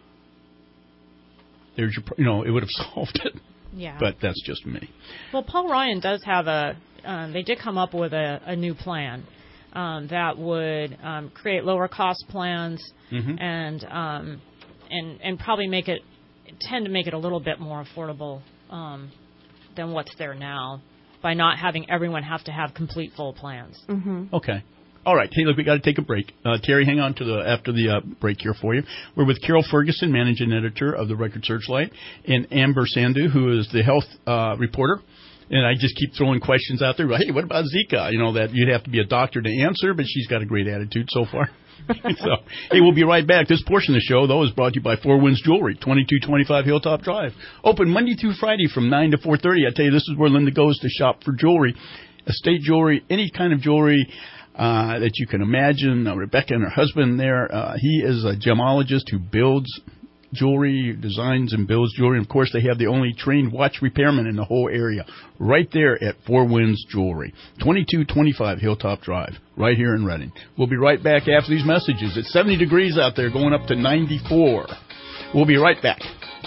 there's your, you know, it would have solved it. Yeah. But that's just me. Well, Paul Ryan does have a, um, they did come up with a, a new plan um, that would um, create lower cost plans Mm-hmm. and um, and and probably make it, tend to make it a little bit more affordable um, than what's there now by not having everyone have to have complete full plans. Mm-hmm. Okay. All right. Hey, look, we got to take a break. Uh, Terry, hang on to the after the uh, break here for you. We're with Carol Ferguson, managing editor of the Record Searchlight, and Amber Sandu, who is the health uh, reporter. And I just keep throwing questions out there. Hey, what about Zika? You know, that you'd have to be a doctor to answer, but she's got a great attitude so far. So, hey, we'll be right back. This portion of the show, though, is brought to you by Four Winds Jewelry, twenty-two twenty-five Hilltop Drive. Open Monday through Friday from nine to four thirty. I tell you, this is where Linda goes to shop for jewelry, estate jewelry, any kind of jewelry uh, that you can imagine. Uh, Rebecca and her husband there, uh, he is a gemologist who builds jewelry, designs and builds jewelry. And, of course, they have the only trained watch repairman in the whole area right there at Four Winds Jewelry, twenty-two twenty-five Hilltop Drive, right here in Reading. We'll be right back after these messages. It's seventy degrees out there, going up to ninety-four. We'll be right back.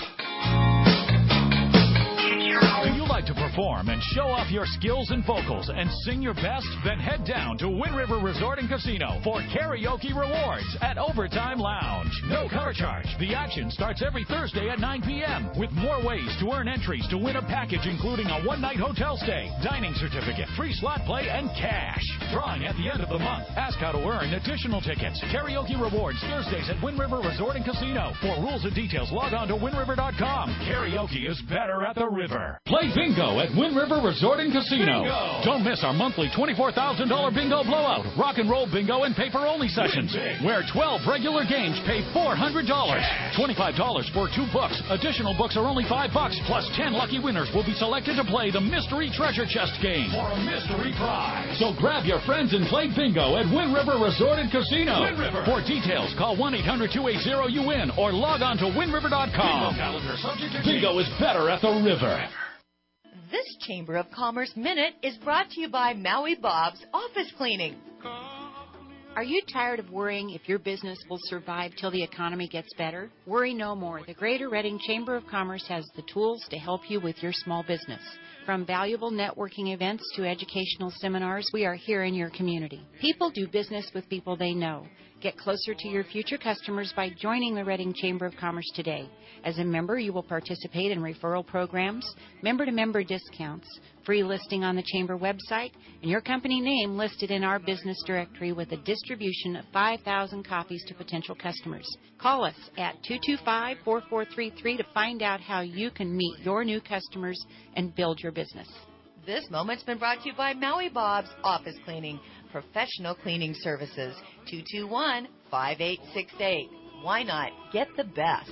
To perform and show off your skills and vocals and sing your best, then head down to Wind River Resort and Casino for karaoke rewards at Overtime Lounge. No cover charge. The action starts every Thursday at nine p.m. with more ways to earn entries to win a package including a one-night hotel stay, dining certificate, free slot play, and cash. Drawing at the end of the month. Ask how to earn additional tickets. Karaoke rewards Thursdays at Wind River Resort and Casino. For rules and details, log on to wind river dot com. Karaoke is better at the river. Play bingo at Wind River Resort and Casino. Bingo. Don't miss our monthly twenty-four thousand dollars bingo blowout, rock and roll bingo, and paper-only sessions, where twelve regular games pay four hundred dollars. twenty-five dollars for two books. Additional books are only five bucks, plus ten lucky winners will be selected to play the Mystery Treasure Chest game for a mystery prize. So grab your friends and play bingo at Wind River Resort and Casino. Wind River. For details, call one eight hundred two eight zero U N or log on to wind river dot com. Bingo calendar subject to bingo is better at the river. This Chamber of Commerce Minute is brought to you by Maui Bob's Office Cleaning. Are you tired of worrying if your business will survive till the economy gets better? Worry no more. The Greater Reading Chamber of Commerce has the tools to help you with your small business. From valuable networking events to educational seminars, we are here in your community. People do business with people they know. Get closer to your future customers by joining the Reading Chamber of Commerce today. As a member, you will participate in referral programs, member-to-member discounts, free listing on the Chamber website, and your company name listed in our business directory with a distribution of five thousand copies to potential customers. Call us at two two five, four four three three to find out how you can meet your new customers and build your business. This moment's been brought to you by Maui Bob's Office Cleaning, professional cleaning services. two two one, five eight six eight. Why not get the best?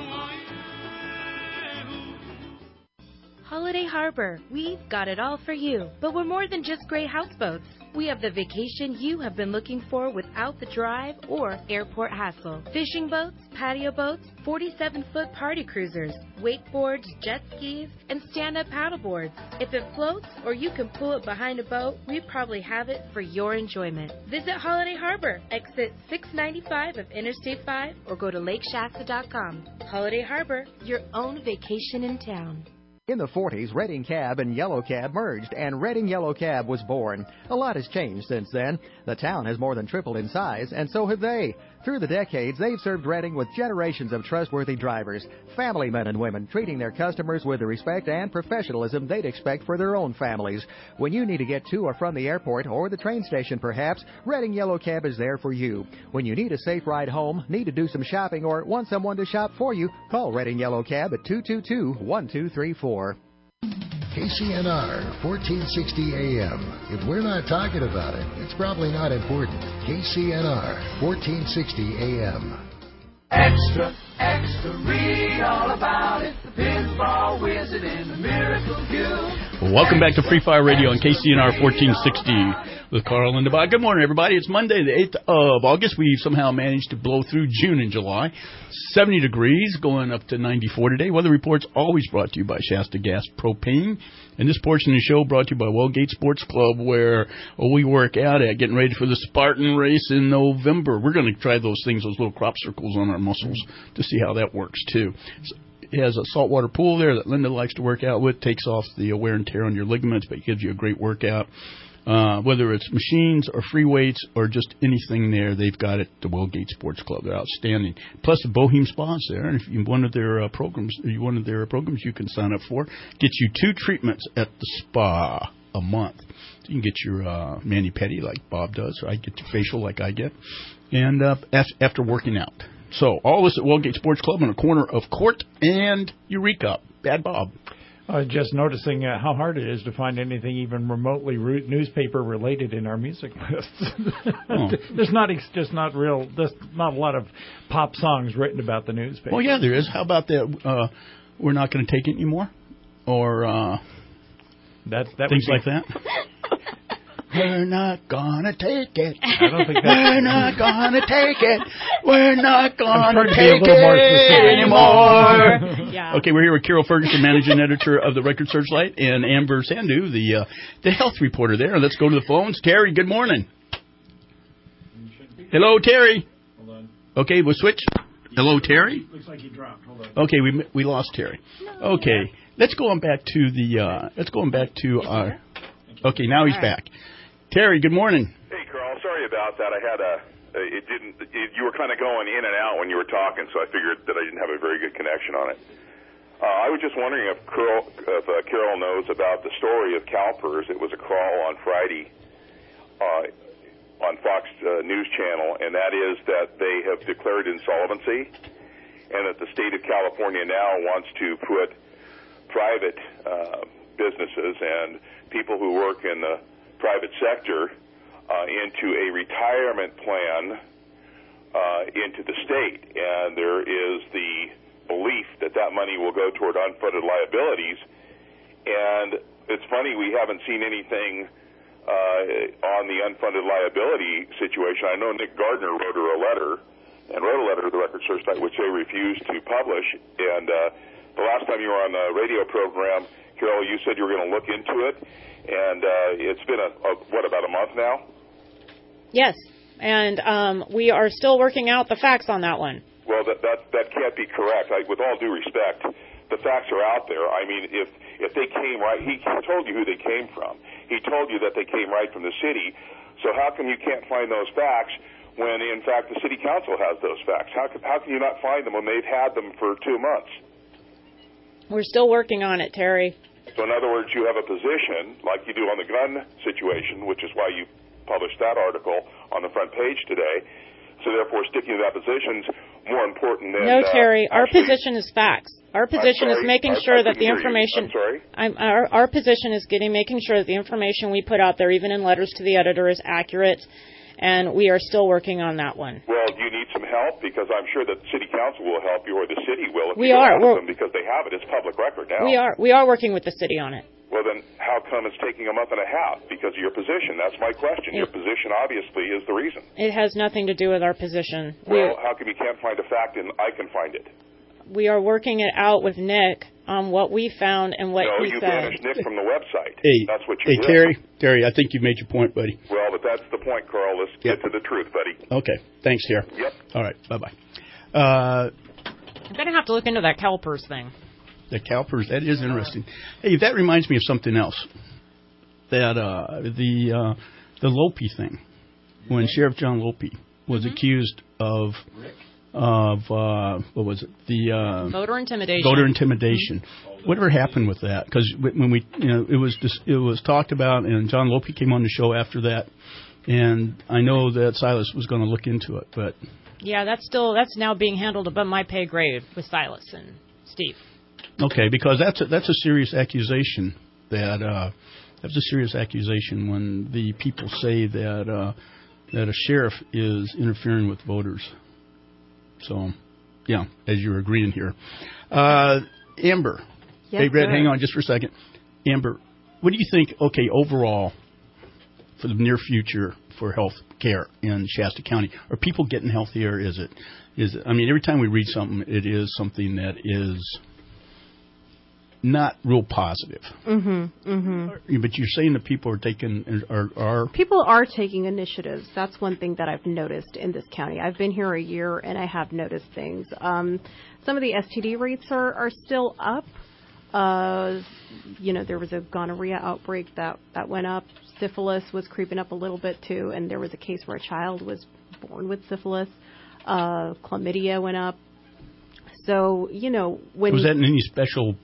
Holiday Harbor, we've got it all for you. But we're more than just gray houseboats. We have the vacation you have been looking for without the drive or airport hassle. Fishing boats, patio boats, forty-seven foot party cruisers, wakeboards, jet skis, and stand-up paddleboards. If it floats or you can pull it behind a boat, we probably have it for your enjoyment. Visit Holiday Harbor, exit six ninety-five of Interstate five, or go to lake shasta dot com. Holiday Harbor, your own vacation in town. In the forties, Redding Cab and Yellow Cab merged, and Redding Yellow Cab was born. A lot has changed since then. The town has more than tripled in size, and so have they. Through the decades, they've served Redding with generations of trustworthy drivers, family men and women, treating their customers with the respect and professionalism they'd expect for their own families. When you need to get to or from the airport or the train station, perhaps, Redding Yellow Cab is there for you. When you need a safe ride home, need to do some shopping, or want someone to shop for you, call Redding Yellow Cab at two two two, one two three four. K C N R, fourteen sixty A M. If we're not talking about it, it's probably not important. K C N R, fourteen sixty A M. Extra, extra, read all about it. The Pinball Wizard and the Miracle Cube. Welcome back to Free Fire Radio on K C N R fourteen sixty with Carl and Devon. Good morning, everybody. It's Monday, the eighth of August. We somehow managed to blow through June and July. seventy degrees, going up to ninety-four today. Weather reports always brought to you by Shasta Gas Propane. And this portion of the show brought to you by Wellgate Sports Club, where oh, we work out at getting ready for the Spartan race in November. We're going to try those things, those little crop circles on our muscles, to see how that works, too. So it has a saltwater pool there that Linda likes to work out with. Takes off the wear and tear on your ligaments, but it gives you a great workout. Uh, whether it's machines or free weights or just anything there, they've got it at the Wellgate Sports Club. They're outstanding. Plus, the Bohem Spa's there. And if you one of their uh, programs, you one of their programs you can sign up for, gets you two treatments at the spa a month. So you can get your uh, mani-pedi like Bob does, or I get your facial like I get, and uh, after working out. So all this at Wellgate Sports Club on the corner of Court and Eureka. Bad Bob. I was just noticing uh, how hard it is to find anything even remotely root newspaper related in our music lists. Oh. There's not ex- just not real. There's not a lot of pop songs written about the newspaper. Well, yeah, there is. How about that? Uh, we're not going to take it anymore, or uh, that, that things be- like that. We're not gonna take it. I don't think that's We're not gonna take it. We're not gonna to take it anymore. Yeah. Okay, we're here with Carol Ferguson, managing editor of the Record Searchlight, and Amber Sandu, the uh, the health reporter there. Let's go to the phones. Terry, good morning. Hello, Terry. Hold on. Okay, we'll switch. Hello, Terry. Looks like he dropped. Hold on. Okay, we we lost Terry. Okay, let's go on back to the. Uh, let's go on back to our. Okay, now he's back. Terry, good morning. Hey, Carl. Sorry about that. I had a. It didn't. It, you were kind of going in and out when you were talking, so I figured that I didn't have a very good connection on it. Uh, I was just wondering if Carol, if uh, Carol knows about the story of CalPERS. It was a crawl on Friday uh, on Fox uh, News Channel, and that is that they have declared insolvency, and that the state of California now wants to put private uh, businesses and people who work in the private sector uh, into a retirement plan uh, into the state, and there is the belief that that money will go toward unfunded liabilities. And it's funny, we haven't seen anything uh, on the unfunded liability situation. I know Nick Gardner wrote her a letter, and wrote a letter to the Record Searchlight, which they refused to publish. And uh, the last time you were on the radio program, Carol, you said you were going to look into it. And uh, it's been, a, a, what, about a month now? Yes, and um, we are still working out the facts on that one. Well, that that, that can't be correct. I, with all due respect, the facts are out there. I mean, if if they came right, he told you who they came from. He told you that they came right from the city. So how come you can't find those facts when, in fact, the city council has those facts? How can, how can you not find them when they've had them for two months? We're still working on it, Terry. So in other words, you have a position, like you do on the gun situation, which is why you published that article on the front page today. So therefore, sticking to that position is more important than... No, Terry, uh, our actually, position is facts. Our position is making I, sure I that the hear information... I'm sorry? I'm, our, our position is getting making sure that the information we put out there, even in letters to the editor, is accurate, and we are still working on that one. Well, do you need some help? Because I'm sure that the city council will help you, or the city will if we you are. We're, them, because they have it. It's public record now. We are. We are working with the city on it. Well, then how come it's taking a month and a half? Because of your position. That's my question. It, your position, obviously, is the reason. It has nothing to do with our position. Well, how come you can't find a fact and I can find it? We are working it out with Nick on what we found and what no, he you said. banished Nick from the website. Hey, that's what you hey did. Terry, Terry, I think you've made your point, buddy. Well, but that's the point, Carl. Let's yep. get to the truth, buddy. Okay. Thanks, Terry. Yep. All right. Bye-bye. Uh, I'm going to have to look into that CalPERS thing. The CalPERS, that is interesting. Hey, that reminds me of something else. That uh, the uh, the Lope thing, when Sheriff John Lope was mm-hmm. accused of of uh, what was it? The uh, voter intimidation. Voter intimidation. Mm-hmm. Whatever happened with that? Because when we, you know, it was just, it was talked about, and John Lope came on the show after that, and I know that Silas was going to look into it, but yeah, that's still that's now being handled above my pay grade with Silas and Steve. Okay, because that's a, that's a serious accusation. That uh, that's a serious accusation when the people say that uh, that a sheriff is interfering with voters. So, yeah, as you're agreeing here, uh, Amber. Yes, hey, Brett, sir. hang on just for a second. Amber, what do you think? Okay, overall, for the near future for health care in Shasta County, are people getting healthier? Is it? Is it? I mean, every time we read something, it is something that is not real positive. Mm-hmm. Mm-hmm. But you're saying that people are taking are, are people are taking initiatives. That's one thing that I've noticed in this county. I've been here a year and I have noticed things. Um, some of the S T D rates are, are still up. Uh, you know, there was a gonorrhea outbreak that, that went up. Syphilis was creeping up a little bit too, and there was a case where a child was born with syphilis. Uh, chlamydia went up. So, you know, when was that in any special?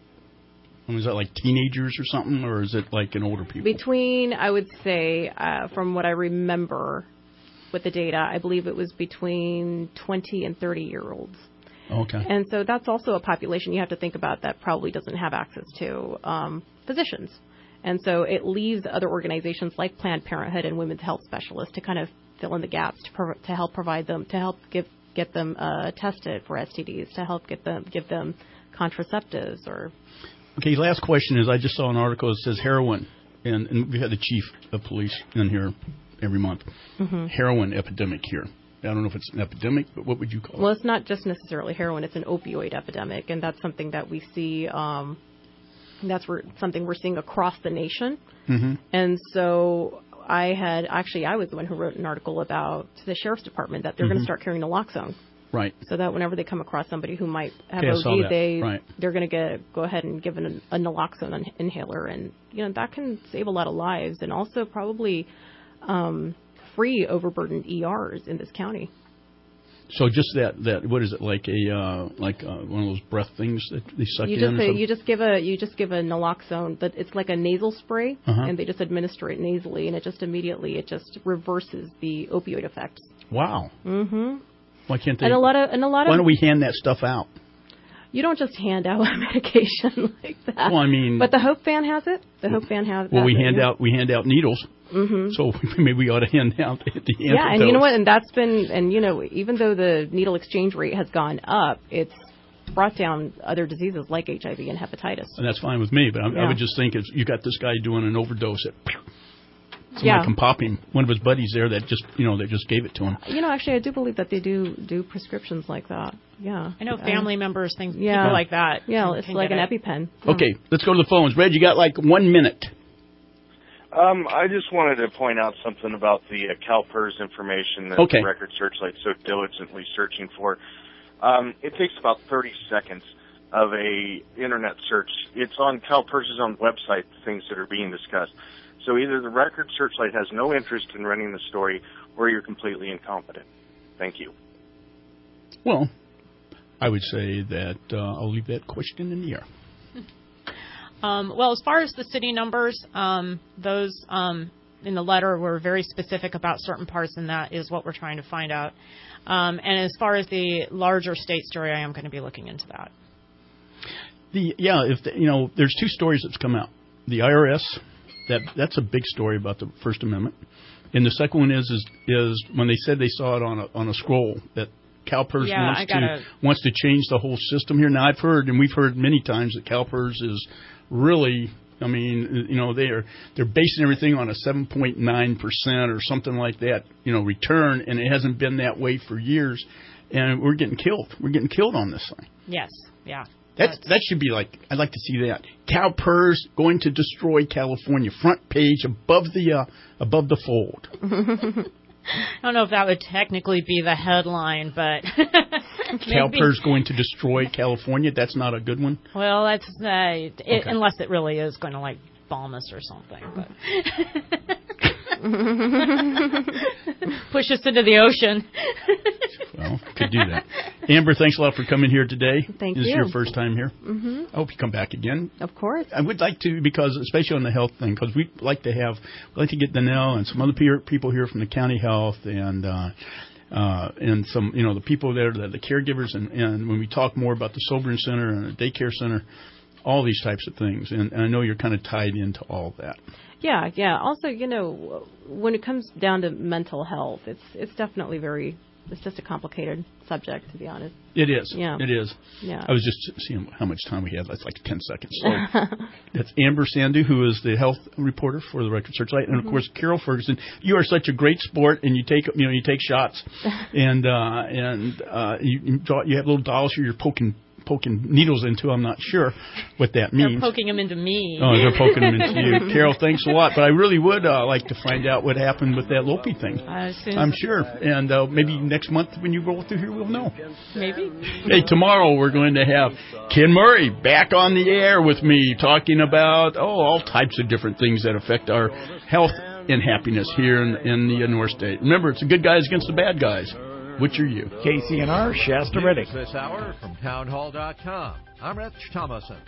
Was that like teenagers or something, or is it like in older people? Between, I would say, uh, from what I remember with the data, I believe it was between twenty and thirty year olds. Okay. And so that's also a population you have to think about that probably doesn't have access to um, physicians. And so it leaves other organizations like Planned Parenthood and women's health specialists to kind of fill in the gaps to, pro- to help provide them, to help give, get them uh, tested for S T Ds, to help get them give them contraceptives or. Okay, last question is I just saw an article that says heroin, and, and we had the chief of police in here every month. Mm-hmm. Heroin epidemic here. I don't know if it's an epidemic, but what would you call well, it? Well, it's not just necessarily heroin. It's an opioid epidemic, and that's something that we see. Um, that's re- something we're seeing across the nation. Mm-hmm. And so I had actually I was the one who wrote an article about the sheriff's department that they're Mm-hmm. going to start carrying naloxone. Right. So that whenever they come across somebody who might have okay, O D, they right. they're going to get go ahead and give an, a naloxone an inhaler, and you know that can save a lot of lives, and also probably um, free overburdened E Rs in this county. So just that, that what is it like a uh, like uh, one of those breath things that they suck you in? Just, or something? You just give a you just give a naloxone, but it's like a nasal spray, uh-huh. and they just administer it nasally, and it just immediately it just reverses the opioid effects. Wow. Mm-hmm. Why can't they? And a lot of and a lot of. Why don't we hand that stuff out? You don't just hand out medication like that. Well, I mean, but the Hope Van has it. The Hope Van has. Well, has we it, hand yeah. out we hand out needles. Mm-hmm. So maybe we ought to hand out the antidote. Yeah, and you know what? And that's been and you know even though the needle exchange rate has gone up, it's brought down other diseases like H I V and hepatitis. And that's fine with me. But I, yeah. I would just think if you got this guy doing an overdose at. Somebody yeah. can pop him. One of his buddies there that just, you know, they just gave it to him. You know, actually, I do believe that they do do prescriptions like that. Yeah. I know family um, members, things, yeah. people like that. Yeah, can, it's can like an it. EpiPen. Yeah. Okay, let's go to the phones. Red, you got like one minute. Um, I just wanted to point out something about the uh, CalPERS information that okay. the Record Searchlight's so diligently searching for. Um, it takes about thirty seconds of a internet search. It's on CalPERS's own website, the things that are being discussed. So either the Record Searchlight has no interest in running the story, or you're completely incompetent. Thank you. Well, I would say that uh, I'll leave that question in the air. Um, well, as far as the city numbers, um, those um, in the letter were very specific about certain parts, and that is what we're trying to find out. Um, and as far as the larger state story, I am going to be looking into that. The yeah, if the, you know, there's two stories that's come out. The I R S. That that's a big story about the First Amendment, and the second one is is, is when they said they saw it on a on a scroll that CalPERS yeah, wants gotta... to wants to change the whole system here. Now I've heard and we've heard many times that CalPERS is really, I mean, you know, they are they're basing everything on a seven point nine percent or something like that, you know, return, and it hasn't been that way for years, and we're getting killed. We're getting killed on this thing. Yes, yeah. That's, that should be like, I'd like to see that. CalPERS going to destroy California. Front page above the uh, above the fold. I don't know if that would technically be the headline, but CalPERS going to destroy California. That's not a good one. Well, that's uh, it, Okay. unless it really is going to like bomb us or something. But push us into the ocean. Well, could do that. Amber, thanks a lot for coming here today. Thank this you. This is your first time here. Mm-hmm. I hope you come back again. Of course. I would like to, because especially on the health thing, because we like to have, we like to get Danelle and some other pe- people here from the county health and uh, uh, and some, you know, the people there, the, the caregivers, and, and when we talk more about the sobering center and the daycare center, all these types of things. And, and I know you're kind of tied into all of that. Yeah, yeah. Also, you know, when it comes down to mental health, it's it's definitely very, it's just a complicated subject, to be honest. It is. Yeah. It is. Yeah. I was just seeing how much time we had. That's like ten seconds. So that's Amber Sandu, who is the health reporter for the Record Searchlight, and Mm-hmm. of course Carol Ferguson. You are such a great sport, and you take you know you take shots, and uh, and uh, you you, draw, you have little dolls who you're poking. poking needles into. I'm not sure what that means. They're poking them into me. Oh, they're poking them into you. Carol, thanks a lot. But I really would uh, like to find out what happened with that Lopi thing. Uh, soon I'm sure. And uh, maybe next month when you roll through here, we'll know. Maybe. Hey, tomorrow we're going to have Ken Murray back on the air with me talking about, oh, all types of different things that affect our health and happiness here in, in the North State. Remember, it's the good guys against the bad guys. Which are you? K C N R, Shasta Redding. This hour from townhall dot com. I'm Rich Thomason.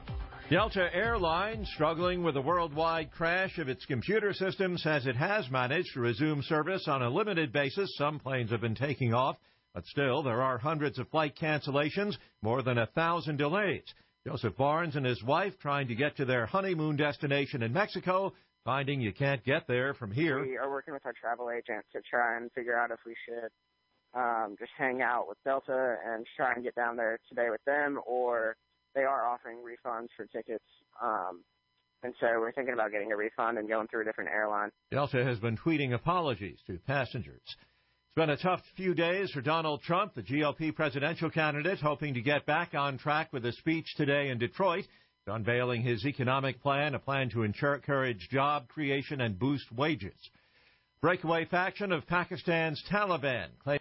Delta Airlines, struggling with a worldwide crash of its computer system, says it has managed to resume service on a limited basis. Some planes have been taking off, but still there are hundreds of flight cancellations, more than a thousand delays. Joseph Barnes and his wife trying to get to their honeymoon destination in Mexico, finding you can't get there from here. We are working with our travel agent to try and figure out if we should um, just hang out with Delta and try and get down there today with them, or they are offering refunds for tickets. Um, and so we're thinking about getting a refund and going through a different airline. Delta has been tweeting apologies to passengers. It's been a tough few days for Donald Trump, the G O P presidential candidate, hoping to get back on track with a speech today in Detroit, unveiling his economic plan, a plan to encourage job creation and boost wages. Breakaway faction of Pakistan's Taliban claims